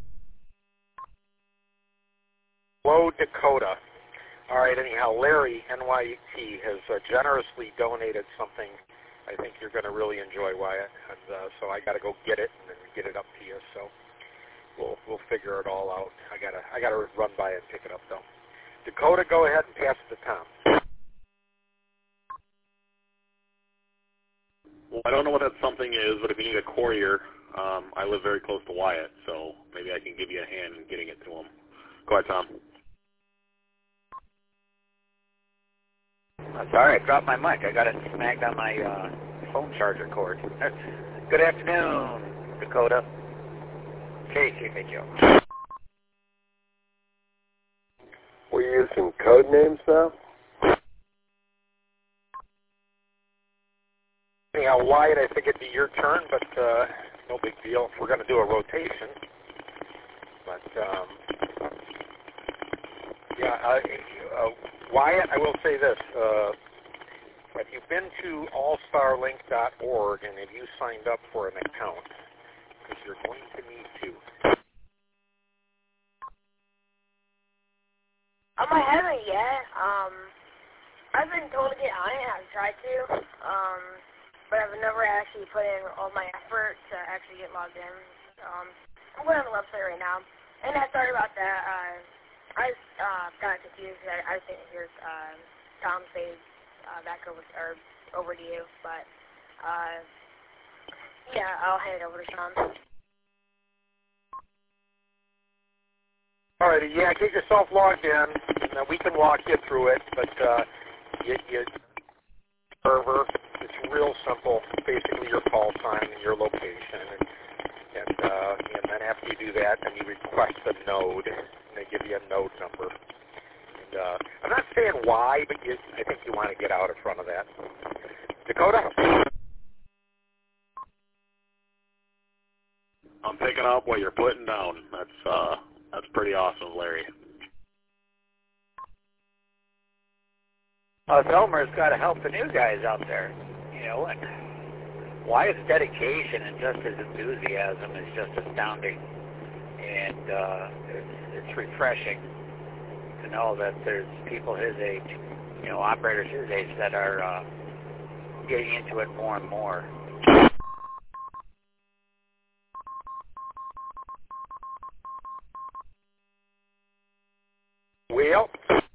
Hello, Dakota. All right, anyhow, Larry, N Y eight T, has uh, generously donated something I think you're going to really enjoy, Wyatt. And uh, so I got to go get it and then get it up to you. So we'll we'll figure it all out. I gotta I gotta run by it and pick it up though. Dakota, go ahead and pass it to Tom. Well, I don't know what that something is, but if you need a courier, um, I live very close to Wyatt, so maybe I can give you a hand in getting it to him. Go ahead, Tom. I'm sorry, I dropped my mic. I got it snagged on my uh, phone charger cord. Good afternoon, Dakota. K C K Joe. We use some code names now? Anyhow, Wyatt, I think it'd be your turn, but uh, no big deal. We're going to do a rotation. But, um, yeah, uh, uh, Wyatt, I will say this. Uh, if you've been to all star link dot org and if you signed up for an account, because you're going to need to. Um, I haven't yet. Um, I've been told to get on it. I've tried to. Um, but I've never actually put in all my effort to actually get logged in. Um, I'm going on the website right now. And uh, sorry about that. Uh, I was uh, kind of confused. I, I was thinking here's uh, Tom say uh, back over, or over to you. But, uh, yeah, I'll hand it over to Sean. All righty, yeah, get yourself logged in, and uh, we can walk you through it, but uh, you, you server, it's real simple, basically your call sign and your location, and, and, uh, and then after you do that, then you request a node, and they give you a node number. And uh, I'm not saying why, but you, I think you want to get out in front of that. Dakota? I'm picking up what you're putting down. That's, uh... That's pretty awesome, Larry. Us Elmer's got to help the new guys out there, you know, and Wyatt's dedication and just his enthusiasm is just astounding. And uh, it's, it's refreshing to know that there's people his age, you know, operators his age that are uh, getting into it more and more. Well,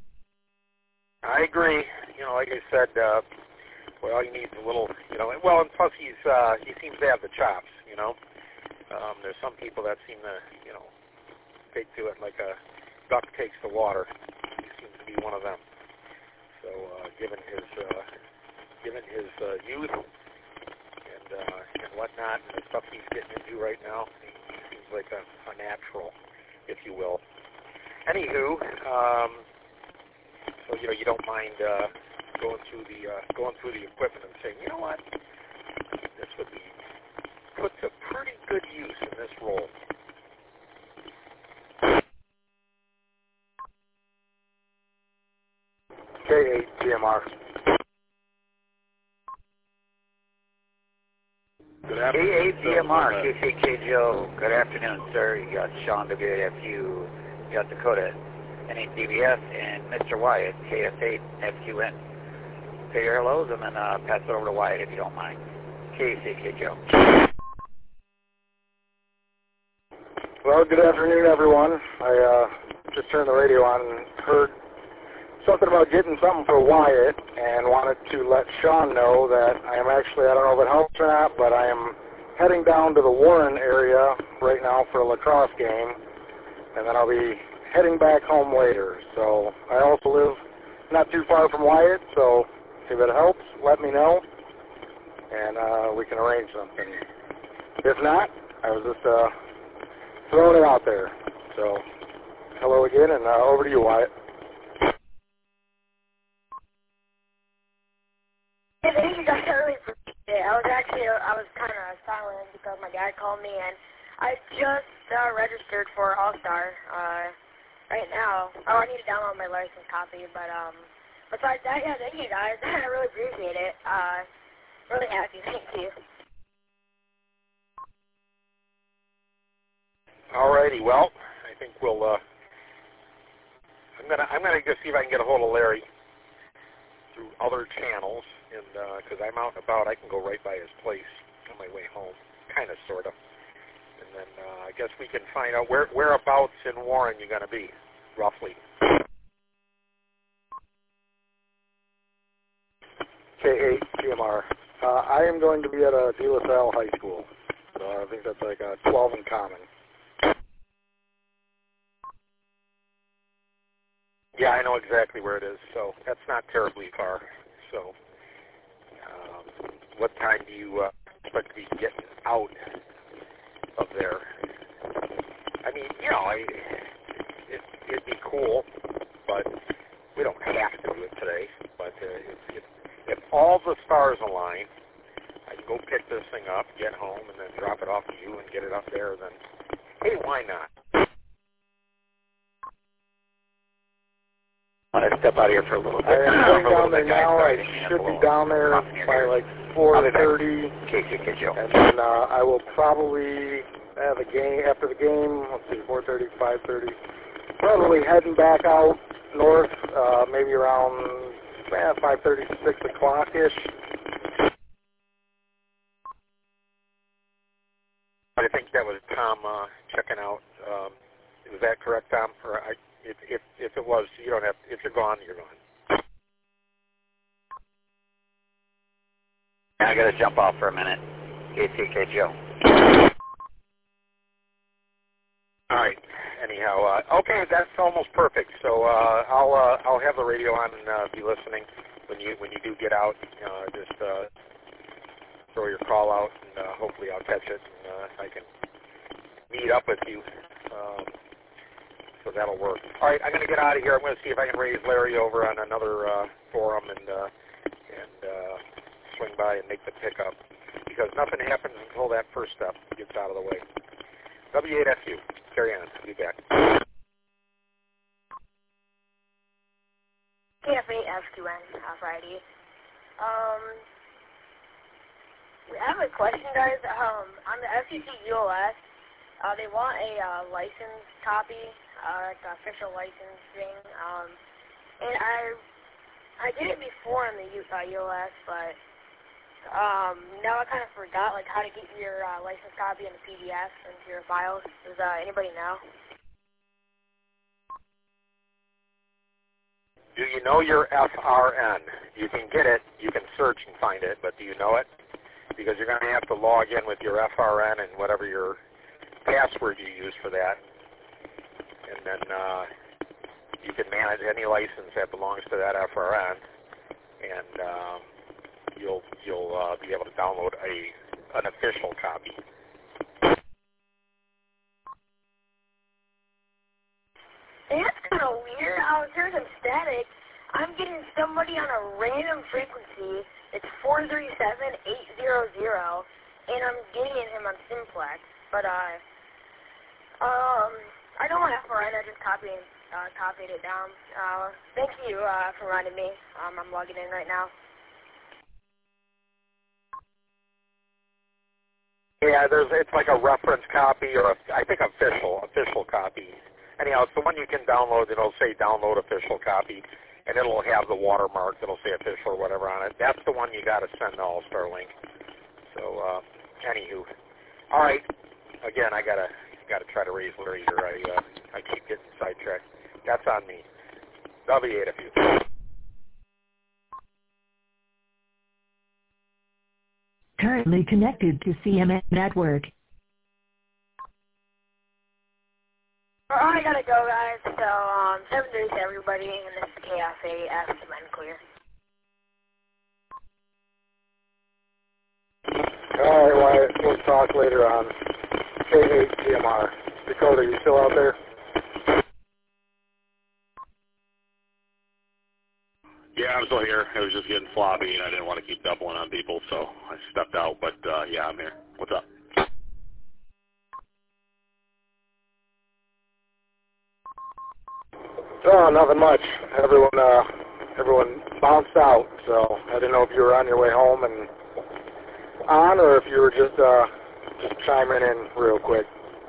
I agree. You know, like I said, uh, well, all you need is a little, you know, well, and plus he's, uh, he seems to have the chops, you know. Um, there's some people that seem to, you know, take to it like a duck takes to water. He seems to be one of them. So, uh, given his, uh, given his uh, youth and, uh, and whatnot, and the stuff he's getting into right now, he, he seems like a, a natural, if you will. Anywho, um, so you know you don't mind uh, going through the uh, going through the equipment and saying, you know what, this would be put to pretty good use in this role. K eight G M R. Good K afternoon. eight G M R, K C K Joe. Good afternoon, sir. You got Sean W eight F U. You got Dakota, N eight D B S, and Mister Wyatt, K S eight F Q N. Say your hellos and then uh, pass it over to Wyatt if you don't mind. K C K Joe. Well, good afternoon, everyone. I uh, just turned the radio on and heard something about getting something for Wyatt and wanted to let Sean know that I am actually, I don't know if it helps or not, but I am heading down to the Warren area right now for a lacrosse game. And then I'll be heading back home later. So I also live not too far from Wyatt, so if it helps, let me know, and uh, we can arrange something. If not, I was just uh, throwing it out there. So, hello again, and uh, over to you, Wyatt. Hey, thank you guys. I really appreciate it. I was actually, I was kind of silent because my dad called me, and I just uh, registered for All-Star uh, right now. Oh, I need to download my license copy, but um, besides that, yeah, thank you guys. I really appreciate it. Uh, really happy. Thank you. Alrighty, well, I think we'll. Uh, I'm gonna I'm gonna go see if I can get a hold of Larry through other channels, and because uh, I'm out and about, I can go right by his place on my way home, kind of, sort of. And then uh, I guess we can find out where whereabouts in Warren you're gonna be, roughly. K eight G M R. Uh, I am going to be at a De La Salle High School, so I think that's like a twelve in common. Yeah, I know exactly where it is, so that's not terribly far. So, um, what time do you uh, expect to be getting out of there? I mean, you know, I, it, it'd be cool, but we don't have to do it today. But uh, if, if, if all the stars align, I can go pick this thing up, get home, and then drop it off to you and get it up there, then, hey, why not? I'm going to step out of here for a little bit. I'm going down there now. I should be down there by like four thirty, and then uh, I will probably have a game after the game. Let's see, four thirty, five thirty. Probably heading back out north, uh, maybe around eh, five thirty, six o'clock ish. I think that was Tom uh, checking out. Um, was that correct, Tom? Or I, if, if if it was, you don't have. If you're gone, you're gone. I got to jump off for a minute. K T K Joe. All right. Anyhow, uh, okay, that's almost perfect. So uh, I'll uh, I'll have the radio on and uh, be listening when you when you do get out. Uh, just uh, throw your call out, and uh, hopefully I'll catch it, and uh, I can meet up with you. Um, so that'll work. All right, I'm going to get out of here. I'm going to see if I can raise Larry over on another uh, forum and uh, and uh, swing by and make the pickup, because nothing happens until that first step gets out of the way. W eight F U. Carry on. I'll be back. K F eight F Q N, uh, Friday. Um, I have a question, guys. Um, on the F C C U L S, uh, they want a uh, license copy, uh, like an official licensing. Um, and I, I did it before in the U, uh, U L S, but um, now I kind of forgot like how to get your uh, license copy in the P D F into your files. Does uh, anybody know? Do you know your F R N? You can get it. You can search and find it, but do you know it? Because you're going to have to log in with your F R N and whatever your password you use for that, and then uh, you can manage any license that belongs to that F R N, and um, you'll you'll uh, be able to download a an official copy. Hey, that's kind of weird. I was hearing some static. I'm getting somebody on a random frequency. It's four three seven eight zero zero, and I'm getting him on Simplex. But uh, um, I don't want F R N. I just copied uh, copied it down. Uh, thank you uh, for reminding me. Um, I'm logging in right now. Yeah, there's it's like a reference copy or a, I think official official copy. Anyhow, it's the one you can download. It'll say download official copy, and it'll have the watermark that'll say official or whatever on it. That's the one you got to send the All-Star link. So, uh, anywho, all right. Again, I gotta gotta try to raise Larry here. I uh, I keep getting sidetracked. That's on me. W eight F U. Currently connected to C M N Network. Well, I gotta go, guys. So, um, seven days to everybody, and this is K F A F Cement Clear. All right, Wyatt, we'll talk later on. K eight T M R. Dakota, you still out there? Yeah, I'm still here. It was just getting floppy, and I didn't want to keep doubling on people, so I stepped out. But, uh, yeah, I'm here. What's up? Oh, nothing much. Everyone, uh, everyone bounced out, so I didn't know if you were on your way home and on, or if you were just, uh, just chiming in real quick.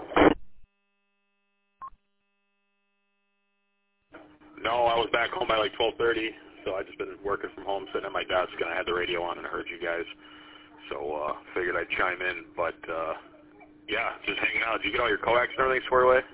No, I was back home by like twelve thirty, so I just been working from home, sitting at my desk, and I had the radio on and I heard you guys, so uh, figured I'd chime in. But uh, yeah, just hanging out. Did you get all your coax and everything squared away?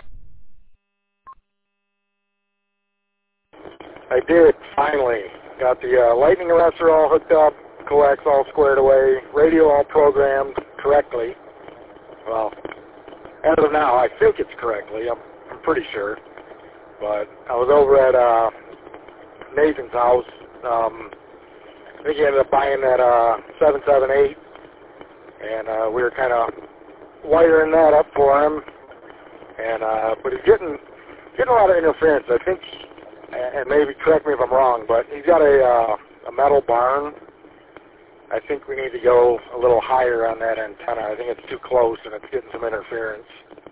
I did, finally. Got the uh, lightning arrestor all hooked up, coax all squared away, radio all programmed correctly. Well, as of now, I think it's correctly. I'm, I'm pretty sure. But I was over at uh, Nathan's house. Um, I think he ended up buying that uh, seven seven eight, and uh, we were kind of wiring that up for him. And uh, but he's getting getting a lot of interference. I think, and maybe correct me if I'm wrong, but he's got a uh, a metal barn. I think we need to go a little higher on that antenna. I think it's too close, and it's getting some interference.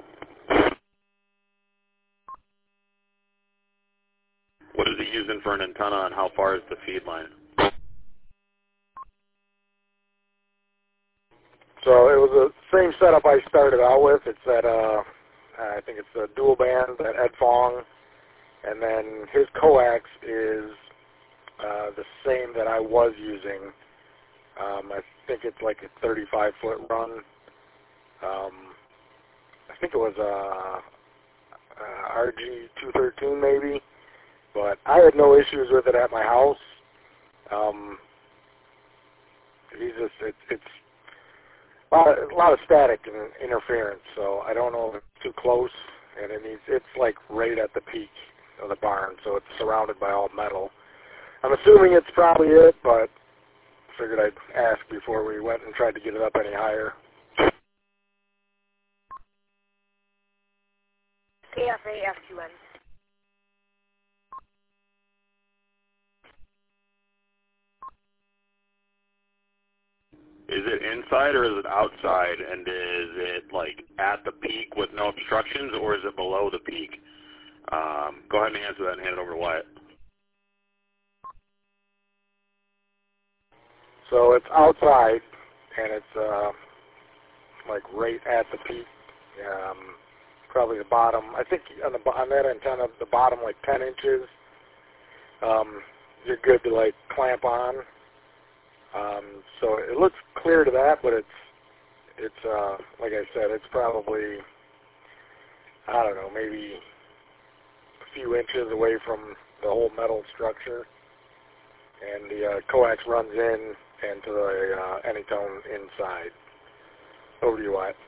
What is it using for an antenna, and how far is the feed line? So it was the same setup I started out with. It's that, uh, I think it's a dual band, that Ed Fong, and then his coax is uh, the same that I was using. Um, I think it's like a thirty-five foot run. Um, I think it was a, a R G two thirteen maybe. But I had no issues with it at my house. Um, he's just, it, it's a lot, of, a lot of static and interference, so I don't know if it's too close. And it needs, it's like right at the peak of the barn, so it's surrounded by all metal. I'm assuming it's probably it, but figured I'd ask before we went and tried to get it up any higher. K F A F Q N. Is it inside or is it outside, and is it like at the peak with no obstructions, or is it below the peak? Um, go ahead and answer that and hand it over to Wyatt. So it's outside, and it's uh, like right at the peak. Um, probably the bottom. I think on the on that antenna, the bottom like ten inches. Um, you're good to like clamp on. Um, so it looks clear to that, but it's it's uh, like I said, it's probably I don't know, maybe a few inches away from the whole metal structure, and the uh, coax runs in and to the uh, Anytone inside. Over to you, Wyatt.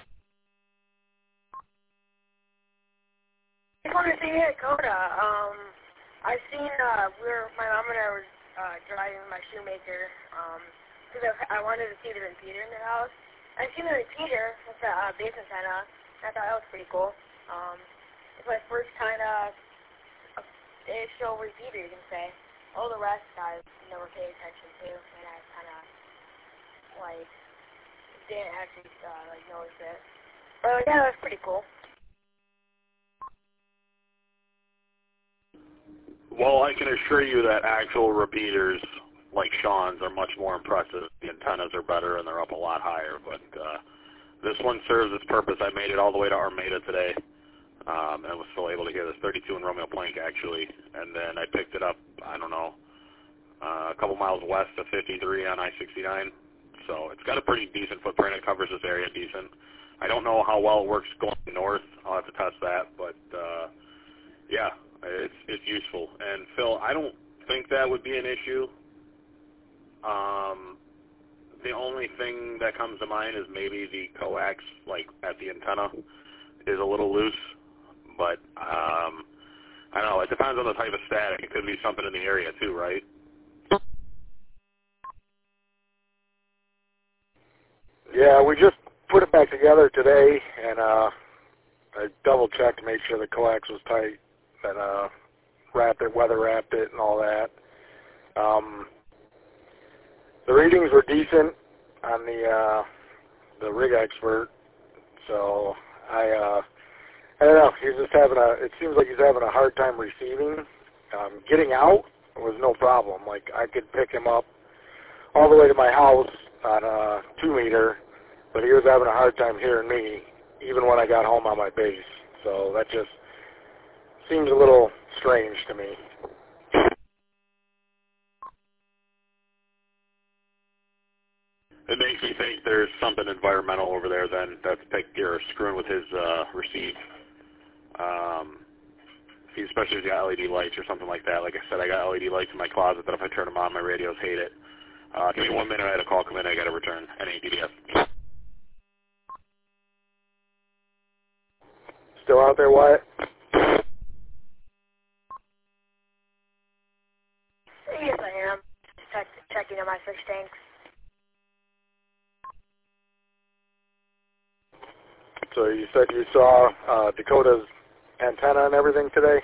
I just wanted to say, hey, Coda, um, I seen, uh, we were, my mom and I were uh, driving my shoemaker, um, because I, I wanted to see the repeater in the house. I seen the repeater with the uh, base antenna, and I thought that was pretty cool. Um, it's my first kind of uh, show repeater, you can say. All the rest I never paid attention to, and I kind of, like, didn't actually, uh, like, notice it. But, yeah, that was pretty cool. Well, I can assure you that actual repeaters, like Sean's, are much more impressive. The antennas are better, and they're up a lot higher. But uh, this one serves its purpose. I made it all the way to Armada today, um, and was still able to hear this thirty-two in Romeo Plank, actually. And then I picked it up, I don't know, uh, a couple miles west of fifty-three on I sixty-nine. So it's got a pretty decent footprint. It covers this area decent. I don't know how well it works going north. I'll have to test that. But, uh, yeah. It's it's useful. And Phil, I don't think that would be an issue. Um, the only thing that comes to mind is maybe the coax, like at the antenna, is a little loose. but um, I don't know. It depends on the type of static. It could be something in the area too, right? Yeah, we just put it back together today, and uh, I double-checked to make sure the coax was tight, and uh, wrapped it, weather wrapped it, and all that. Um, the readings were decent on the uh, the rig expert, so I uh, I don't know. He's just having a. It seems like he's having a hard time receiving. Um, getting out was no problem. Like I could pick him up all the way to my house on a two meter, but he was having a hard time hearing me even when I got home on my base. So that just seems a little strange to me. It makes me think there's something environmental over there then that's pick, or screwing with his uh, receive. Um, especially if he's got L E D lights or something like that. Like I said, I got L E D lights in my closet that if I turn them on, my radios hate it. Uh, give me one minute. I had a call come in. I got to return. N A D D S. Still out there, Wyatt? Yes, I am. Just check, checking on my fish tanks. So you said you saw uh, Dakota's antenna and everything today?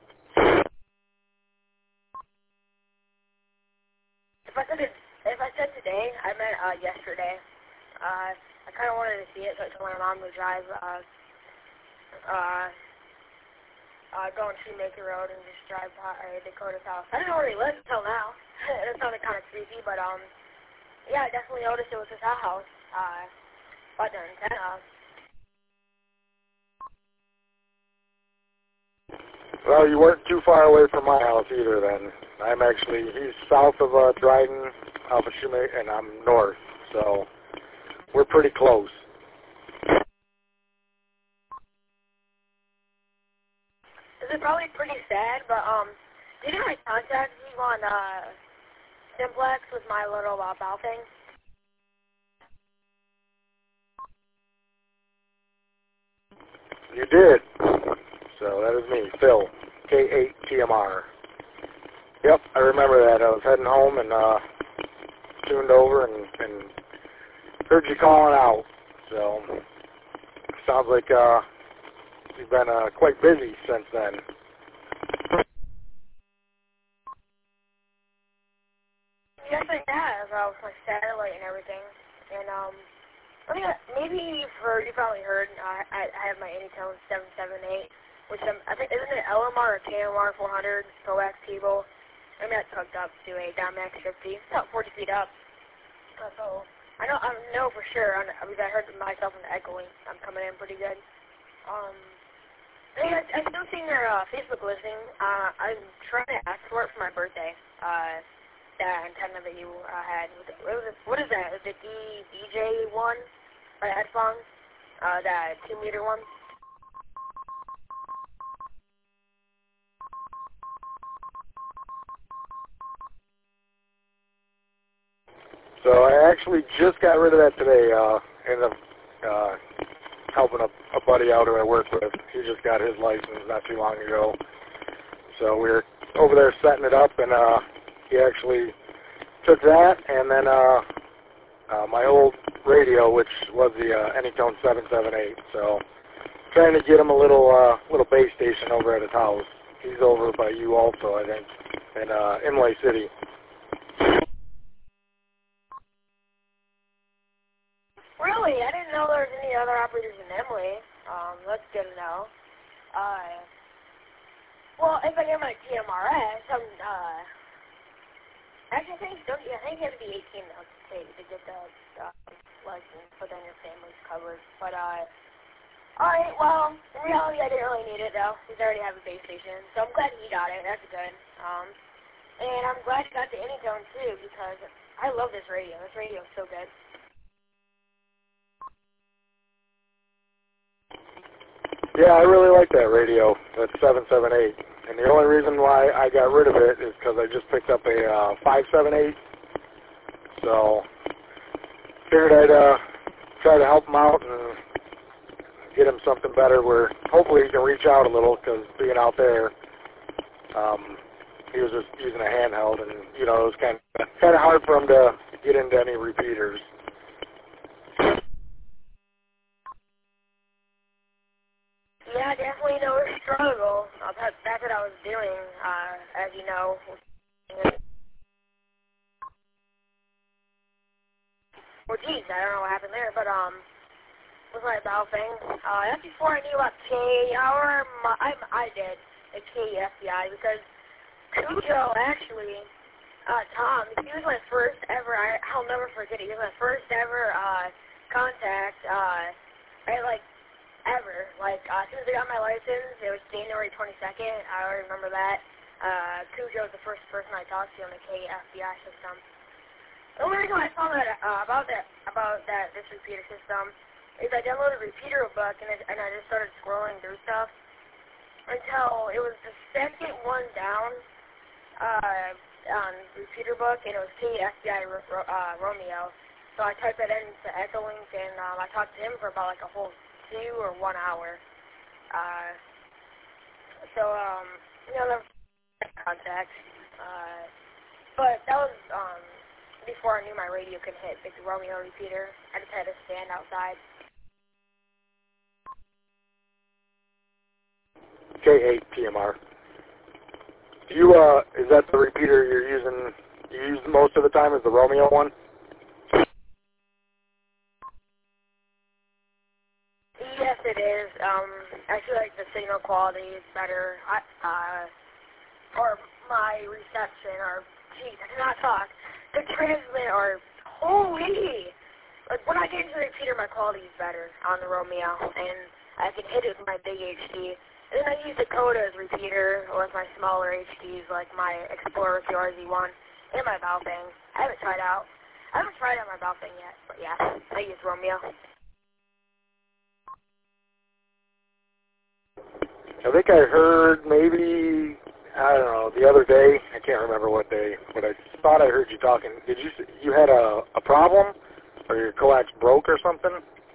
If I said it, if I said today, I meant uh, yesterday. Uh, I kind of wanted to see it, so I told my mom to drive uh, uh, uh, go on Shoemaker Road and just drive by uh, Dakota's house. I didn't know where he lived until now. It sounded kind of creepy, but um, yeah, I definitely noticed it was his house. Uh, but the antenna. Well, you weren't too far away from my house either then. I'm actually, he's south of uh, Dryden, off of Shoemaker, and I'm north, so we're pretty close. This is probably pretty sad, but um, did I contact you on uh, Simplex with my little uh, bow thing? You did. So that is me, Phil, K eight T M R. Yep, I remember that. I was heading home and uh, tuned over and, and heard you calling out. So sounds like uh, you've been uh, quite busy since then. Yes, I have, uh, with my satellite and everything. And um, I mean, maybe you've heard, you probably heard, uh, I, I have my Anytone seven seven eight. Which um, I think, isn't it L M R or K M R four hundred coax cable? I mean, that's hooked up to a Dominax fifty. It's about forty feet up. Uh, so I know, I know for sure. I, I mean, I heard myself in the echoing. I'm coming in pretty good. Um, I, I still seen your uh, Facebook listing. Uh, I'm trying to ask for it for my birthday. Uh, that antenna that you uh, had. What is, it, what is that? Is it the D J one by Headphone? Uh, that two meter one. So I actually just got rid of that today. Uh, ended up uh, helping a, a buddy out who I work with. He just got his license not too long ago. So we were over there setting it up, and uh, he actually took that, and then uh, uh, my old radio, which was the uh, Anytone seven seven eight. So trying to get him a little uh, little base station over at his house. He's over by you also, I think, in uh, Imlay City. Really? I didn't know there was any other operators in Emily. Um, that's good to know. Uh, well, if I get my T M R S, I'm, uh, actually I think, don't you, I think you have to be eighteen now to, to get the uh, license, but then your family's covered. But, uh, alright, well, in reality I didn't really need it though. He's already have a base station, so I'm glad he got it. That's good. Um, and I'm glad he got the Anytone too, because I love this radio. This radio is so good. Yeah, I really like that radio, that seven seven eight. And the only reason why I got rid of it is because I just picked up a uh, five seven eight. So figured I'd uh, try to help him out and get him something better where hopefully he can reach out a little, because being out there, um, he was just using a handheld, and, you know, it was kind of, kind of hard for him to get into any repeaters. Yeah, definitely no struggle. Uh, that, that's what I was doing, uh, as you know. Well, geez, I don't know what happened there, but, um, with my bow thing, uh, that's before I knew about K, or my, I, I did, the K F B I, because Cujo, actually, uh, Tom, he was my first ever, I, I'll never forget it, he was my first ever, uh, contact, uh, I, like, ever, like, uh, as soon as I got my license, it was January twenty-second, I already remember that, uh, Cujo was the first person I talked to on the K F B I system. The only reason I found that, uh, about that, about that, this repeater system, is I downloaded a repeater book, and, it, and I just started scrolling through stuff, until it was the second one down, uh, on repeater book, and it was K F B I uh, Romeo. So I typed that into Echolink, and um, I talked to him for about like a whole two or one hour. Uh, so, um, you know, the contact. Uh, but that was um, before I knew my radio could hit the Romeo repeater. I just had to stand outside. K eight T M R. Do you, uh, is that the repeater you're using, you use most of the time, is the Romeo one? Yes, it is. Um, I feel like the signal quality is better. I, uh, or my reception, or, geez, I cannot talk. The transmit, or, holy! Like, when I get into the repeater, my quality is better on the Romeo, and I can hit it with my big H D. And then I use Dakota as repeater with my smaller H Ds, like my Explorer Q R Z one, and my Baofeng. I haven't tried out. I haven't tried out my Baofeng yet, but yeah, I use Romeo. I think I heard maybe, I don't know, the other day, I can't remember what day, but I thought I heard you talking. Did you, you had a, a problem, or your coax broke or something?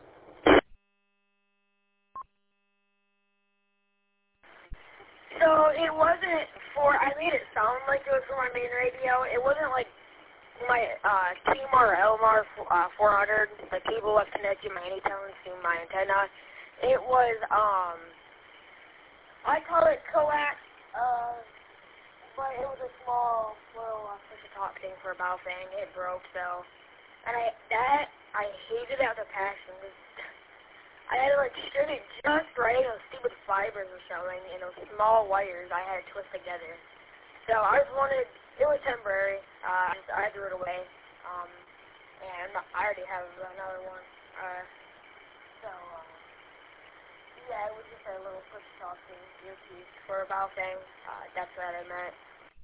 So it wasn't for, I made it sound like it was for my main radio. It wasn't like my uh, T M R or L M R uh, four hundred, the cable was connected my anytones to my antenna. It was, um, I call it coax, uh, but it was a small little uh, push-to-talk thing for a Baofeng. It broke, so, and I, that, I hated that with a passion. I had to, like, string it just right, and those stupid fibers were showing, and those small wires I had to twist together. So I just wanted, it was temporary, uh, I, just, I threw it away, um, and I already have another one, uh, so, um, yeah, it was just a little push-talk thing, earpiece for a Baofeng, uh, that's what I meant.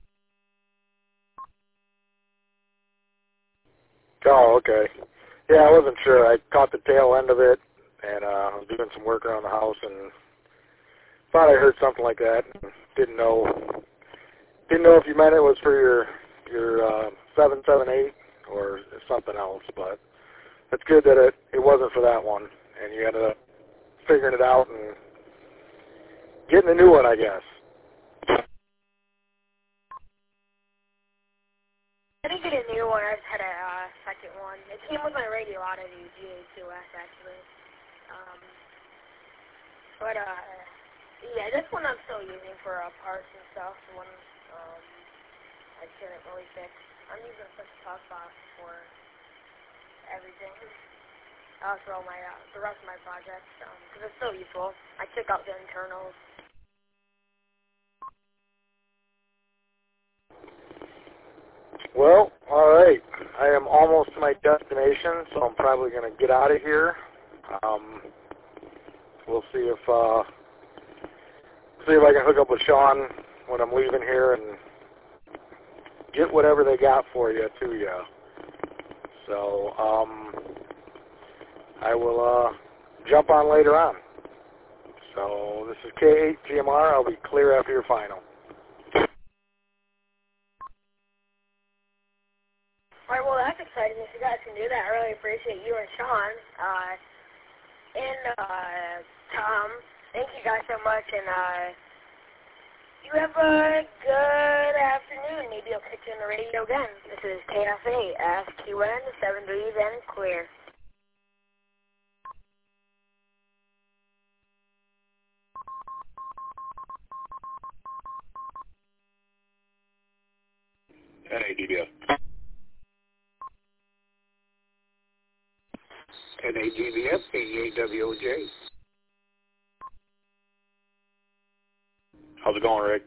Oh, okay. Yeah, I wasn't sure. I caught the tail end of it. And uh, I was doing some work around the house and thought I heard something like that. And didn't know didn't know if you meant it was for your your uh, seven seven eight or something else. But it's good that it, it wasn't for that one. And you ended up figuring it out and getting a new one, I guess. I didn't get a new one. I just had a uh, second one. It came with my Radio Oddity G A two S, actually. Um, but, uh, yeah, this one I'm still using for uh, parts and stuff, the one um, I couldn't really fix. I'm using a push-to-talk box for everything. Uh, for all my, uh, the rest of my projects, because um, it's so useful. I took out the internals. Well, all right. I am almost to my destination, so I'm probably going to get out of here. Um, we'll see if uh, see if I can hook up with Sean when I'm leaving here and get whatever they got for you to you. So um, I will uh, jump on later on. So this is K eight G M R. I'll be clear after your final. All right, well, that's exciting if you guys can do that. I really appreciate you and Sean. Uh, and uh, Um, thank you guys so much, and uh, you have a good afternoon. Maybe I'll catch you on the radio again. This is K F A, Ask Q N, seven degrees and clear. N A D B S. N A D B S, eighty-eight W O J. How's it going, Rick?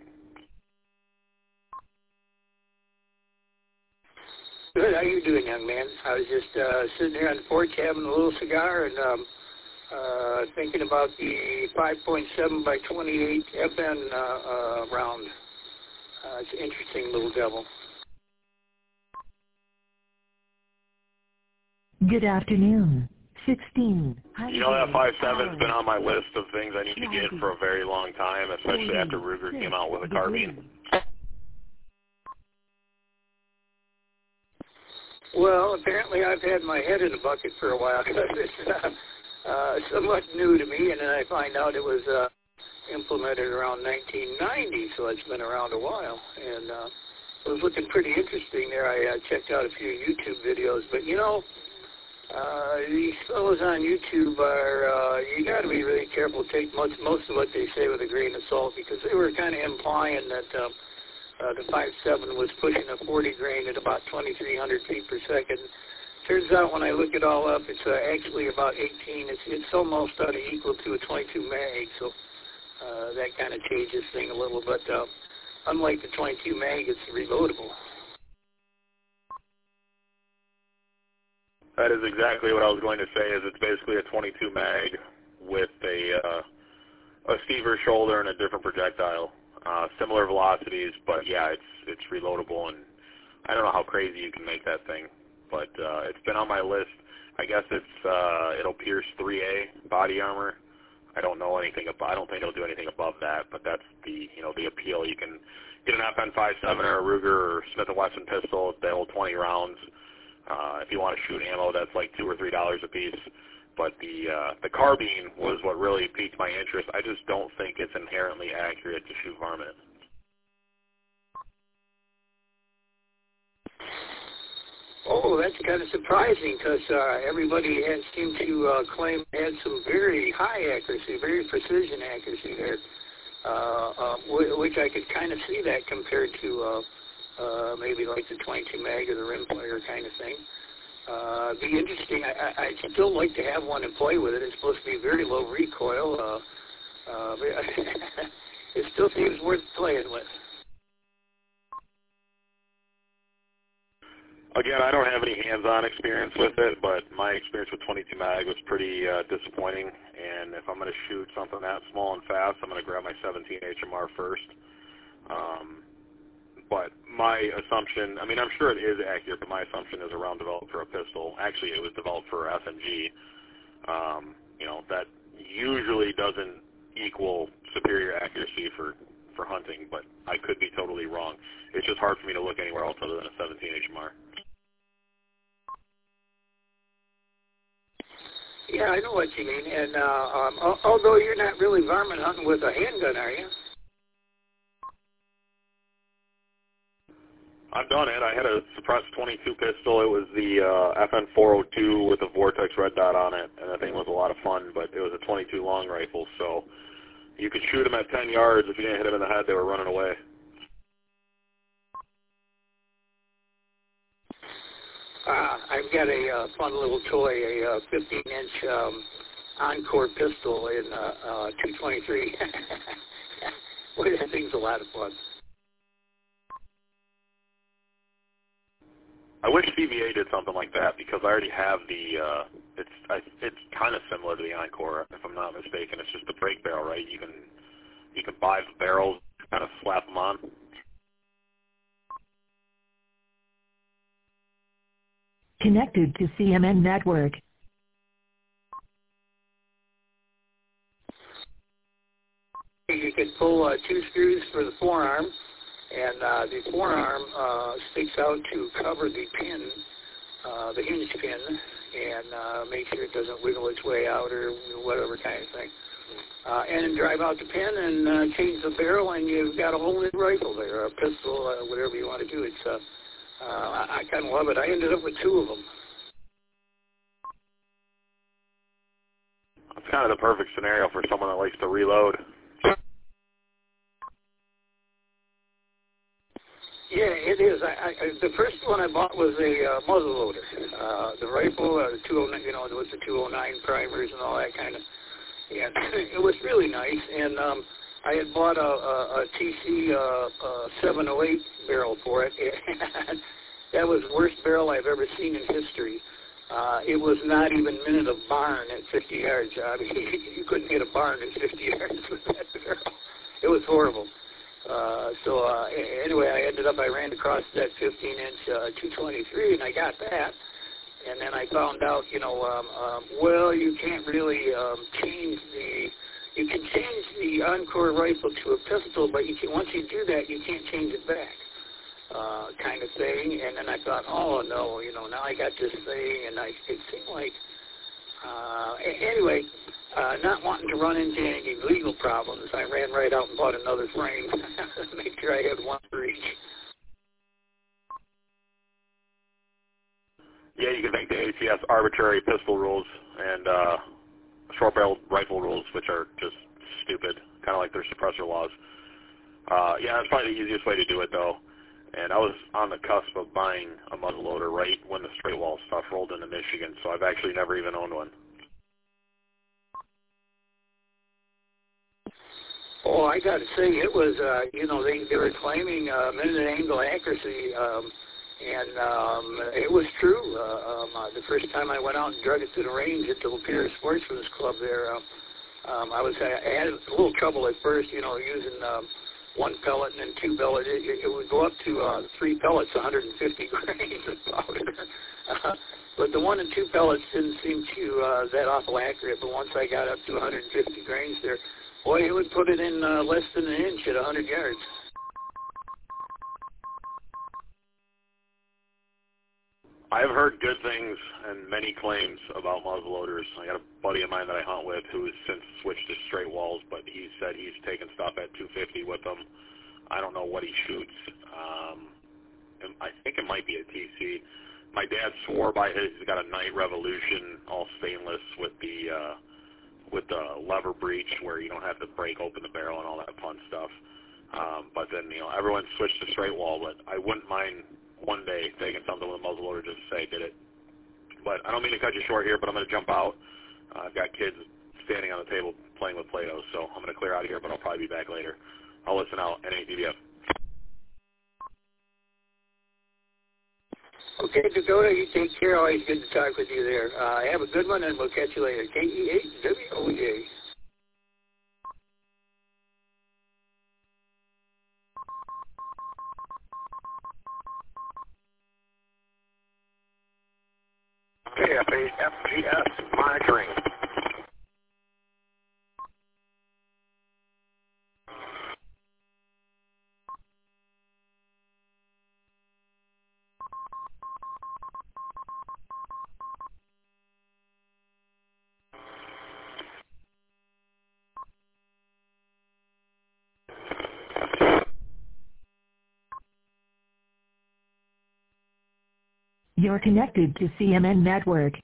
Good. How you doing, young man? I was just uh, sitting here on the porch having a little cigar and um, uh, thinking about the five point seven by twenty-eight F N uh, uh, round. Uh, it's an interesting little devil. Good afternoon. sixteen. You know, that five seven's been on my list of things I need to get for a very long time, especially after Ruger came out with a carbine. Well, apparently I've had my head in a bucket for a while because it's uh, uh, somewhat new to me, and then I find out it was uh, implemented around nineteen ninety, so it's been around a while. And uh, it was looking pretty interesting there. I uh, checked out a few YouTube videos, but you know, Uh, these fellows on YouTube are, uh, you got to be really careful. Take most, most of what they say with a grain of salt, because they were kind of implying that uh, uh, the five seven was pushing a forty grain at about twenty-three hundred feet per second. Turns out when I look it all up, it's uh, actually about eighteen. It's, it's almost uh, equal to a twenty-two mag, so uh, that kind of changes thing a little. But uh, unlike the twenty-two mag, it's reloadable. That is exactly what I was going to say. Is it's basically a twenty-two mag with a uh, a Stever shoulder and a different projectile, uh, similar velocities, but yeah, it's it's reloadable, and I don't know how crazy you can make that thing, but uh, it's been on my list. I guess it's uh, it'll pierce three A body armor. I don't know anything about. I don't think it'll do anything above that, but that's the you know the appeal. You can get an F N five seven or a Ruger or Smith and Wesson pistol. They hold twenty rounds. Uh, if you want to shoot ammo, that's like two or three dollars a piece. But the uh, the carbine was what really piqued my interest. I just don't think it's inherently accurate to shoot varmint. Oh, that's kind of surprising because uh, everybody has seemed to uh, claim it had some very high accuracy, very precision accuracy there, uh, uh, which I could kind of see that compared to uh, uh, maybe like the twenty-two mag or the rimfire kind of thing. Uh, it'd be interesting. I, I, I'd still like to have one and play with it. It's supposed to be very low recoil. Uh, uh, it still seems worth playing with. Again, I don't have any hands-on experience with it, but my experience with twenty-two mag was pretty uh, disappointing. And if I'm going to shoot something that small and fast, I'm going to grab my seventeen H M R first. Um, but my assumption, I mean, I'm sure it is accurate, but my assumption is a round developed for a pistol. Actually, it was developed for S M G. Um, you know, that usually doesn't equal superior accuracy for, for hunting, but I could be totally wrong. It's just hard for me to look anywhere else other than a seventeen H M R. Yeah, I know what you mean. And uh, um, although you're not really varmint hunting with a handgun, are you? I've done it. I had a suppressed twenty-two pistol. It was the uh, F N four oh two with a Vortex red dot on it, and that thing was a lot of fun, but it was a twenty-two long rifle, so you could shoot them at ten yards. If you didn't hit them in the head, they were running away. Uh, I've got a uh, fun little toy, a uh, fifteen inch um, Encore pistol in uh, uh, two twenty-three. Boy, that thing's a lot of fun. I wish C V A did something like that because I already have the. Uh, it's I, it's kind of similar to the Encore, if I'm not mistaken. It's just a brake barrel, right? You can you can buy the barrels, kind of slap them on. Connected to C M N Network. You can pull uh, two screws for the forearm, and uh, the forearm uh, sticks out to cover the pin, uh, the hinge pin, and uh, make sure it doesn't wiggle its way out or whatever kind of thing. uh, and then drive out the pen and uh, change the barrel, and you've got a whole new rifle there, a pistol, uh, whatever you want to do. It's uh, uh, I, I kind of love it. I ended up with two of them. It's kind of the perfect scenario for someone that likes to reload. Yeah, it is. I, I, the first one I bought was a uh, muzzle loader. Uh, the rifle, uh, the two oh nine, you know, with the two oh nine primers and all that kind of. And it was really nice. And um, I had bought a, a, a T C uh, uh, seven oh eight barrel for it. And that was the worst barrel I've ever seen in history. Uh, it was not even minute a barn at fifty yards. I mean, you couldn't hit a barn at fifty yards with that barrel. It was horrible. Uh, so uh, anyway, I ended up, I ran across that fifteen inch uh, two twenty-three, and I got that. And then I found out, you know, um, um, well, you can't really um, change the, you can change the Encore rifle to a pistol, but you can, once you do that, you can't change it back, uh, kind of thing. And then I thought, oh, no, you know, now I got this thing, and I, it seemed like, uh, anyway, Uh, not wanting to run into any legal problems, I ran right out and bought another frame to make sure I had one for each. Yeah, you can make the A C S arbitrary pistol rules and uh, short-barreled rifle rules, which are just stupid, kind of like their suppressor laws. Uh, yeah, that's probably the easiest way to do it, though. And I was on the cusp of buying a muzzleloader right when the straight wall stuff rolled into Michigan, so I've actually never even owned one. Oh, I got to say, it was, uh, you know, they, they were claiming uh, minute angle accuracy, um, and um, it was true. Uh, um, uh, the first time I went out and drug it to the range at the Lapeer Sportsman's Club there, uh, um, I was I had a little trouble at first, you know, using um, one pellet and then two pellets. It, it would go up to uh, three pellets, one hundred fifty grains of powder. Uh, but the one and two pellets didn't seem too uh, that awful accurate. But once I got up to one hundred fifty grains there, boy, it would put it in uh, less than an inch at one hundred yards. I've heard good things and many claims about muzzleloaders. I got a buddy of mine that I hunt with who has since switched to straight walls, but he said he's taken stuff at two fifty with them. I don't know what he shoots. Um, I think it might be a T C. My dad swore by his. He's got a Night Revolution, all stainless with the uh, with the lever breech where you don't have to break open the barrel and all that fun stuff. Um, but then, you know, everyone switched to straight wall, but I wouldn't mind one day taking something with a muzzleloader just to say did it. But I don't mean to cut you short here, but I'm going to jump out. Uh, I've got kids standing on the table playing with Play-Doh, so I'm going to clear out of here, but I'll probably be back later. I'll listen out. N A D B F. Okay, Dakota, you take care. Always good to talk with you there. Uh, have a good one, and we'll catch you later. K E H W O J. K F A F G S monitoring. You're connected to C M N Network.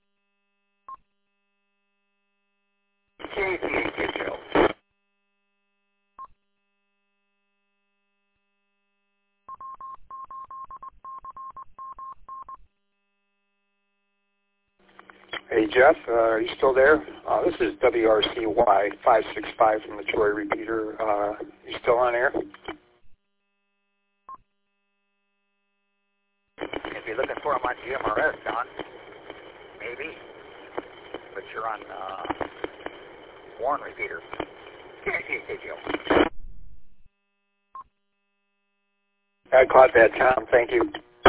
Hey, Jeff, uh, are you still there? Uh, this is W R C Y five six five from the Troy Repeater. Uh, you still on air? If you're looking for him on G M R S, Don, maybe. But you're on uh, Warren Repeater. Can't see it, Joe. I caught that, Tom. Thank you.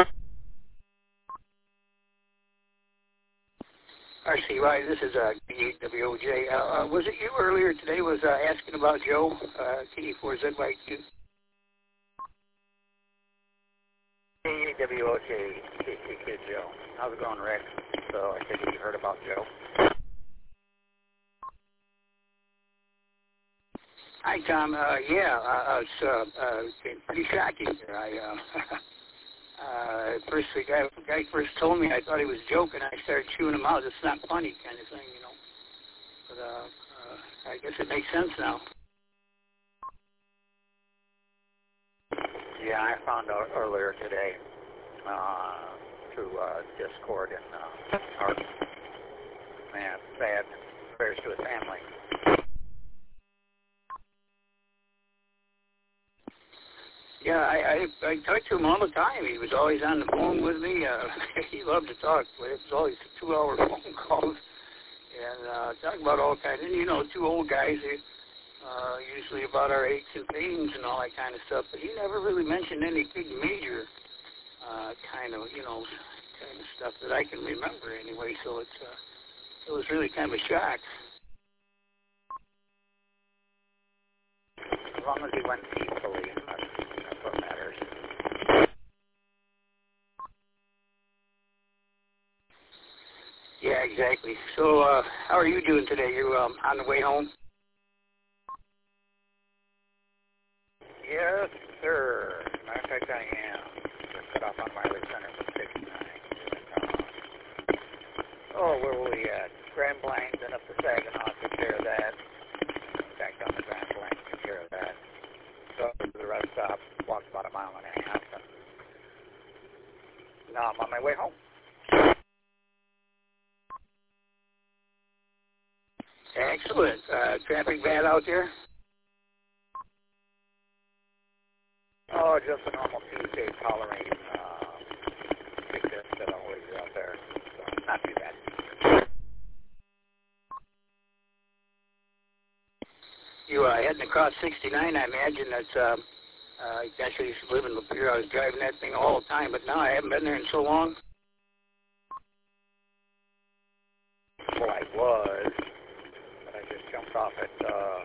R C Y, this is uh, K E W O J. Uh, uh, was it you earlier today was uh, asking about Joe, uh, K E four Z Y Q? K E W O J, Kid Joe. How's it going, Rick? So I think you heard about Joe. Hi, Tom. Uh, yeah, uh, it's uh, uh, pretty shocking here. I, uh, uh, first the guy, the guy first told me, I thought he was joking. I started chewing him out. It's not funny kind of thing, you know. But uh, uh, I guess it makes sense now. Yeah, I found out earlier today uh, through uh, Discord and uh, our man, bad prayers to his family. Yeah, I, I I talked to him all the time. He was always on the phone with me. Uh, he loved to talk. It was always two-hour phone calls and uh, talk about all kinds. And you know, two old guys, uh, usually about our aches and pains and all that kind of stuff. But he never really mentioned any big major uh, kind of you know kind of stuff that I can remember anyway. So it's uh, it was really kind of a shock. As long as he went peacefully, that's, that's what matters. Yeah, exactly. So, uh, how are you doing today? You um, on the way home? Yes, sir. Matter of fact, I am. Just got off on Riley Center for sixty-nine. Oh, where were we at? Grand Blanc, then up to Saginaw, took care of that. Back down to Grand Blanc, took care of that. So to the rest stop, walked about a mile and a half, and now I'm on my way home. Excellent. Uh, traffic bad out there? Oh, just a normal Tuesday tolerating uh, big dip that always is out there. So not too bad. You uh, heading across sixty-nine, I imagine that's, uh, uh, I actually used to live in Lapeer. I was driving that thing all the time, but now I haven't been there in so long. Well, I was, but I just jumped off at, uh,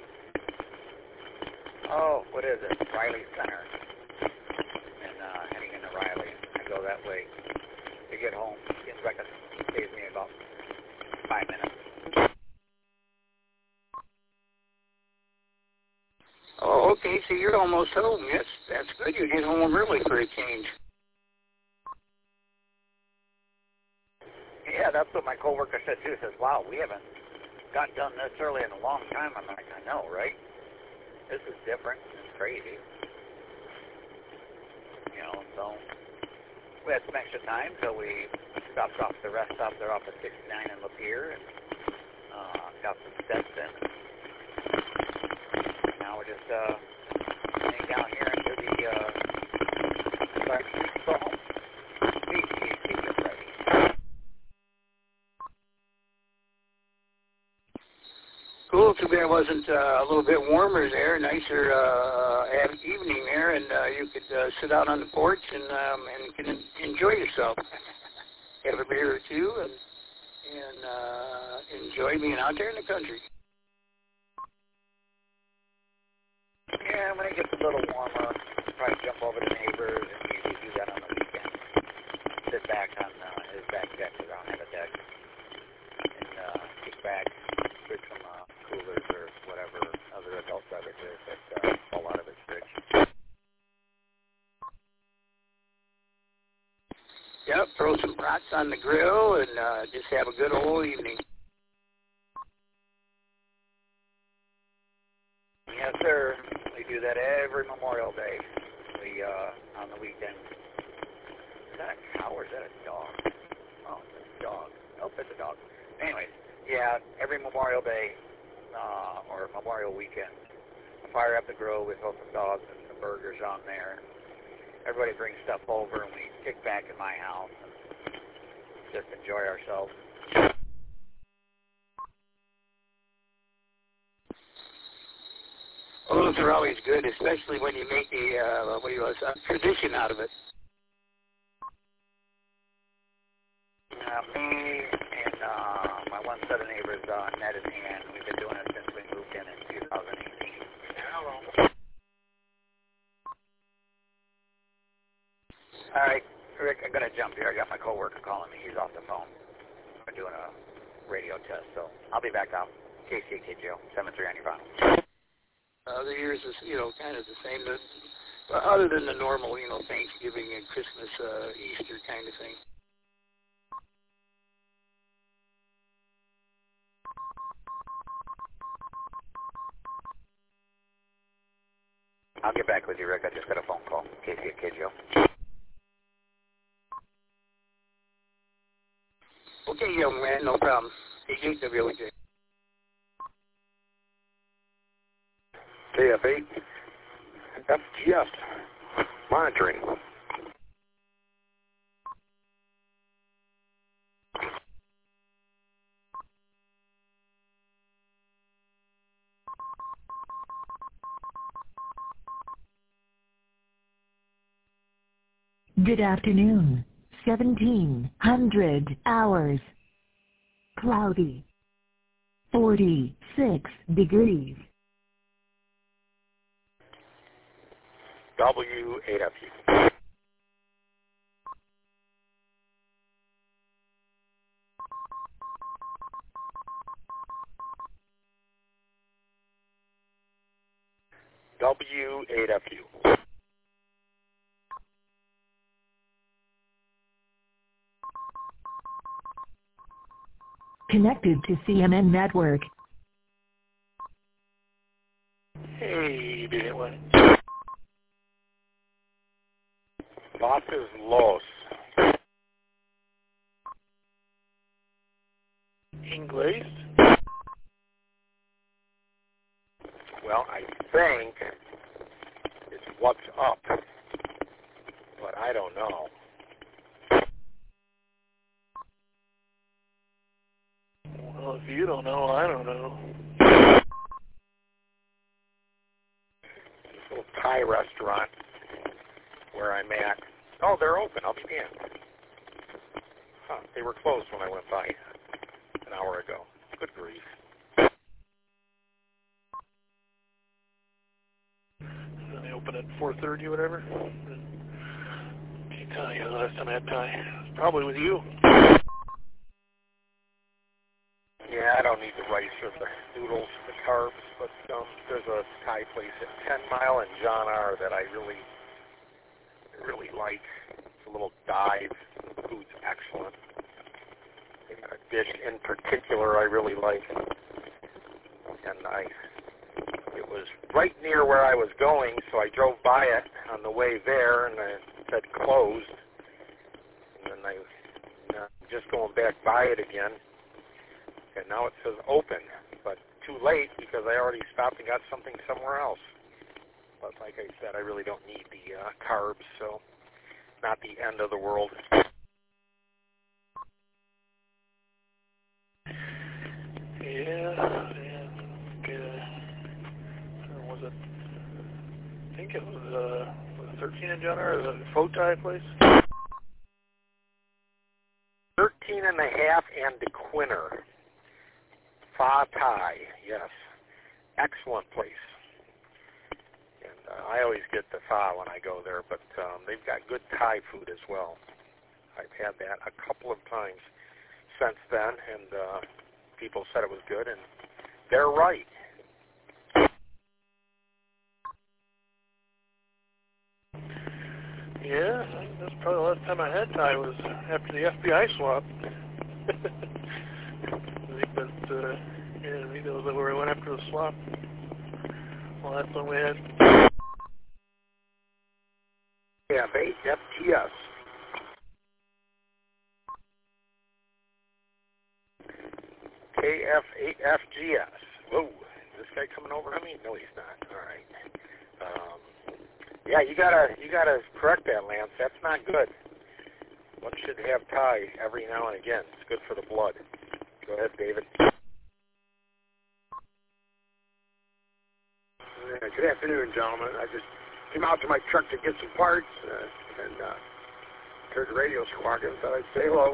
oh, what is it? Riley Center. And uh, heading into Riley. I go that way to get home. Getting back, it saves me about five minutes. Oh, okay, so you're almost home. Yes, that's good. You get home early for a change. Yeah, that's what my coworker said too. He says, wow, we haven't gotten done this early in a long time. I'm like, I know, right? This is different. It's crazy. You know, so we had some extra time, so we stopped off the rest stop there off at sixty-nine in Lapeer and uh, got some steps in. Now we're just uh, heading down here into the uh, sorry, go home. Please, please, please get ready. Cool. Too bad it wasn't uh, a little bit warmer there, nicer uh, evening there, and uh, you could uh, sit out on the porch and um, and can enjoy yourself. Have a beer or two and and uh, enjoy being out there in the country. Yeah, when it gets a little warmer, probably jump over to neighbors and usually do that on the weekend. Sit back on uh, his back deck, because I don't have a deck, and uh, kick back, switch some uh, coolers or whatever other adult beverages that uh, fall out of his fridge. Yep, throw some brats on the grill and uh, just have a good old evening. Yes, sir. We do that every Memorial Day. We uh, on the weekend. Is that a cow or is that a dog? Oh, it's a dog. Nope, it's a dog. Anyways, yeah, every Memorial Day uh, or Memorial Weekend, I fire up the grill. We throw some dogs and some burgers on there. Everybody brings stuff over, and we kick back in my house and just enjoy ourselves. Well, those are always good, especially when you make a uh, what do you call it, a tradition out of it. Uh, me and uh, my one set of neighbors, uh, Ned and Ann, we've been doing it since we moved in in two thousand eighteen. Hello. All right, Rick, I'm going to jump here. I got my coworker calling me. He's off the phone. We're doing a radio test, so I'll be back out. K C K J O, seven three on your phone. Uh, the years is, you know, kind of the same, but other than the normal, you know, Thanksgiving and Christmas, uh, Easter kind of thing. I'll get back with you, Rick. I just got a phone call. K C K Joe. Okay, young man, no problem. K W A J. K F eight F G S monitoring. Good afternoon. seventeen hundred hours. Cloudy. forty-six degrees. W eight F U. W eight F U. Connected to C M N Network. Hey, did it what? Los is Los. English? Well, I think it's what's up, but I don't know. Well, if you don't know, I don't know. This little Thai restaurant where I'm at. Oh, they're open. I'll be damned. Huh, they were closed when I went by an hour ago. Good grief. And they open at four thirty or whatever. Can't tell you the last time I had Thai. It was probably with you. Yeah, I don't need the rice or the noodles, the carbs, but um, there's a Thai place at Ten Mile and John R. that I really, really like. It's a little dive. The food's excellent. They got a dish in particular I really like, and I, it was right near where I was going, so I drove by it on the way there, and it said closed, and then I, uh, just going back by it again. And now it says open, but too late because I already stopped and got something somewhere else. But like I said, I really don't need the uh, carbs, so not the end of the world. Yeah, and uh, was it? I think it was uh, was it thirteen in John R. Or the Pho Thai place. Thirteen and a half and the Quinner. Pho Thai, yes. Excellent place. And uh, I always get the pho when I go there, but um, they've got good Thai food as well. I've had that a couple of times since then, and uh, people said it was good, and they're right. Yeah, I think that's probably the last time I had Thai was after the F B I swap. I think that, uh, yeah, I think that was where we went after the swap. Well, that's when we had. K F eight F G S. K F eight F G S. Whoa, is this guy coming over on me? No, he's not. All right. Um, yeah, you gotta you gotta correct that, Lance. That's not good. One should have Thai every now and again. It's good for the blood. Go ahead, David. Uh, good afternoon, gentlemen. I just came out to my truck to get some parts uh, and uh, heard the radio squawking, so I'd say hello.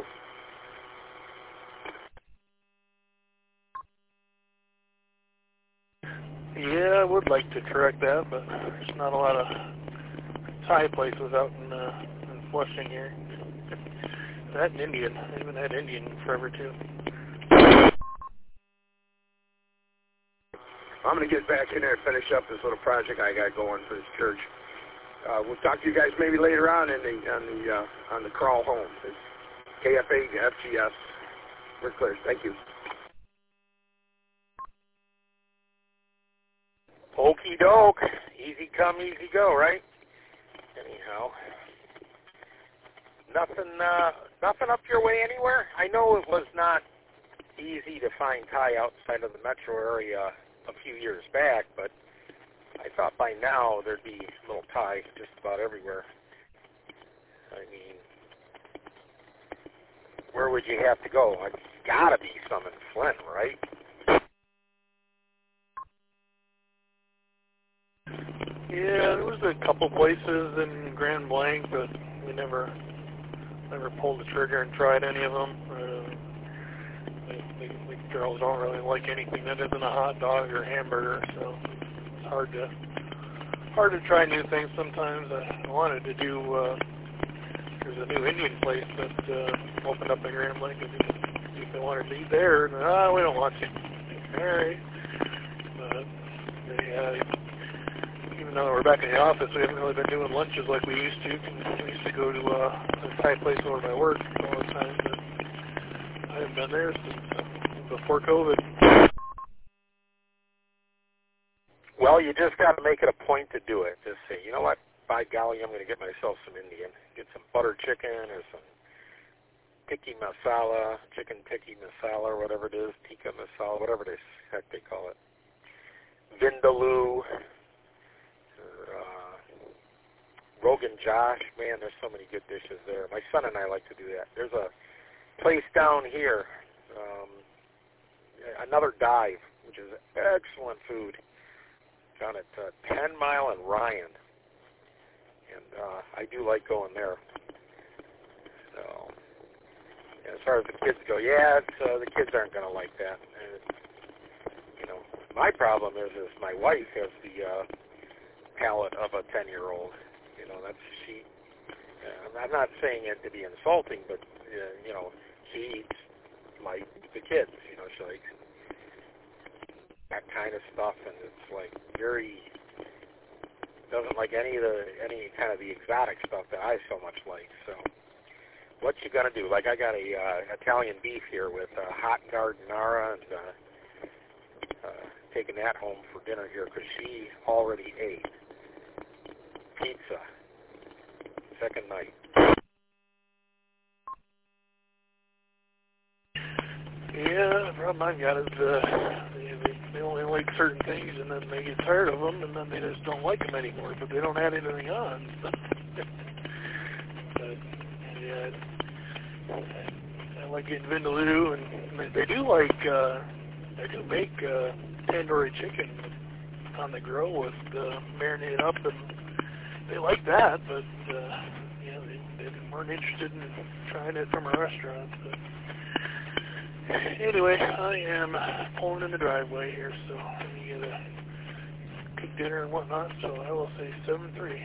Yeah, I would like to correct that, but there's not a lot of Thai places out in, uh, in Flushing here. That and Indian. I haven't had Indian in forever, too. I'm going to get back in there and finish up this little project I got going for this church. Uh, we'll talk to you guys maybe later on in the on the uh, on the crawl home. It's K F A F G S. We're clear. Thank you. Okie doke. Easy come, easy go, right? Anyhow, nothing, uh, nothing up your way anywhere. I know it was not easy to find Thai outside of the metro area a few years back, but I thought by now there'd be little Thai just about everywhere. I mean, where would you have to go? It's got to be some in Flint, right? Yeah, there was a couple places in Grand Blanc, but we never never pulled the trigger and tried any of them. Uh, the, the girls don't really like anything that isn't a hot dog or hamburger, so it's hard to hard to try new things sometimes. I wanted to do, uh, there's a new Indian place that uh, opened up in Grand Blanc. If they wanted to eat there, no, oh, we don't want to. All right. But they, uh, even though we're back in the office, we haven't really been doing lunches like we used to. We used to go to uh, a Thai place over by work all the time, but I haven't been there since uh, before COVID. Well, you just got to make it a point to do it. Just say, you know what, by golly, I'm going to get myself some Indian. Get some butter chicken or some tikka masala, chicken tikka masala or whatever it is, tikka masala, whatever it is, heck they call it. Vindaloo. Uh, Rogan Josh, man, there's so many good dishes there. My son and I like to do that. There's a place down here, um, another dive, which is excellent food, down at uh, ten mile and Ryan, and uh, I do like going there. So, as far as the kids go, yeah, it's, uh, the kids aren't going to like that. And, you know, my problem is, is my wife has the uh, palate of a ten-year-old. You know, that's she. Uh, I'm not saying it to be insulting, but uh, you know, she eats like the kids. You know, she likes that kind of stuff, and it's like very doesn't like any of the any kind of the exotic stuff that I so much like. So, what you gonna do? Like, I got a uh, Italian beef here with uh, hot carbonara, and uh, uh, taking that home for dinner here because she already ate. Pizza, second night. Yeah, the problem I've got is uh, they, they only like certain things, and then they get tired of them, and then they just don't like them anymore, but they don't add anything on. but, yeah, I, I like getting vindaloo, and they do like, uh, they do make uh, tandoori chicken on the grill with uh, marinated up, and they like that, but uh, yeah, they, they weren't interested in trying it from a restaurant. But anyway, I am pulling in the driveway here, so I'm going to get a cook dinner and whatnot, so I will say seven three.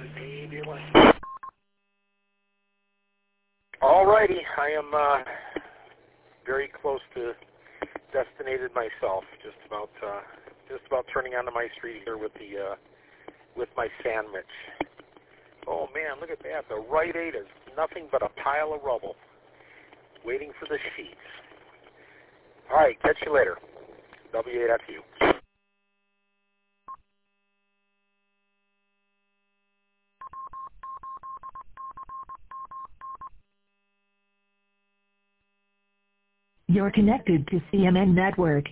All righty, I am uh, very close to destinated myself, just about uh, just about turning onto my street here with the uh, with my sandwich. Oh man, look at that. The Rite Aid is nothing but a pile of rubble waiting for the sheets. All right, catch you later. W eight F U. You're connected to C M N Network.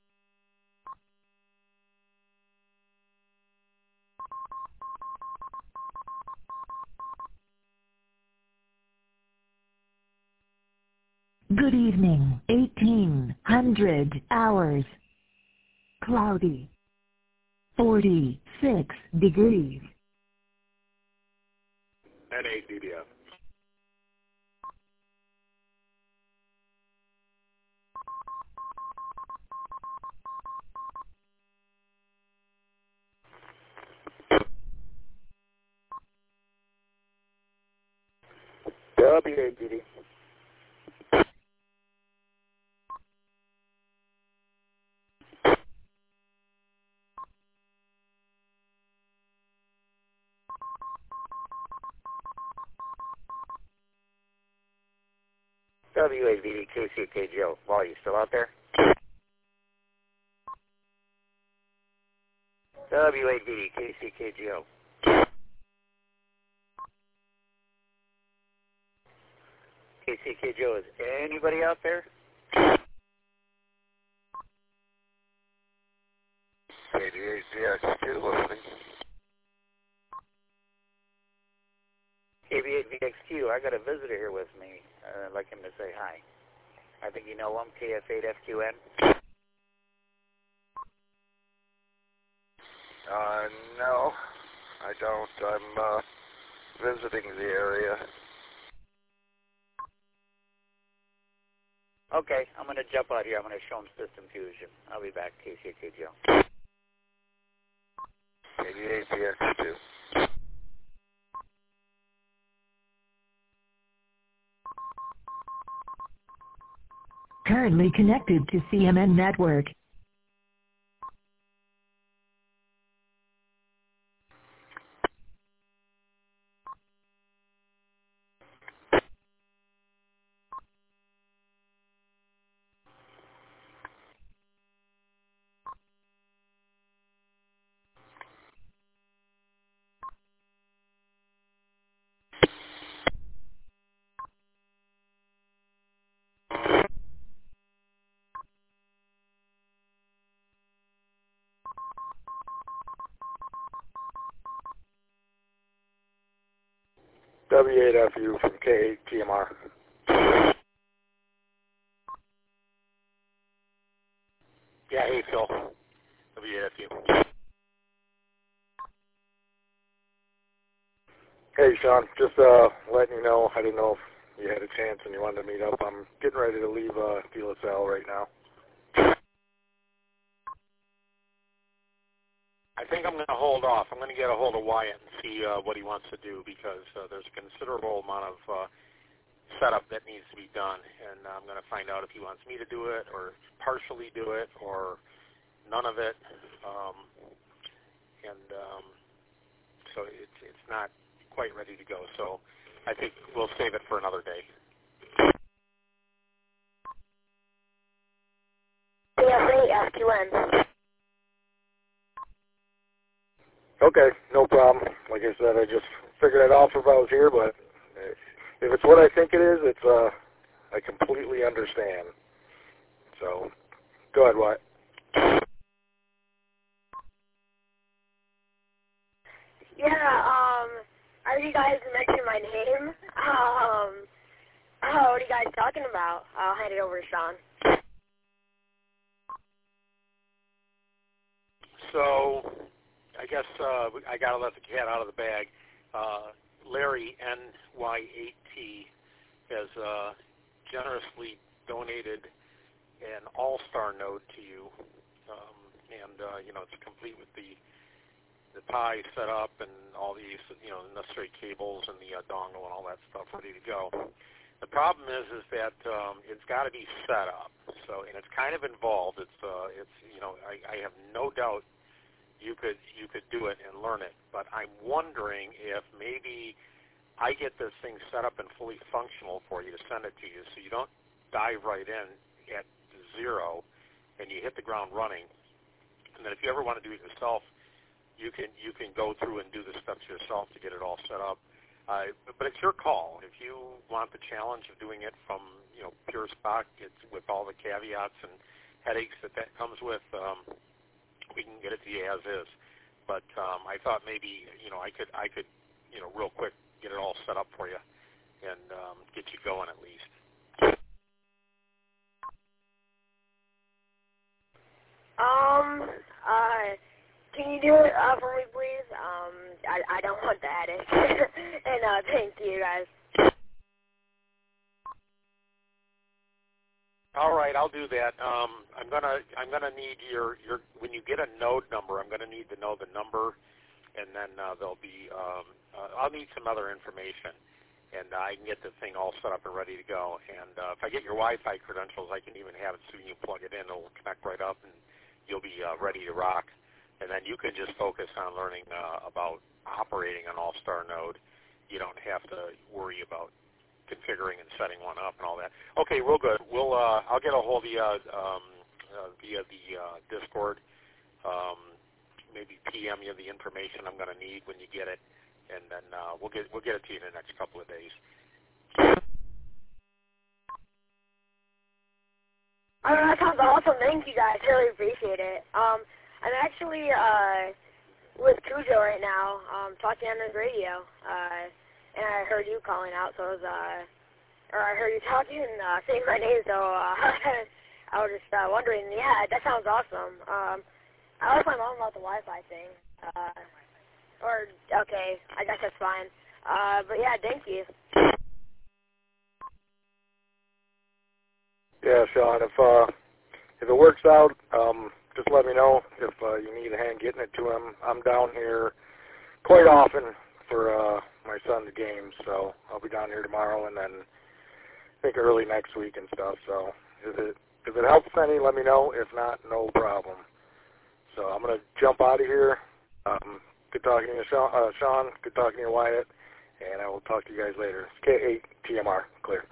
Good evening. eighteen hundred hours. Cloudy. forty-six degrees. N eight D B F. W A D D. W eight V D K C K G O. Wally, you still out there? W eight V D K C K G O. K C K G O, is anybody out there? K D eight V X two listening. K B eight V X Q, I got a visitor here with me. Uh, I'd like him to say hi. I think you know him, K F eight F Q N. Uh, no, I don't. I'm uh, visiting the area. Okay, I'm going to jump out here. I'm going to show him System Fusion. I'll be back, K C K G O. K D eight V X two. Currently connected to C M N Network. W eight F U from K eight T M R. Yeah, hey Phil. W eight F U. Hey Sean, just uh, letting you know, I didn't know if you had a chance and you wanted to meet up. I'm getting ready to leave uh, De La Salle right now. I think I'm going to hold off. I'm going to get a hold of Wyatt and see uh, what he wants to do because uh, there's a considerable amount of uh, setup that needs to be done, and I'm going to find out if he wants me to do it or partially do it or none of it. Um, and um, so it's it's not quite ready to go. So I think we'll save it for another day. Yeah, F Q N. Okay, no problem. Like I said, I just figured it out if I was here, but if it's what I think it is, it's uh, I completely understand. So, go ahead, Wyatt. Yeah, um, I heard you guys mention my name. Um, oh, what are you guys talking about? I'll hand it over to Sean. So, I guess uh, I got to let the cat out of the bag. Uh, Larry, N Y eight T, has uh, generously donated an all-star node to you. Um, and, uh, you know, it's complete with the the Pi set up and all these, you know, necessary cables and the uh, dongle and all that stuff ready to go. The problem is, is that um, it's got to be set up. So, and it's kind of involved. It's, uh, it's, you know, I, I have no doubt you could you could do it and learn it. But I'm wondering if maybe I get this thing set up and fully functional for you to send it to you, so you don't dive right in at zero and you hit the ground running. And then if you ever want to do it yourself, you can you can go through and do the steps yourself to get it all set up. Uh, but it's your call. If you want the challenge of doing it from, you know, pure stock, it's with all the caveats and headaches that that comes with, um, we can get it to you as is. But um, I thought maybe, you know, I could I could, you know, real quick get it all set up for you and um, get you going at least. Um, uh, can you do it uh, for me, please? Um, I, I don't want the headache. And uh, thank you, guys. All right, I'll do that. Um, I'm gonna I'm gonna need your, your when you get a node number, I'm gonna need to know the number, and then uh, there'll be um, uh, I'll need some other information, and uh, I can get the thing all set up and ready to go. And uh, if I get your Wi-Fi credentials, I can even have it so you plug it in. It'll connect right up, and you'll be uh, ready to rock. And then you can just focus on learning uh, about operating an All-Star node. You don't have to worry about configuring and setting one up and all that. Okay, real good. We'll uh, I'll get a hold of you uh, um, uh, via the uh, Discord. Um, maybe P M you the information I'm going to need when you get it, and then uh, we'll get we'll get it to you in the next couple of days. Oh, that sounds awesome. Thank you, guys. Really appreciate it. Um, I'm actually uh, with Cujo right now, um, talking on his radio, uh, and I heard you calling out, so I was, uh, or I heard you talking and uh, saying my name, so uh, I was just uh, wondering. Yeah, that sounds awesome. Um, I asked my mom about the Wi-Fi thing, uh, or okay, I guess that's fine. Uh, but yeah, thank you. Yeah, Sean, if uh, if it works out, um, just let me know if uh, you need a hand getting it to him. I'm down here quite often for uh, my son's games, so I'll be down here tomorrow and then I think early next week and stuff. So if it if it helps any, let me know. If not, no problem. So I'm gonna jump out of here. Um, good talking to you, Sean. Uh, Sean. Good talking to you, Wyatt. And I will talk to you guys later. K eight T M R, clear.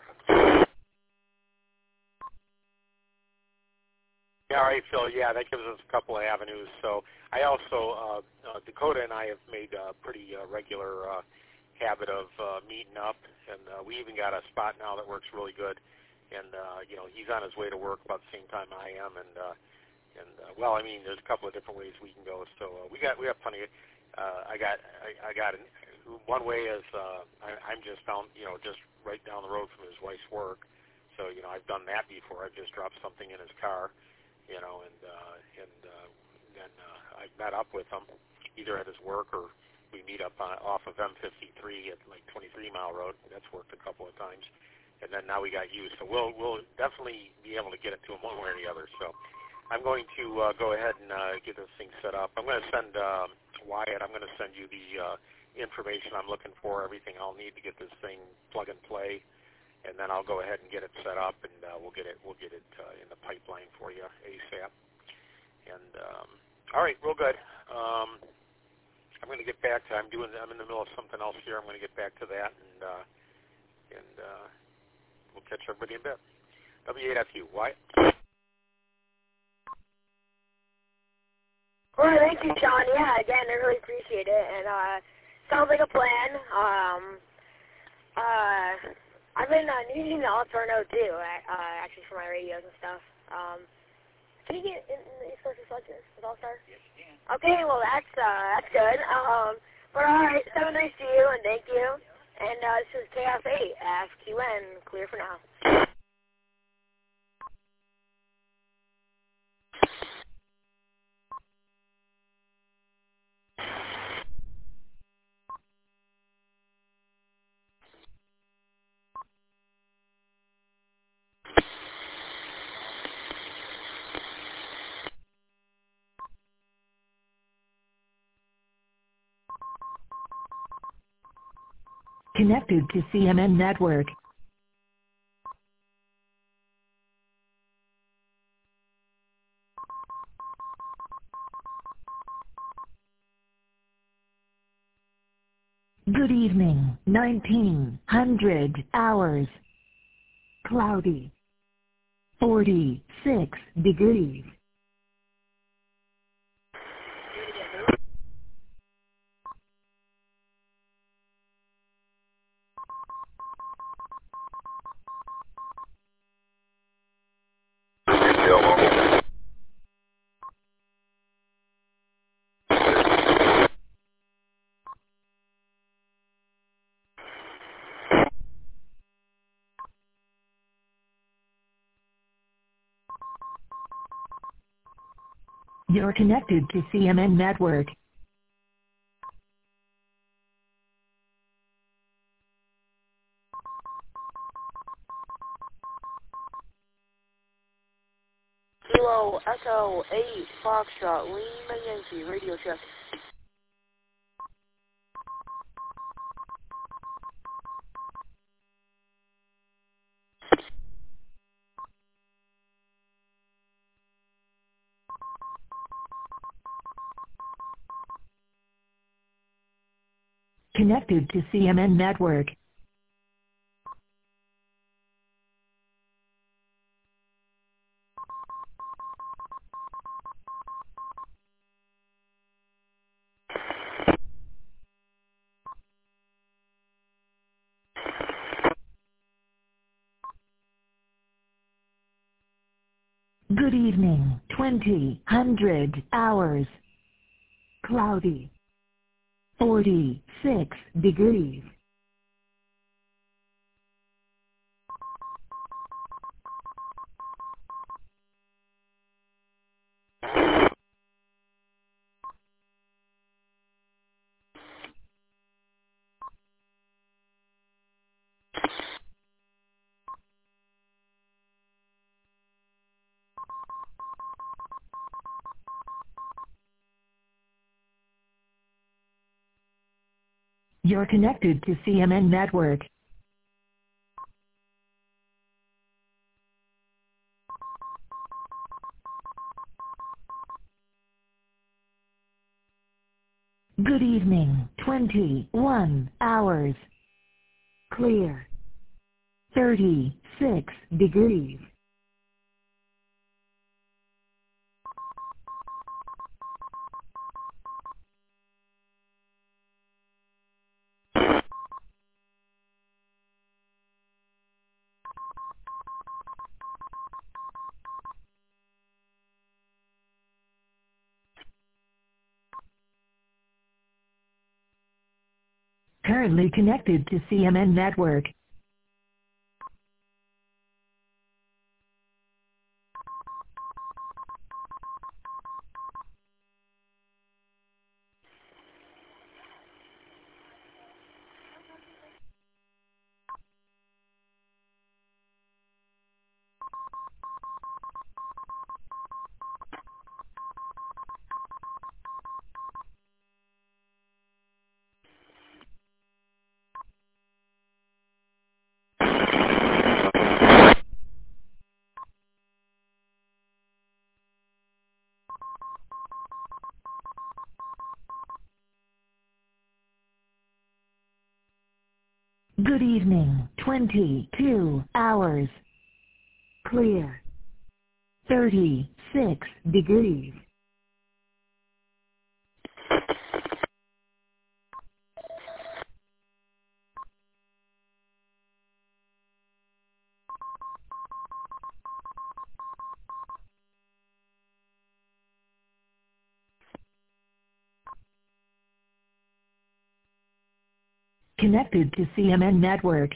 Yeah, all right, Phil. Yeah, that gives us a couple of avenues. So I also, uh, uh, Dakota and I have made a pretty uh, regular uh, habit of uh, meeting up, and uh, we even got a spot now that works really good. And uh, you know, he's on his way to work about the same time I am, and uh, and uh, well, I mean, there's a couple of different ways we can go. So uh, we got we have plenty. Of, uh, I got I, I got an, one way is uh, I, I'm just down, you know, just right down the road from his wife's work. So you know, I've done that before. I've just dropped something in his car. You know, and uh, and uh, then uh, I met up with him either at his work or we meet up on, off of M fifty-three at like twenty-three mile road. That's worked a couple of times, and then now we got you. So we'll we'll definitely be able to get it to him one way or the other. So I'm going to uh, go ahead and uh, get this thing set up. I'm going to send um, Wyatt. I'm going to send you the uh, information I'm looking for, everything I'll need to get this thing plug and play. And then I'll go ahead and get it set up, and uh, we'll get it we'll get it uh, in the pipeline for you ASAP. And um, all right, real good. Um, I'm going to get back to I'm doing I'm in the middle of something else here. I'm going to get back to that, and uh, and uh, we'll catch everybody in a bit. W eight F U. Why? Well, thank you, Sean. Yeah, again, I really appreciate it, and uh, sounds like a plan. Um, uh. I've been uh, using the Alterno too, uh, actually for my radios and stuff. Um, can you get in the East Coast Reflectors with All-Star? Yes, you can. Okay, well that's uh, that's good. Um, but all right, have a nice to you and thank you. And uh, this is K F eight F Q N, clear for now. Connected to C M N Network. Good evening, nineteen hundred hours. Cloudy. forty-six degrees. You're connected to C M N Network. Kilo Echo eight Foxtrot Lima Yankee radio check. Connected to C M N Network. Good evening. twenty hundred hours. Cloudy. forty-six degrees. You're connected to C M N Network. Good evening. twenty-one hours. Clear. thirty-six degrees. Currently connected to C M N Network. Good evening. twenty-two hours. Clear. thirty-six degrees. Connected to C M N Network.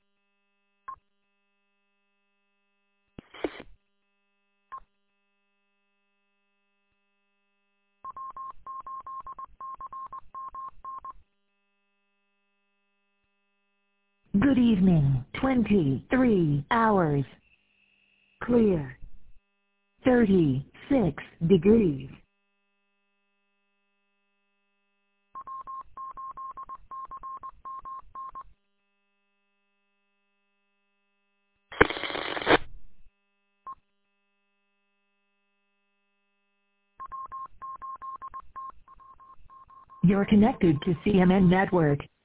Good evening. twenty-three hours. Clear. thirty-six degrees. You're connected to C M N Network.